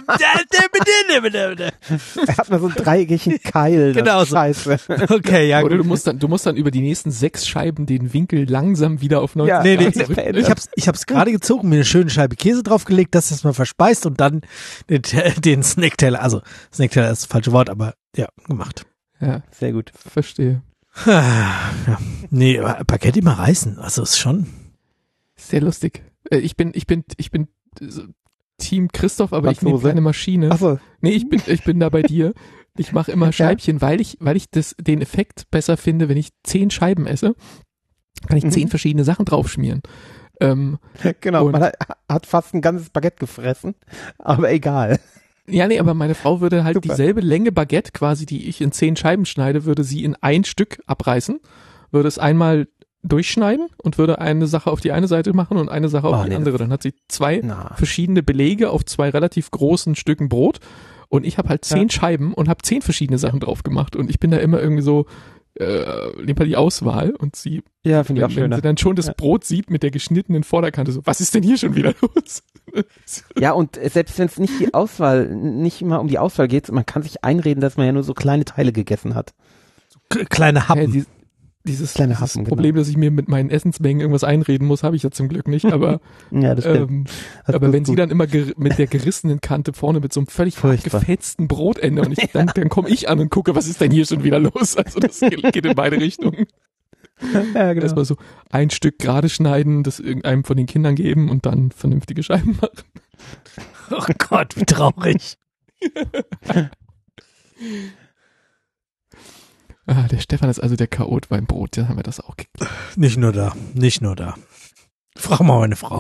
Er hat mal so einen dreieckigen Keil. Genau so. Scheiße. Okay, ja. Oder du musst dann über die nächsten 6 Scheiben den Winkel langsam wieder auf 90 Grad zurück. Ich hab's gerade gezogen, mir eine schöne Scheibe Käse draufgelegt, dass das mal verspeist und dann den Snackteller, also Snackteller ist das falsche Wort, aber ja, gemacht. Ja, sehr gut. Verstehe. Ja. Nee, Baguette immer reißen, also ist schon sehr lustig. Ich bin Team Christoph, aber ich nehme keine Maschine. Ach so. Nee, ich bin da bei dir. Ich mache immer Scheibchen, weil ich den Effekt besser finde, wenn ich 10 Scheiben esse, kann ich 10 verschiedene Sachen draufschmieren. Genau, man hat fast ein ganzes Baguette gefressen, aber egal. Ja, nee, aber meine Frau würde halt dieselbe Länge Baguette quasi, die ich in 10 Scheiben schneide, würde sie in ein Stück abreißen, würde es einmal durchschneiden und würde eine Sache auf die eine Seite machen und eine Sache auf die andere. Dann hat sie 2 verschiedene Belege auf 2 relativ großen Stücken Brot Und ich habe halt 10 Scheiben und habe 10 verschiedene Sachen drauf gemacht. Und ich bin da immer irgendwie so, nehmt halt die Auswahl und sie, ja, finde ich auch schön. Wenn sie dann schon das Brot sieht mit der geschnittenen Vorderkante, so, was ist denn hier schon wieder los? Ja, und selbst wenn es nicht immer um die Auswahl geht, man kann sich einreden, dass man ja nur so kleine Teile gegessen hat. Kleine Happen. Dieses Problem, dass ich mir mit meinen Essensmengen irgendwas einreden muss, habe ich ja zum Glück nicht, aber ja, das stimmt. Aber wenn sie dann immer mit der gerissenen Kante vorne mit so einem völlig gefetzten Brotende und dann komme ich an und gucke, was ist denn hier schon wieder los? Also das geht in beide Richtungen. Ja, genau. Erstmal so ein Stück gerade schneiden, das irgendeinem von den Kindern geben und dann vernünftige Scheiben machen. Oh Gott, wie traurig. Der Stefan ist also der Chaot beim Brot, ja, haben wir das auch gekriegt. Nicht nur da. Frag mal meine Frau.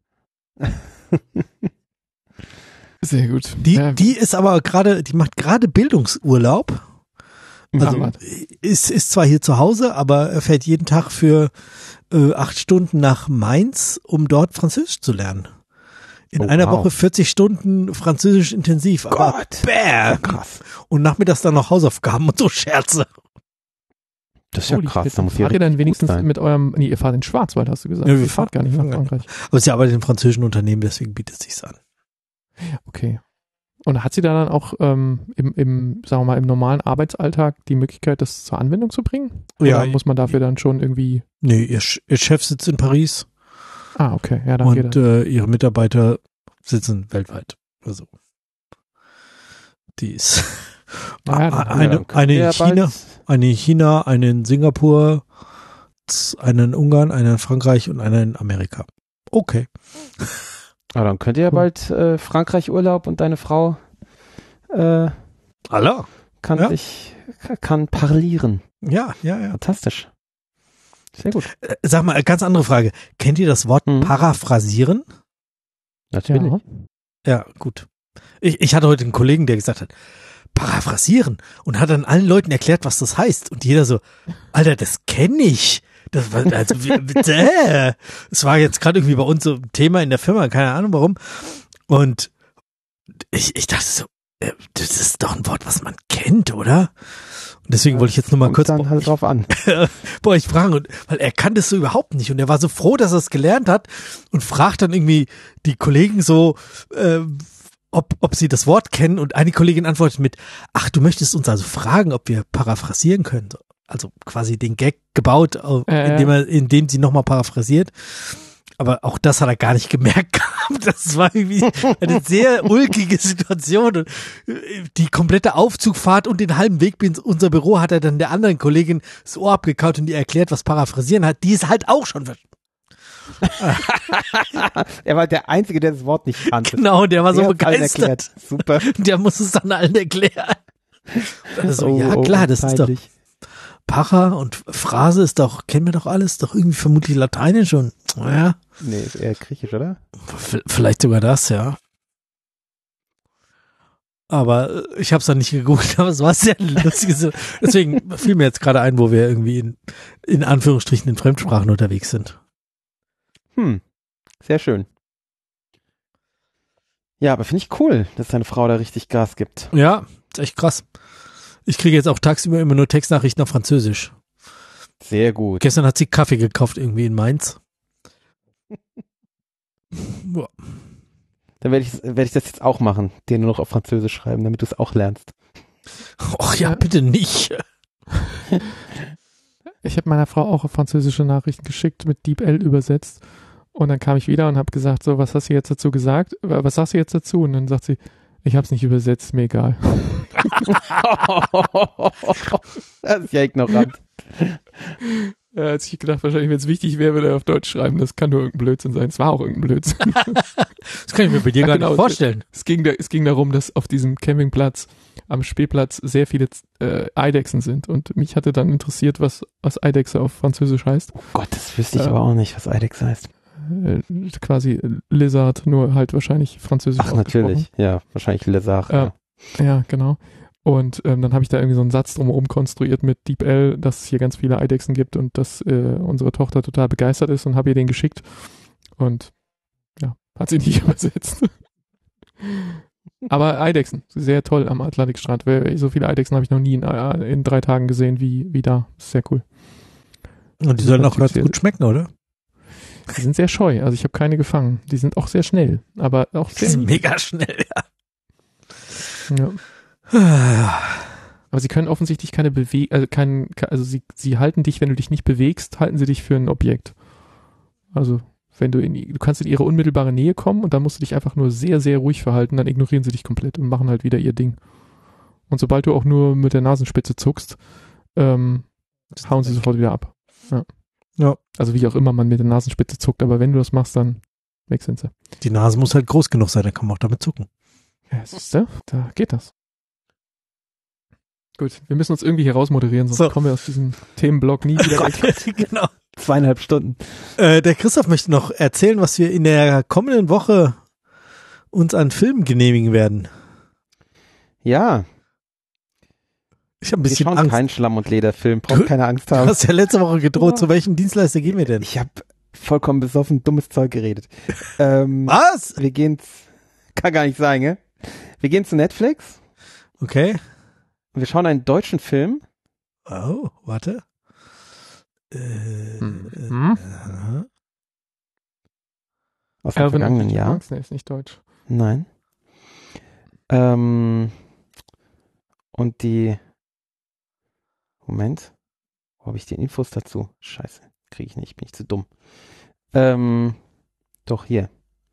Sehr gut. Die ist aber die macht gerade Bildungsurlaub. Also ist zwar hier zu Hause, aber fährt jeden Tag für 8 Stunden nach Mainz, um dort Französisch zu lernen. In einer Woche 40 Stunden Französisch intensiv. Aber bam! Krass. Und nachmittags dann noch Hausaufgaben und so Scherze. Das ist ja krass. Da fahrt ihr dann wenigstens mit eurem, ihr fahrt in Schwarzwald, hast du gesagt. Ja, ihr fahrt gar nicht nach Frankreich. Aber sie arbeitet im französischen Unternehmen, deswegen bietet es sich an. Okay. Und hat sie da dann auch sagen wir mal, im normalen Arbeitsalltag die Möglichkeit, das zur Anwendung zu bringen? Oder muss man dafür dann schon irgendwie... Nee, ihr Chef sitzt in Paris. Ah, okay. Ja, dann und ihre Mitarbeiter sitzen weltweit. Also die ist eine in China, eine in China, eine in Singapur, eine in Ungarn, eine in Frankreich und eine in Amerika. Okay. Aber dann könnt ihr ja bald Frankreich Urlaub und deine Frau kann parlieren. Ja. Fantastisch. Sehr gut. Sag mal, ganz andere Frage. Kennt ihr das Wort paraphrasieren? Natürlich. Ja, gut. Ich hatte heute einen Kollegen, der gesagt hat, paraphrasieren, und hat dann allen Leuten erklärt, was das heißt. Und jeder so, Alter, das kenne ich. Das war, also, es war jetzt gerade irgendwie bei uns so ein Thema in der Firma, keine Ahnung warum. Und ich dachte so, das ist doch ein Wort, was man kennt, oder? Und deswegen wollte ich jetzt nur mal kurz dann halt drauf an. bei euch fragen, weil er kannte es so überhaupt nicht und er war so froh, dass er es gelernt hat und fragt dann irgendwie die Kollegen so, ob sie das Wort kennen, und eine Kollegin antwortet mit, ach, du möchtest uns also fragen, ob wir paraphrasieren können. Also quasi den Gag gebaut, indem sie nochmal paraphrasiert. Aber auch das hat er gar nicht gemerkt gehabt. Das war irgendwie eine sehr ulkige Situation. Und die komplette Aufzugfahrt und den halben Weg bis unser Büro hat er dann der anderen Kollegin das Ohr abgekaut und die erklärt, was paraphrasieren hat. Die ist halt auch schon. Er war der Einzige, der das Wort nicht kannte. Genau, der war so begeistert. Super. Der muss es dann allen erklären. Also, ja klar, das ist doch Para und Phrase ist doch, kennen wir doch alles, doch irgendwie vermutlich Lateinisch und, naja. Nee, ist eher Griechisch, oder? Vielleicht sogar das, ja. Aber ich habe es dann nicht gegoogelt, aber es war sehr lustig. Deswegen fiel mir jetzt gerade ein, wo wir irgendwie in Anführungsstrichen in Fremdsprachen unterwegs sind. Sehr schön. Ja, aber finde ich cool, dass deine Frau da richtig Gas gibt. Ja, ist echt krass. Ich kriege jetzt auch tagsüber immer nur Textnachrichten auf Französisch. Sehr gut. Gestern hat sie Kaffee gekauft irgendwie in Mainz. Ja. Dann werde ich das jetzt auch machen, dir nur noch auf Französisch schreiben, damit du es auch lernst. Och ja, bitte nicht. Ich habe meiner Frau auch französische Nachrichten geschickt, mit DeepL übersetzt. Und dann kam ich wieder und habe gesagt, so, was hast du jetzt dazu gesagt? Was sagst du jetzt dazu? Und dann sagt sie, ich habe es nicht übersetzt, mir egal. Das ist ja ignorant. Als ich gedacht, wahrscheinlich, wenn es wichtig wäre, würde er auf Deutsch schreiben. Das kann nur irgendein Blödsinn sein. Es war auch irgendein Blödsinn. Das kann ich mir bei dir gar nicht vorstellen. Es ging darum, dass auf diesem Campingplatz am Spielplatz sehr viele Eidechsen sind. Und mich hatte dann interessiert, was Eidechse auf Französisch heißt. Oh Gott, das wüsste ich aber auch nicht, was Eidechse heißt. Quasi Lizard, nur halt wahrscheinlich französisch. Ach, natürlich. Ja, wahrscheinlich Lizard. Ja, genau. Und dann habe ich da irgendwie so einen Satz drumherum konstruiert mit DeepL, dass es hier ganz viele Eidechsen gibt und dass unsere Tochter total begeistert ist, und habe ihr den geschickt. Und ja, hat sie nicht übersetzt. Aber Eidechsen, sehr toll am Atlantikstrand. So viele Eidechsen habe ich noch nie in 3 Tagen gesehen wie da. Das ist sehr cool. Und die sollen auch ganz gut schmecken, oder? Die sind sehr scheu, also ich habe keine gefangen. Die sind auch sehr schnell, aber auch sehr... Die sind mega schnell, ja. Aber sie können offensichtlich keine sie halten dich, wenn du dich nicht bewegst, halten sie dich für ein Objekt. Also wenn du kannst in ihre unmittelbare Nähe kommen und dann musst du dich einfach nur sehr, sehr ruhig verhalten, dann ignorieren sie dich komplett und machen halt wieder ihr Ding. Und sobald du auch nur mit der Nasenspitze zuckst, hauen sie sofort wieder ab. Ja. Also wie auch immer man mit der Nasenspitze zuckt, aber wenn du das machst, dann weg sind sie. Die Nase muss halt groß genug sein, dann kann man auch damit zucken. Ja, siehst du, da geht das. Gut, wir müssen uns irgendwie hier rausmoderieren, sonst kommen wir aus diesem Themenblock nie wieder weg. Genau. 2,5 Stunden. Der Christoph möchte noch erzählen, was wir in der kommenden Woche uns an Filmen genehmigen werden. Ja. Ich habe ein bisschen Angst. Kein Schlamm- und Lederfilm, braucht keine Angst haben. Du hast ja letzte Woche gedroht, zu welchem Dienstleister gehen wir denn? Ich habe vollkommen besoffen dummes Zeug geredet. Was? Wir gehen, kann gar nicht sein, gell? Wir gehen zu Netflix. Okay. Wir schauen einen deutschen Film. Oh, warte. Aus dem vergangenen Jahr. Nee, ist nicht deutsch. Nein. Und die Moment. Wo habe ich die Infos dazu? Scheiße, kriege ich nicht, bin ich zu dumm. Doch hier.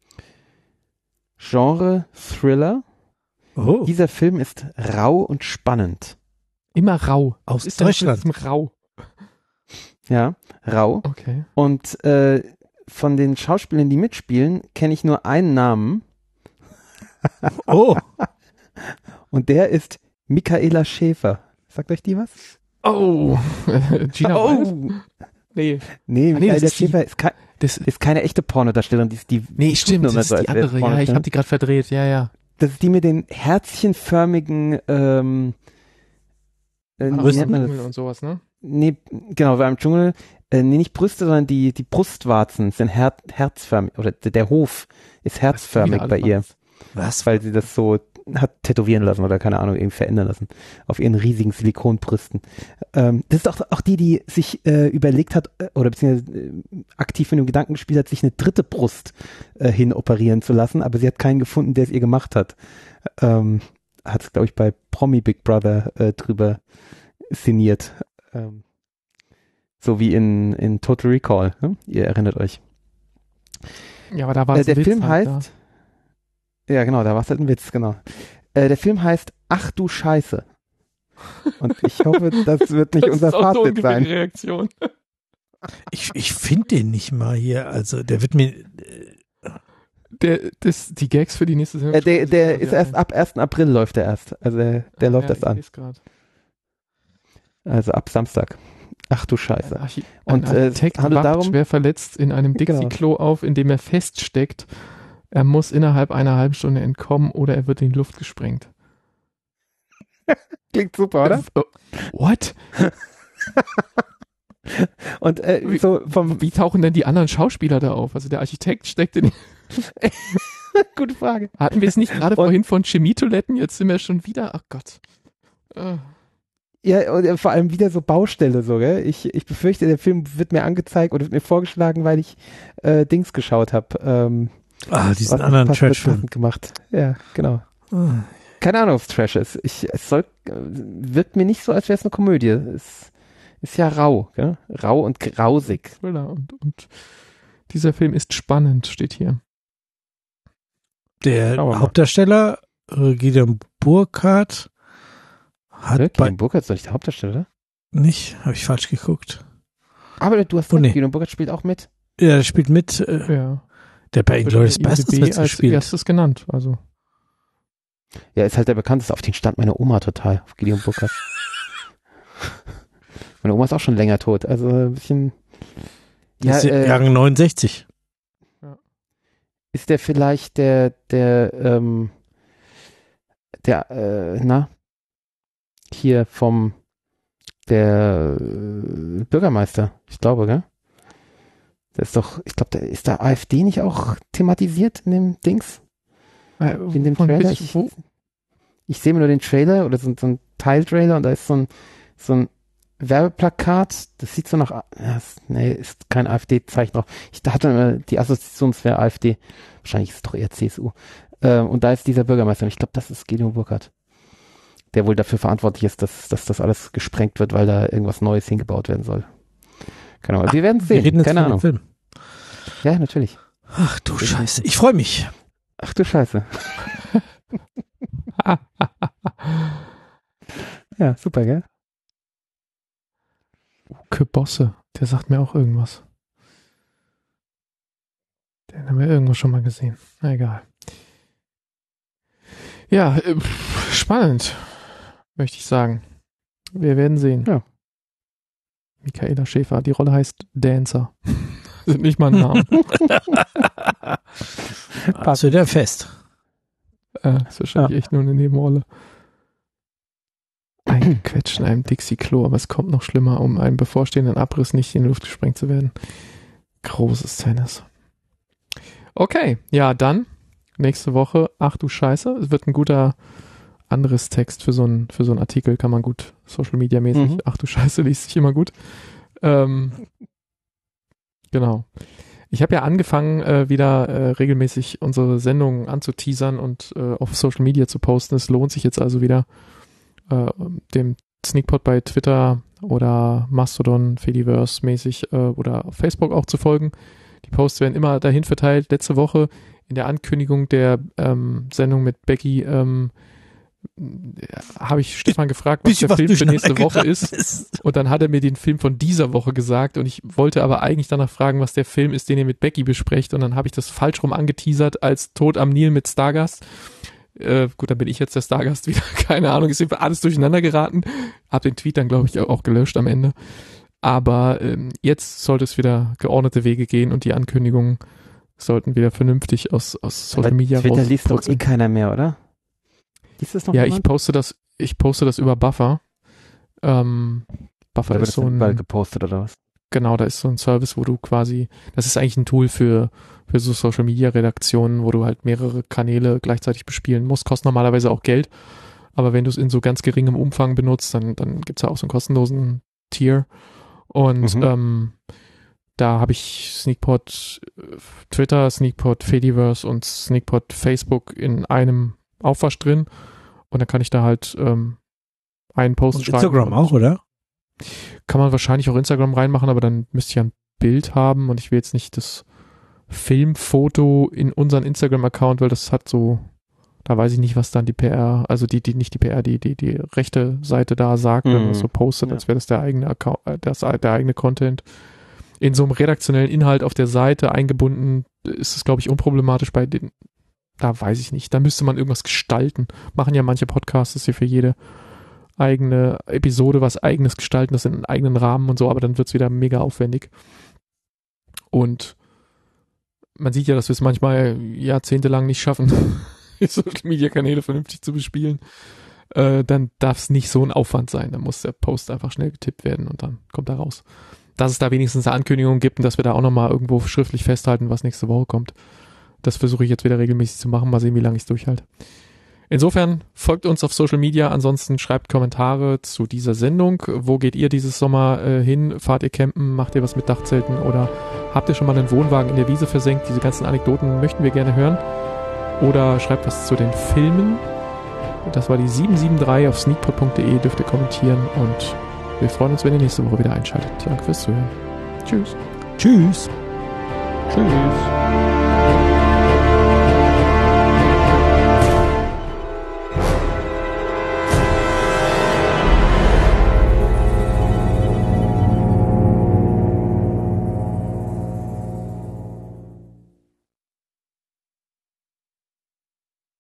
Genre Thriller. Oh. Dieser Film ist rau und spannend. Immer rau. Aus Deutschland. Rau. Ja, rau. Okay. Und von den Schauspielern, die mitspielen, kenne ich nur einen Namen. Oh. Und der ist Michaela Schäfer. Sagt euch die was? Oh. Gina Wild? Nee. Nee, Michaela Schäfer ist keine echte Pornodarstellerin. Nee, stimmt, das ist die andere. Ja, ich habe die gerade verdreht. Ja. Das ist die mit den herzchenförmigen wie nennt man das? Und sowas, ne? Nee, genau, beim Dschungel, nicht Brüste, sondern die Brustwarzen sind herzförmig, oder der Hof ist herzförmig bei ihr. Was? Weil sie das so hat tätowieren lassen oder keine Ahnung, irgendwie verändern lassen auf ihren riesigen Silikonbrüsten. Das ist auch die sich überlegt hat, oder beziehungsweise aktiv in dem Gedanken gespielt hat, sich eine dritte Brust hin operieren zu lassen, aber sie hat keinen gefunden, der es ihr gemacht hat. Hat es, glaube ich, bei Promi Big Brother drüber szeniert. So wie in Total Recall. Ne? Ihr erinnert euch. Ja, aber da war es der Film halt heißt. Ja, genau, da war es halt ein Witz, genau. Der Film heißt Ach du Scheiße. Und ich hoffe, das wird nicht unser Fazit sein. Reaktion. Ich finde den nicht mal hier. Also, der wird mir. Die Gags für die nächste Sendung. Der ist erst ab 1. April läuft der erst. Also, der läuft erst an. Also ab Samstag. Ach du Scheiße. Und Architekt wacht schwer verletzt in einem Dixie-Klo auf, in dem er feststeckt. Er muss innerhalb einer halben Stunde entkommen oder er wird in die Luft gesprengt. Klingt super, oder? What? Und wie tauchen denn die anderen Schauspieler da auf? Also der Architekt steckt in Gute Frage. Hatten wir es nicht gerade vorhin von Chemietoiletten? Jetzt sind wir schon wieder, ach Gott. Ja, und vor allem wieder so Baustelle, so, gell? Ich befürchte, der Film wird mir angezeigt oder wird mir vorgeschlagen, weil ich Dings geschaut habe. Diesen anderen Trash-Film gemacht. Ja, genau. Keine Ahnung, ob es Trash ist. Wirkt mir nicht so, als wäre es eine Komödie. Es ist ja rau, gell? Rau und grausig. Und dieser Film ist spannend, steht hier. Der Hauptdarsteller, Gideon Burkhardt, Gideon Burkhardt ist doch nicht der Hauptdarsteller? Nicht? Habe ich falsch geguckt. Aber du hast Gideon Burkhardt spielt auch mit. Ja, der spielt mit. Ja. Der bei Inglourious Basterds als erstes genannt, also. Ja, ist halt der bekannteste. Auf den stand meine Oma total, auf Gideon Burkhardt. Meine Oma ist auch schon länger tot, also ein bisschen. Ja, Jahrgang 69. Ja. Ist der vielleicht der hier der Bürgermeister, ich glaube, gell? Der ist doch, ich glaube, ist da AfD nicht auch thematisiert in dem Dings? In dem Trailer? Ich sehe mir nur den Trailer oder so ein Teiltrailer und da ist so ein Werbeplakat, das sieht so nach, ist kein AfD-Zeichen drauf. Ich hatte immer die Assoziation, es wäre AfD. Wahrscheinlich ist es doch eher CSU. Und da ist dieser Bürgermeister, und ich glaube, das ist Gideon Burkhardt, der wohl dafür verantwortlich ist, dass das alles gesprengt wird, weil da irgendwas Neues hingebaut werden soll. Keine Ahnung. Wir werden es sehen. Wir reden jetzt Keine Ahnung. Film. Ja, natürlich. Ach du Scheiße, ich freue mich. Ach du Scheiße. Ja, super, gell? Uke Bosse, der sagt mir auch irgendwas. Den haben wir irgendwo schon mal gesehen. Na egal. Ja, spannend, möchte ich sagen. Wir werden sehen. Ja. Michaela Schäfer, die Rolle heißt Dancer. Sind nicht mal ein Name. Passt zu der fest. Ist wahrscheinlich echt nur eine Nebenrolle. Einquetschen einem Dixie-Klo, aber es kommt noch schlimmer, um einem bevorstehenden Abriss nicht in die Luft gesprengt zu werden. Großes Tennis. Okay, ja, dann nächste Woche, ach du Scheiße, es wird ein guter anderes Text für so einen Artikel, kann man gut Social Media mäßig, ach du Scheiße, liest sich immer gut. Genau. Ich habe ja angefangen, wieder regelmäßig unsere Sendungen anzuteasern und auf Social Media zu posten. Es lohnt sich jetzt also wieder, dem Sneakpot bei Twitter oder Mastodon, Fediverse mäßig oder auf Facebook auch zu folgen. Die Posts werden immer dahin verteilt. Letzte Woche in der Ankündigung der Sendung mit Becky habe ich Stefan gefragt, was der Film für nächste Woche ist. Und dann hat er mir den Film von dieser Woche gesagt und ich wollte aber eigentlich danach fragen, was der Film ist, den ihr mit Becky besprecht. Und dann habe ich das falsch rum angeteasert als Tod am Nil mit Stargast. Gut, dann bin ich jetzt der Stargast wieder. Keine Ahnung, ist alles durcheinander geraten. Hab den Tweet dann, glaube ich, auch gelöscht am Ende. Aber jetzt sollte es wieder geordnete Wege gehen und die Ankündigungen sollten wieder vernünftig aus Social Media raus. Twitter liest doch keiner mehr, oder? Liest das noch jemand? Ich poste das über Buffer. Buffer ist so ein gepostet oder was? Genau, da ist so ein Service, wo du quasi, das ist eigentlich ein Tool für so Social Media Redaktionen, wo du halt mehrere Kanäle gleichzeitig bespielen musst. Kostet normalerweise auch Geld, aber wenn du es in so ganz geringem Umfang benutzt, dann gibt's ja auch so einen kostenlosen Tier. Und da habe ich Sneakpot Twitter, Sneakpot Fediverse und Sneakpot Facebook in einem Aufwasch drin. Und dann kann ich da halt einen Post und schreiben. Instagram auch, oder? Kann man wahrscheinlich auch Instagram reinmachen, aber dann müsste ich ja ein Bild haben und ich will jetzt nicht das Filmfoto in unseren Instagram-Account, weil das hat so, da weiß ich nicht, was dann die PR, also die rechte Seite da sagt, wenn man das so postet, als wäre das der eigene Account, der eigene Content. In so einem redaktionellen Inhalt auf der Seite eingebunden ist es, glaube ich, unproblematisch bei den, da weiß ich nicht, da müsste man irgendwas gestalten. Machen ja manche Podcasts hier für jede eigene Episode was Eigenes gestalten, das in einen eigenen Rahmen und so, aber dann wird es wieder mega aufwendig. Und man sieht ja, dass wir es manchmal jahrzehntelang nicht schaffen, die Social-Media-Kanäle vernünftig zu bespielen. Dann darf es nicht so ein Aufwand sein. Dann muss der Post einfach schnell getippt werden und dann kommt er raus. Dass es da wenigstens eine Ankündigung gibt und dass wir da auch nochmal irgendwo schriftlich festhalten, was nächste Woche kommt. Das versuche ich jetzt wieder regelmäßig zu machen. Mal sehen, wie lange ich es durchhalte. Insofern folgt uns auf Social Media, ansonsten schreibt Kommentare zu dieser Sendung. Wo geht ihr dieses Sommer hin? Fahrt ihr campen? Macht ihr was mit Dachzelten? Oder habt ihr schon mal einen Wohnwagen in der Wiese versenkt? Diese ganzen Anekdoten möchten wir gerne hören. Oder schreibt was zu den Filmen. Das war die 773 auf sneakpot.de, dürft ihr kommentieren und wir freuen uns, wenn ihr nächste Woche wieder einschaltet. Danke fürs Zuhören. Tschüss. Tschüss. Tschüss.